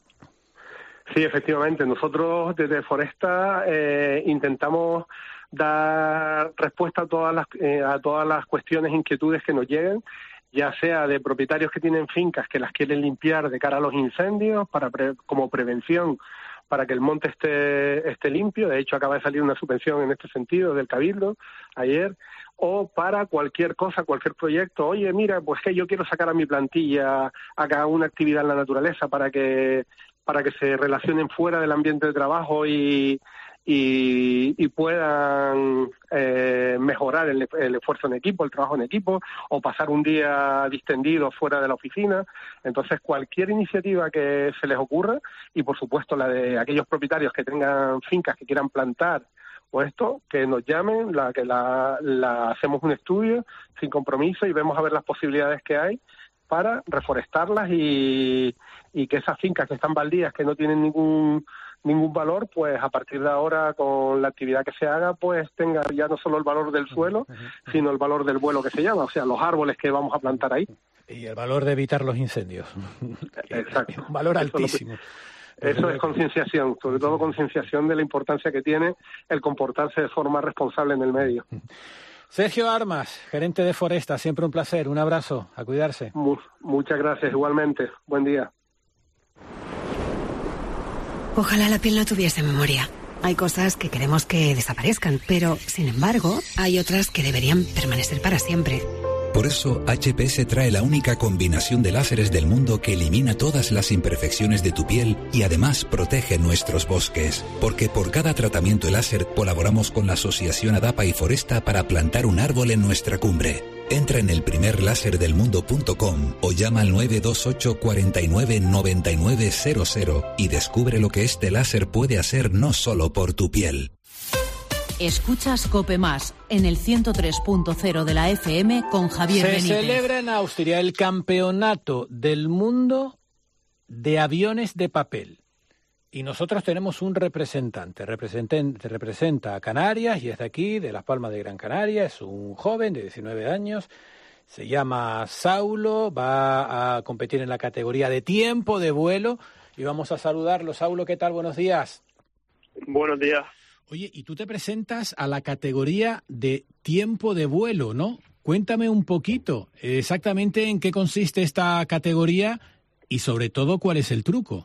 Sí, efectivamente. Nosotros desde Foresta eh, intentamos dar respuesta a todas las eh, a todas las cuestiones, inquietudes que nos lleguen, ya sea de propietarios que tienen fincas que las quieren limpiar de cara a los incendios, para pre- como prevención, para que el monte esté, esté limpio. De hecho, acaba de salir una subvención en este sentido del Cabildo ayer, o para cualquier cosa, cualquier proyecto. Oye, mira, pues que yo quiero sacar a mi plantilla a una actividad en la naturaleza para que para que se relacionen fuera del ambiente de trabajo y y, y puedan eh, mejorar el, el esfuerzo en equipo, el trabajo en equipo, o pasar un día distendido fuera de la oficina. Entonces, cualquier iniciativa que se les ocurra, y por supuesto la de aquellos propietarios que tengan fincas que quieran plantar o esto, que nos llamen, la que la, la hacemos un estudio sin compromiso y vemos a ver las posibilidades que hay para reforestarlas y, y que esas fincas que están baldías, que no tienen ningún ningún valor, pues a partir de ahora, con la actividad que se haga, pues tenga ya no solo el valor del suelo, sino el valor del vuelo que se llama, o sea, los árboles que vamos a plantar ahí. Y el valor de evitar los incendios. Exacto. Un valor altísimo. Eso, eso es concienciación, sobre todo concienciación de la importancia que tiene el comportarse de forma responsable en el medio. Sergio Armas, gerente de Foresta, siempre un placer, un abrazo, a cuidarse. Mu- muchas gracias, igualmente, buen día. Ojalá la piel no tuviese memoria. Hay cosas que queremos que desaparezcan, pero, sin embargo, hay otras que deberían permanecer para siempre. Por eso, H P S trae la única combinación de láseres del mundo que elimina todas las imperfecciones de tu piel y además protege nuestros bosques. Porque por cada tratamiento láser colaboramos con la Asociación Adapa y Foresta para plantar un árbol en nuestra cumbre. Entra en el primer láser del mundo punto com o llama al nueve dos ocho, cuatro nueve, nueve nueve cero cero y descubre lo que este láser puede hacer no solo por tu piel. Escuchas COPE Más en el ciento tres punto cero de la F M con Javier Se Benítez. celebra en Austria el Campeonato del Mundo de Aviones de Papel. Y nosotros tenemos un representante. Representante representa a Canarias y es de aquí, de Las Palmas de Gran Canaria. Es un joven de diecinueve años. Se llama Saulo. Va a competir en la categoría de tiempo de vuelo. Y vamos a saludarlo. Saulo, ¿qué tal? Buenos días. Buenos días. Oye, y tú te presentas a la categoría de tiempo de vuelo, ¿no? Cuéntame un poquito exactamente en qué consiste esta categoría y sobre todo cuál es el truco.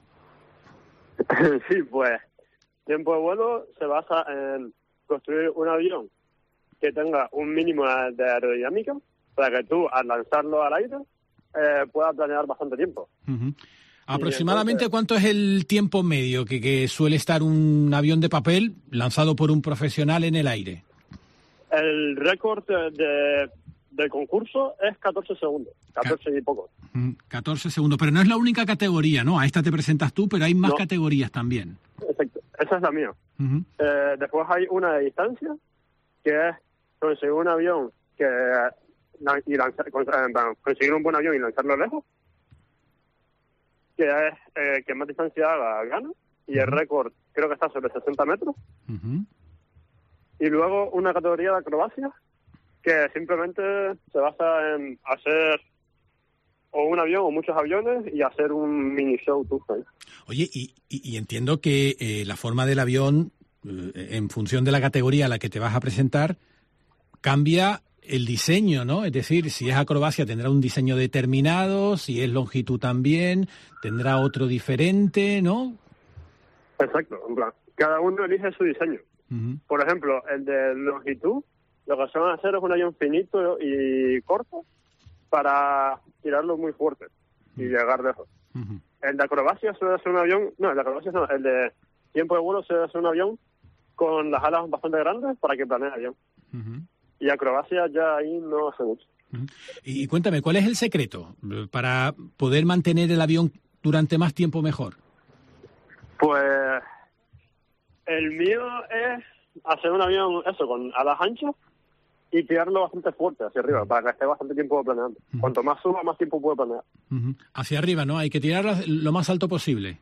Sí, pues tiempo de vuelo se basa en construir un avión que tenga un mínimo de aerodinámica para que tú al lanzarlo al aire eh, puedas planear bastante tiempo. Uh-huh. ¿Aproximadamente entonces, cuánto es el tiempo medio que, que suele estar un avión de papel lanzado por un profesional en el aire? El récord de, del concurso es catorce segundos, catorce y poco. catorce segundos, pero no es la única categoría, ¿no? A esta te presentas tú, pero hay más no. categorías también. Exacto, esa es la mía. Uh-huh. Eh, después hay una de distancia, que es conseguir un avión que y lanzar, conseguir un buen avión y lanzarlo lejos, que es eh, que más distancia haga gana, y el récord creo que está sobre sesenta metros. Uh-huh. Y luego una categoría de acrobacia, que simplemente se basa en hacer o un avión o muchos aviones y hacer un mini show tú. Oye, y, y, y entiendo que eh, la forma del avión, eh, en función de la categoría a la que te vas a presentar, cambia el diseño, ¿no? Es decir, si es acrobacia tendrá un diseño determinado, si es longitud también, tendrá otro diferente, ¿no? Exacto, en plan, cada uno elige su diseño. Uh-huh. Por ejemplo, el de longitud, lo que se van a hacer es un avión finito y corto para tirarlo muy fuerte y uh-huh. llegar lejos. Uh-huh. El de acrobacia suele ser un avión, no, el de acrobacia no, el de tiempo de vuelo suele ser un avión con las alas bastante grandes para que planee el avión. Uh-huh. Y acrobacia ya ahí no hace mucho. Uh-huh. Y, y cuéntame, ¿cuál es el secreto para poder mantener el avión durante más tiempo mejor? Pues el mío es hacer un avión, eso, con alas anchas y tirarlo bastante fuerte hacia arriba, uh-huh. para que esté bastante tiempo planeando. Uh-huh. Cuanto más suba, más tiempo puede planear. Uh-huh. Hacia arriba, ¿no? Hay que tirarlo lo más alto posible.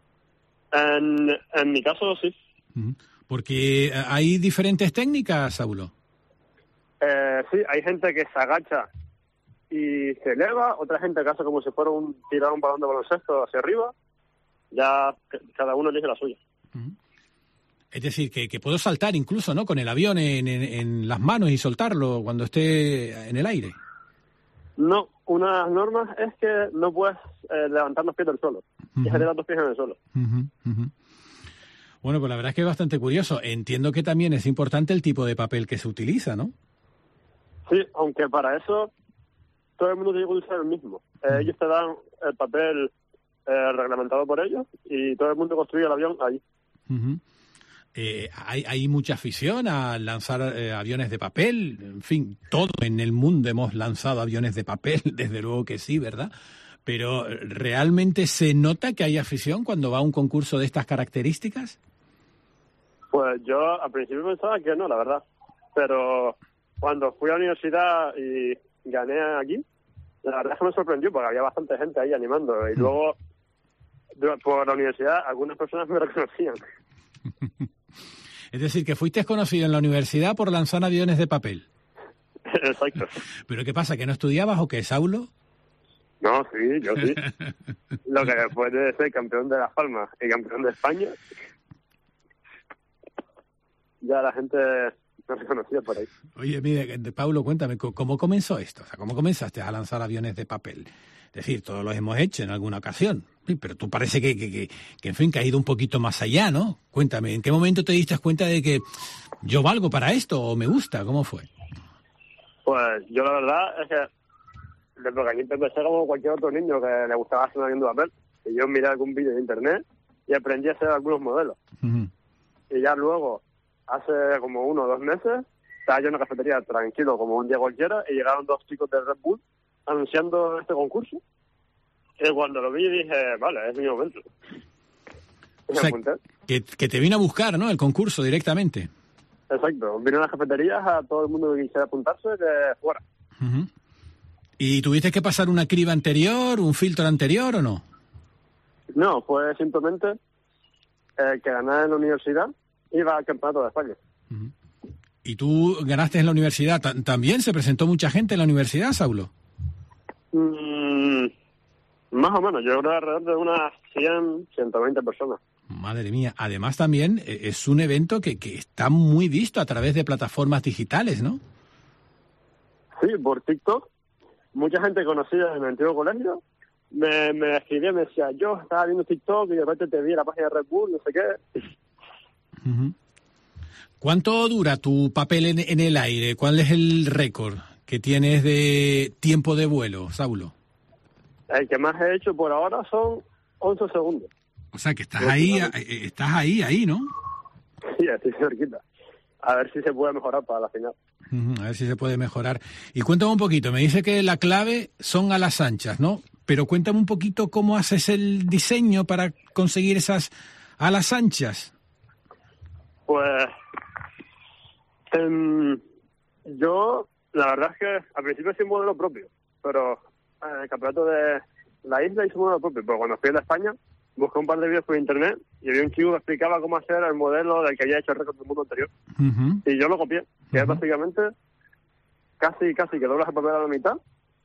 En, en mi caso, sí. Uh-huh. Porque hay diferentes técnicas, Saulo. Eh, sí, hay gente que se agacha y se eleva, otra gente que hace como si fuera un tirar un balón de baloncesto hacia arriba. Ya cada uno elige la suya. Uh-huh. Es decir, que, que puedo saltar incluso, ¿no? Con el avión en, en, en las manos y soltarlo cuando esté en el aire. No, una de las normas es que no puedes eh, levantar los pies del suelo. Uh-huh. Y generar dos pies en el suelo. Uh-huh. Uh-huh. Bueno, pues la verdad es que es bastante curioso. Entiendo que también es importante el tipo de papel que se utiliza, ¿no? Sí, aunque para eso todo el mundo tiene que utilizar el mismo. Eh, uh-huh. Ellos te dan el papel eh, reglamentado por ellos y todo el mundo construye el avión ahí. Uh-huh. Eh, hay, hay mucha afición a lanzar eh, aviones de papel. En fin, todos en el mundo hemos lanzado aviones de papel, desde luego que sí, ¿verdad? Pero ¿realmente se nota que hay afición cuando va a un concurso de estas características? Pues yo al principio pensaba que no, la verdad. Pero cuando fui a la universidad y gané aquí, la verdad es que me sorprendió porque había bastante gente ahí animando. Y luego, por la universidad, algunas personas me reconocían. Es decir, que fuiste conocido en la universidad por lanzar aviones de papel. Exacto. ¿Pero qué pasa, que no estudiabas o qué, Saulo? No, sí, yo sí. Lo que después de ser campeón de Las Palmas y campeón de España, ya la gente me reconocía por ahí. Oye, mire, Paulo, cuéntame, ¿cómo comenzó esto? O sea, ¿cómo comenzaste a lanzar aviones de papel? Es decir, todos los hemos hecho en alguna ocasión, sí, pero tú parece que, que, que, que, en fin, que ha ido un poquito más allá, ¿no? Cuéntame, ¿en qué momento te diste cuenta de que yo valgo para esto o me gusta? ¿Cómo fue? Pues yo la verdad es que de pequeñito empecé como cualquier otro niño que le gustaba hacer un avión de papel. Y yo miré algún vídeo de internet y aprendí a hacer algunos modelos. Uh-huh. Y ya luego, hace como uno o dos meses, estaba yo en una cafetería tranquilo como un día cualquiera y llegaron dos chicos de Red Bull anunciando este concurso. Y cuando lo vi dije, vale, es mi momento. O sea, que, que te vino a buscar, ¿no? El concurso directamente. Exacto. Vino a las cafeterías a todo el mundo que quisiera apuntarse de fuera. Uh-huh. ¿Y tuviste que pasar una criba anterior, un filtro anterior o no? No, fue simplemente eh, que gané en la universidad iba al campeonato de España. Uh-huh. ¿Y tú ganaste en la universidad? ¿También se presentó mucha gente en la universidad, Saulo? Mm, más o menos. Yo creo alrededor de unas cien, ciento veinte personas. Madre mía. Además también es un evento que, que está muy visto a través de plataformas digitales, ¿no? Sí, por TikTok. Mucha gente conocida en el antiguo colegio me, me escribía y me decía, yo estaba viendo TikTok y de repente te vi en la página de Red Bull, no sé qué. Uh-huh. ¿Cuánto dura tu papel en, en el aire? ¿Cuál es el récord que tienes de tiempo de vuelo, Saulo? El que más he hecho por ahora son once segundos. O sea, que estás ahí, estás ahí, ahí, ¿no? Sí, estoy cerquita. A ver si se puede mejorar para la final. Uh-huh, a ver si se puede mejorar. Y cuéntame un poquito, me dice que la clave son a las anchas, ¿no? Pero cuéntame un poquito cómo haces el diseño para conseguir esas alas anchas. Pues um, yo, la verdad es que al principio hice un modelo propio, pero en el campeonato de la isla hice un modelo propio, pero cuando fui a España busqué un par de vídeos por internet y había un chico que explicaba cómo hacer el modelo del que había hecho el récord del mundo anterior. Uh-huh. Y yo lo copié, que uh-huh. es básicamente casi, casi que doblas el papel a la mitad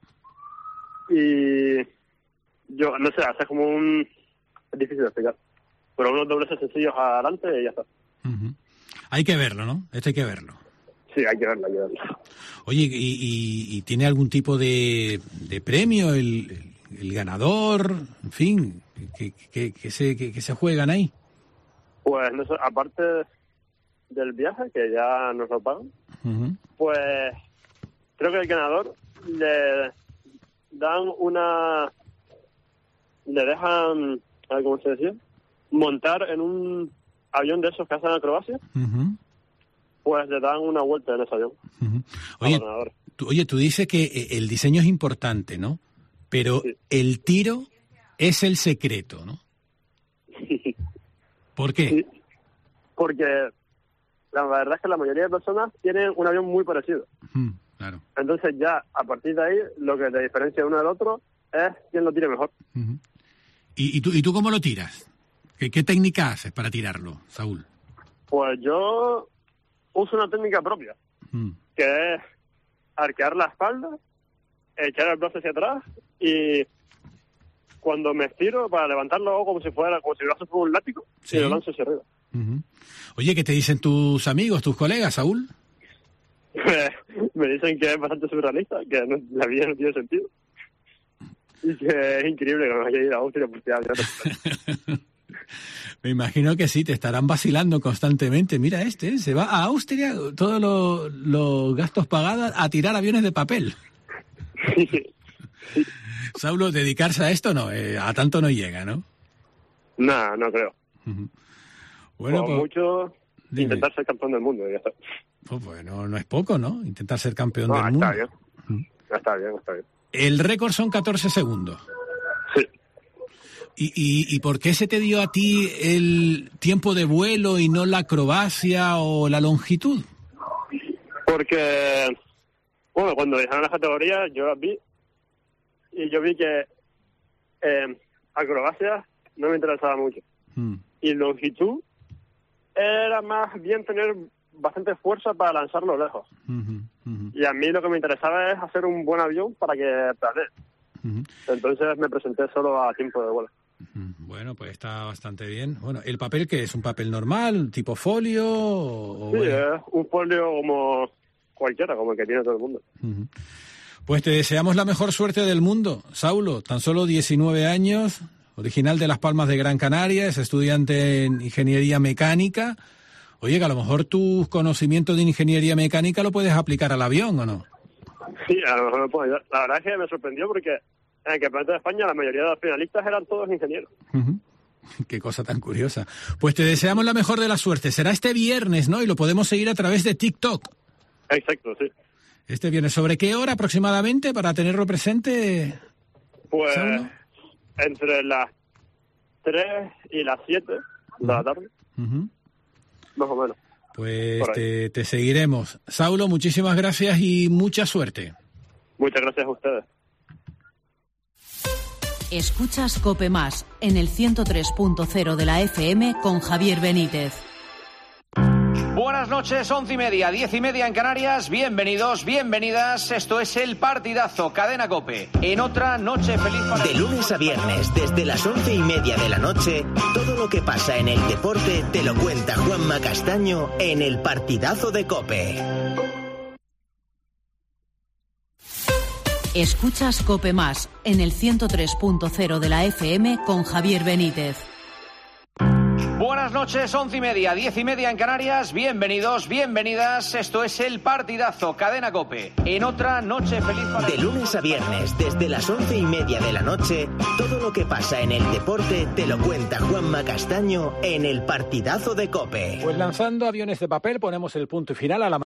y yo, no sé, haces como un... es difícil de explicar, pero unos dobleces sencillos adelante y ya está. Uh-huh. Hay que verlo, ¿no? Esto hay que verlo. Sí, hay que verlo, hay que verlo. Oye, ¿y, y, y tiene algún tipo de, de premio el, el ganador? En fin, ¿qué, qué, qué, se, qué, qué se juegan ahí? Pues, no sé, aparte del viaje, que ya nos lo pagan, uh-huh. pues creo que el ganador le dan una... le dejan, a ver cómo se decía, montar en un avión de esos que hacen acrobacia, uh-huh. pues le dan una vuelta en ese avión. Uh-huh. Oye, tú, oye, tú dices que el diseño es importante, ¿no? Pero sí. El tiro es el secreto, ¿no? Sí. ¿Por qué? Sí. Porque la verdad es que la mayoría de personas tienen un avión muy parecido. Uh-huh. Claro. Entonces ya, a partir de ahí, lo que te diferencia uno del otro es quién lo tire mejor. Uh-huh. ¿Y, y, tú, ¿Y tú cómo lo tiras? ¿Qué, ¿Qué técnica haces para tirarlo, Saúl? Pues yo uso una técnica propia, mm. que es arquear la espalda, echar el brazo hacia atrás y cuando me estiro para levantarlo hago como si fuera, como si el brazo fuera un látigo, ¿sí? Y lo lanzo hacia arriba. Uh-huh. Oye, ¿qué te dicen tus amigos, tus colegas, Saúl? Me dicen que es bastante surrealista, que no, la vida no tiene sentido. Y que es increíble que me vaya a ir a Austria por Me imagino que sí, te estarán vacilando constantemente. Mira este, se va a Austria, todos los, los gastos pagados a tirar aviones de papel. Sí, sí. Saulo, dedicarse a esto no, eh, a tanto no llega, ¿no? No, no creo. Uh-huh. Bueno, pues, mucho dime. Intentar ser campeón del mundo y ya está. Pues bueno, no es poco, ¿no? Intentar ser campeón no, del está mundo. Bien. Uh-huh. Está bien, está bien. El récord son catorce segundos. Sí. ¿Y, y, ¿Y por qué se te dio a ti el tiempo de vuelo y no la acrobacia o la longitud? Porque, bueno, cuando dejaron las categorías yo las vi y yo vi que eh, acrobacia no me interesaba mucho. Mm. Y longitud era más bien tener bastante fuerza para lanzarlo lejos. Uh-huh, uh-huh. Y a mí lo que me interesaba es hacer un buen avión para que planee. Uh-huh. Entonces me presenté solo a tiempo de vuelo. Uh-huh. Bueno, pues está bastante bien. Bueno, ¿el papel qué es? ¿Un papel normal, tipo folio? O, sí, bueno? Es un folio como cualquiera, como el que tiene todo el mundo. Uh-huh. Pues te deseamos la mejor suerte del mundo, Saulo. Tan solo diecinueve años, original de Las Palmas de Gran Canaria, es estudiante en ingeniería mecánica. Oye, que a lo mejor tus conocimientos de ingeniería mecánica lo puedes aplicar al avión, ¿o no? Sí, a lo mejor me puedo ayudar. La verdad es que me sorprendió porque en el Campeonato de España la mayoría de los finalistas eran todos ingenieros. Uh-huh. Qué cosa tan curiosa. Pues te deseamos la mejor de la suerte. Será este viernes, ¿no? Y lo podemos seguir a través de TikTok. Exacto, sí. Este viernes. ¿Sobre qué hora aproximadamente para tenerlo presente? Pues ¿Saulo? Entre las tres y las siete de la tarde. Uh-huh. Más o menos. Pues te, te seguiremos. Saulo, muchísimas gracias y mucha suerte. Muchas gracias a ustedes. Escuchas COPE Más en el ciento tres punto cero de la F M con Javier Benítez. Buenas noches, once y media, diez y media en Canarias. Bienvenidos, bienvenidas. Esto es El Partidazo, Cadena COPE. En otra noche feliz para... De lunes a viernes, desde las once y media de la noche, todo lo que pasa en el deporte te lo cuenta Juanma Castaño en El Partidazo de COPE. Escuchas COPE Más en el ciento tres punto cero de la F M con Javier Benítez. Buenas noches, once y media, diez y media en Canarias. Bienvenidos, bienvenidas. Esto es El Partidazo, Cadena COPE. En otra noche feliz para... De lunes a viernes, desde las once y media de la noche, todo lo que pasa en el deporte te lo cuenta Juanma Castaño en El Partidazo de COPE. Pues lanzando aviones de papel ponemos el punto y final a la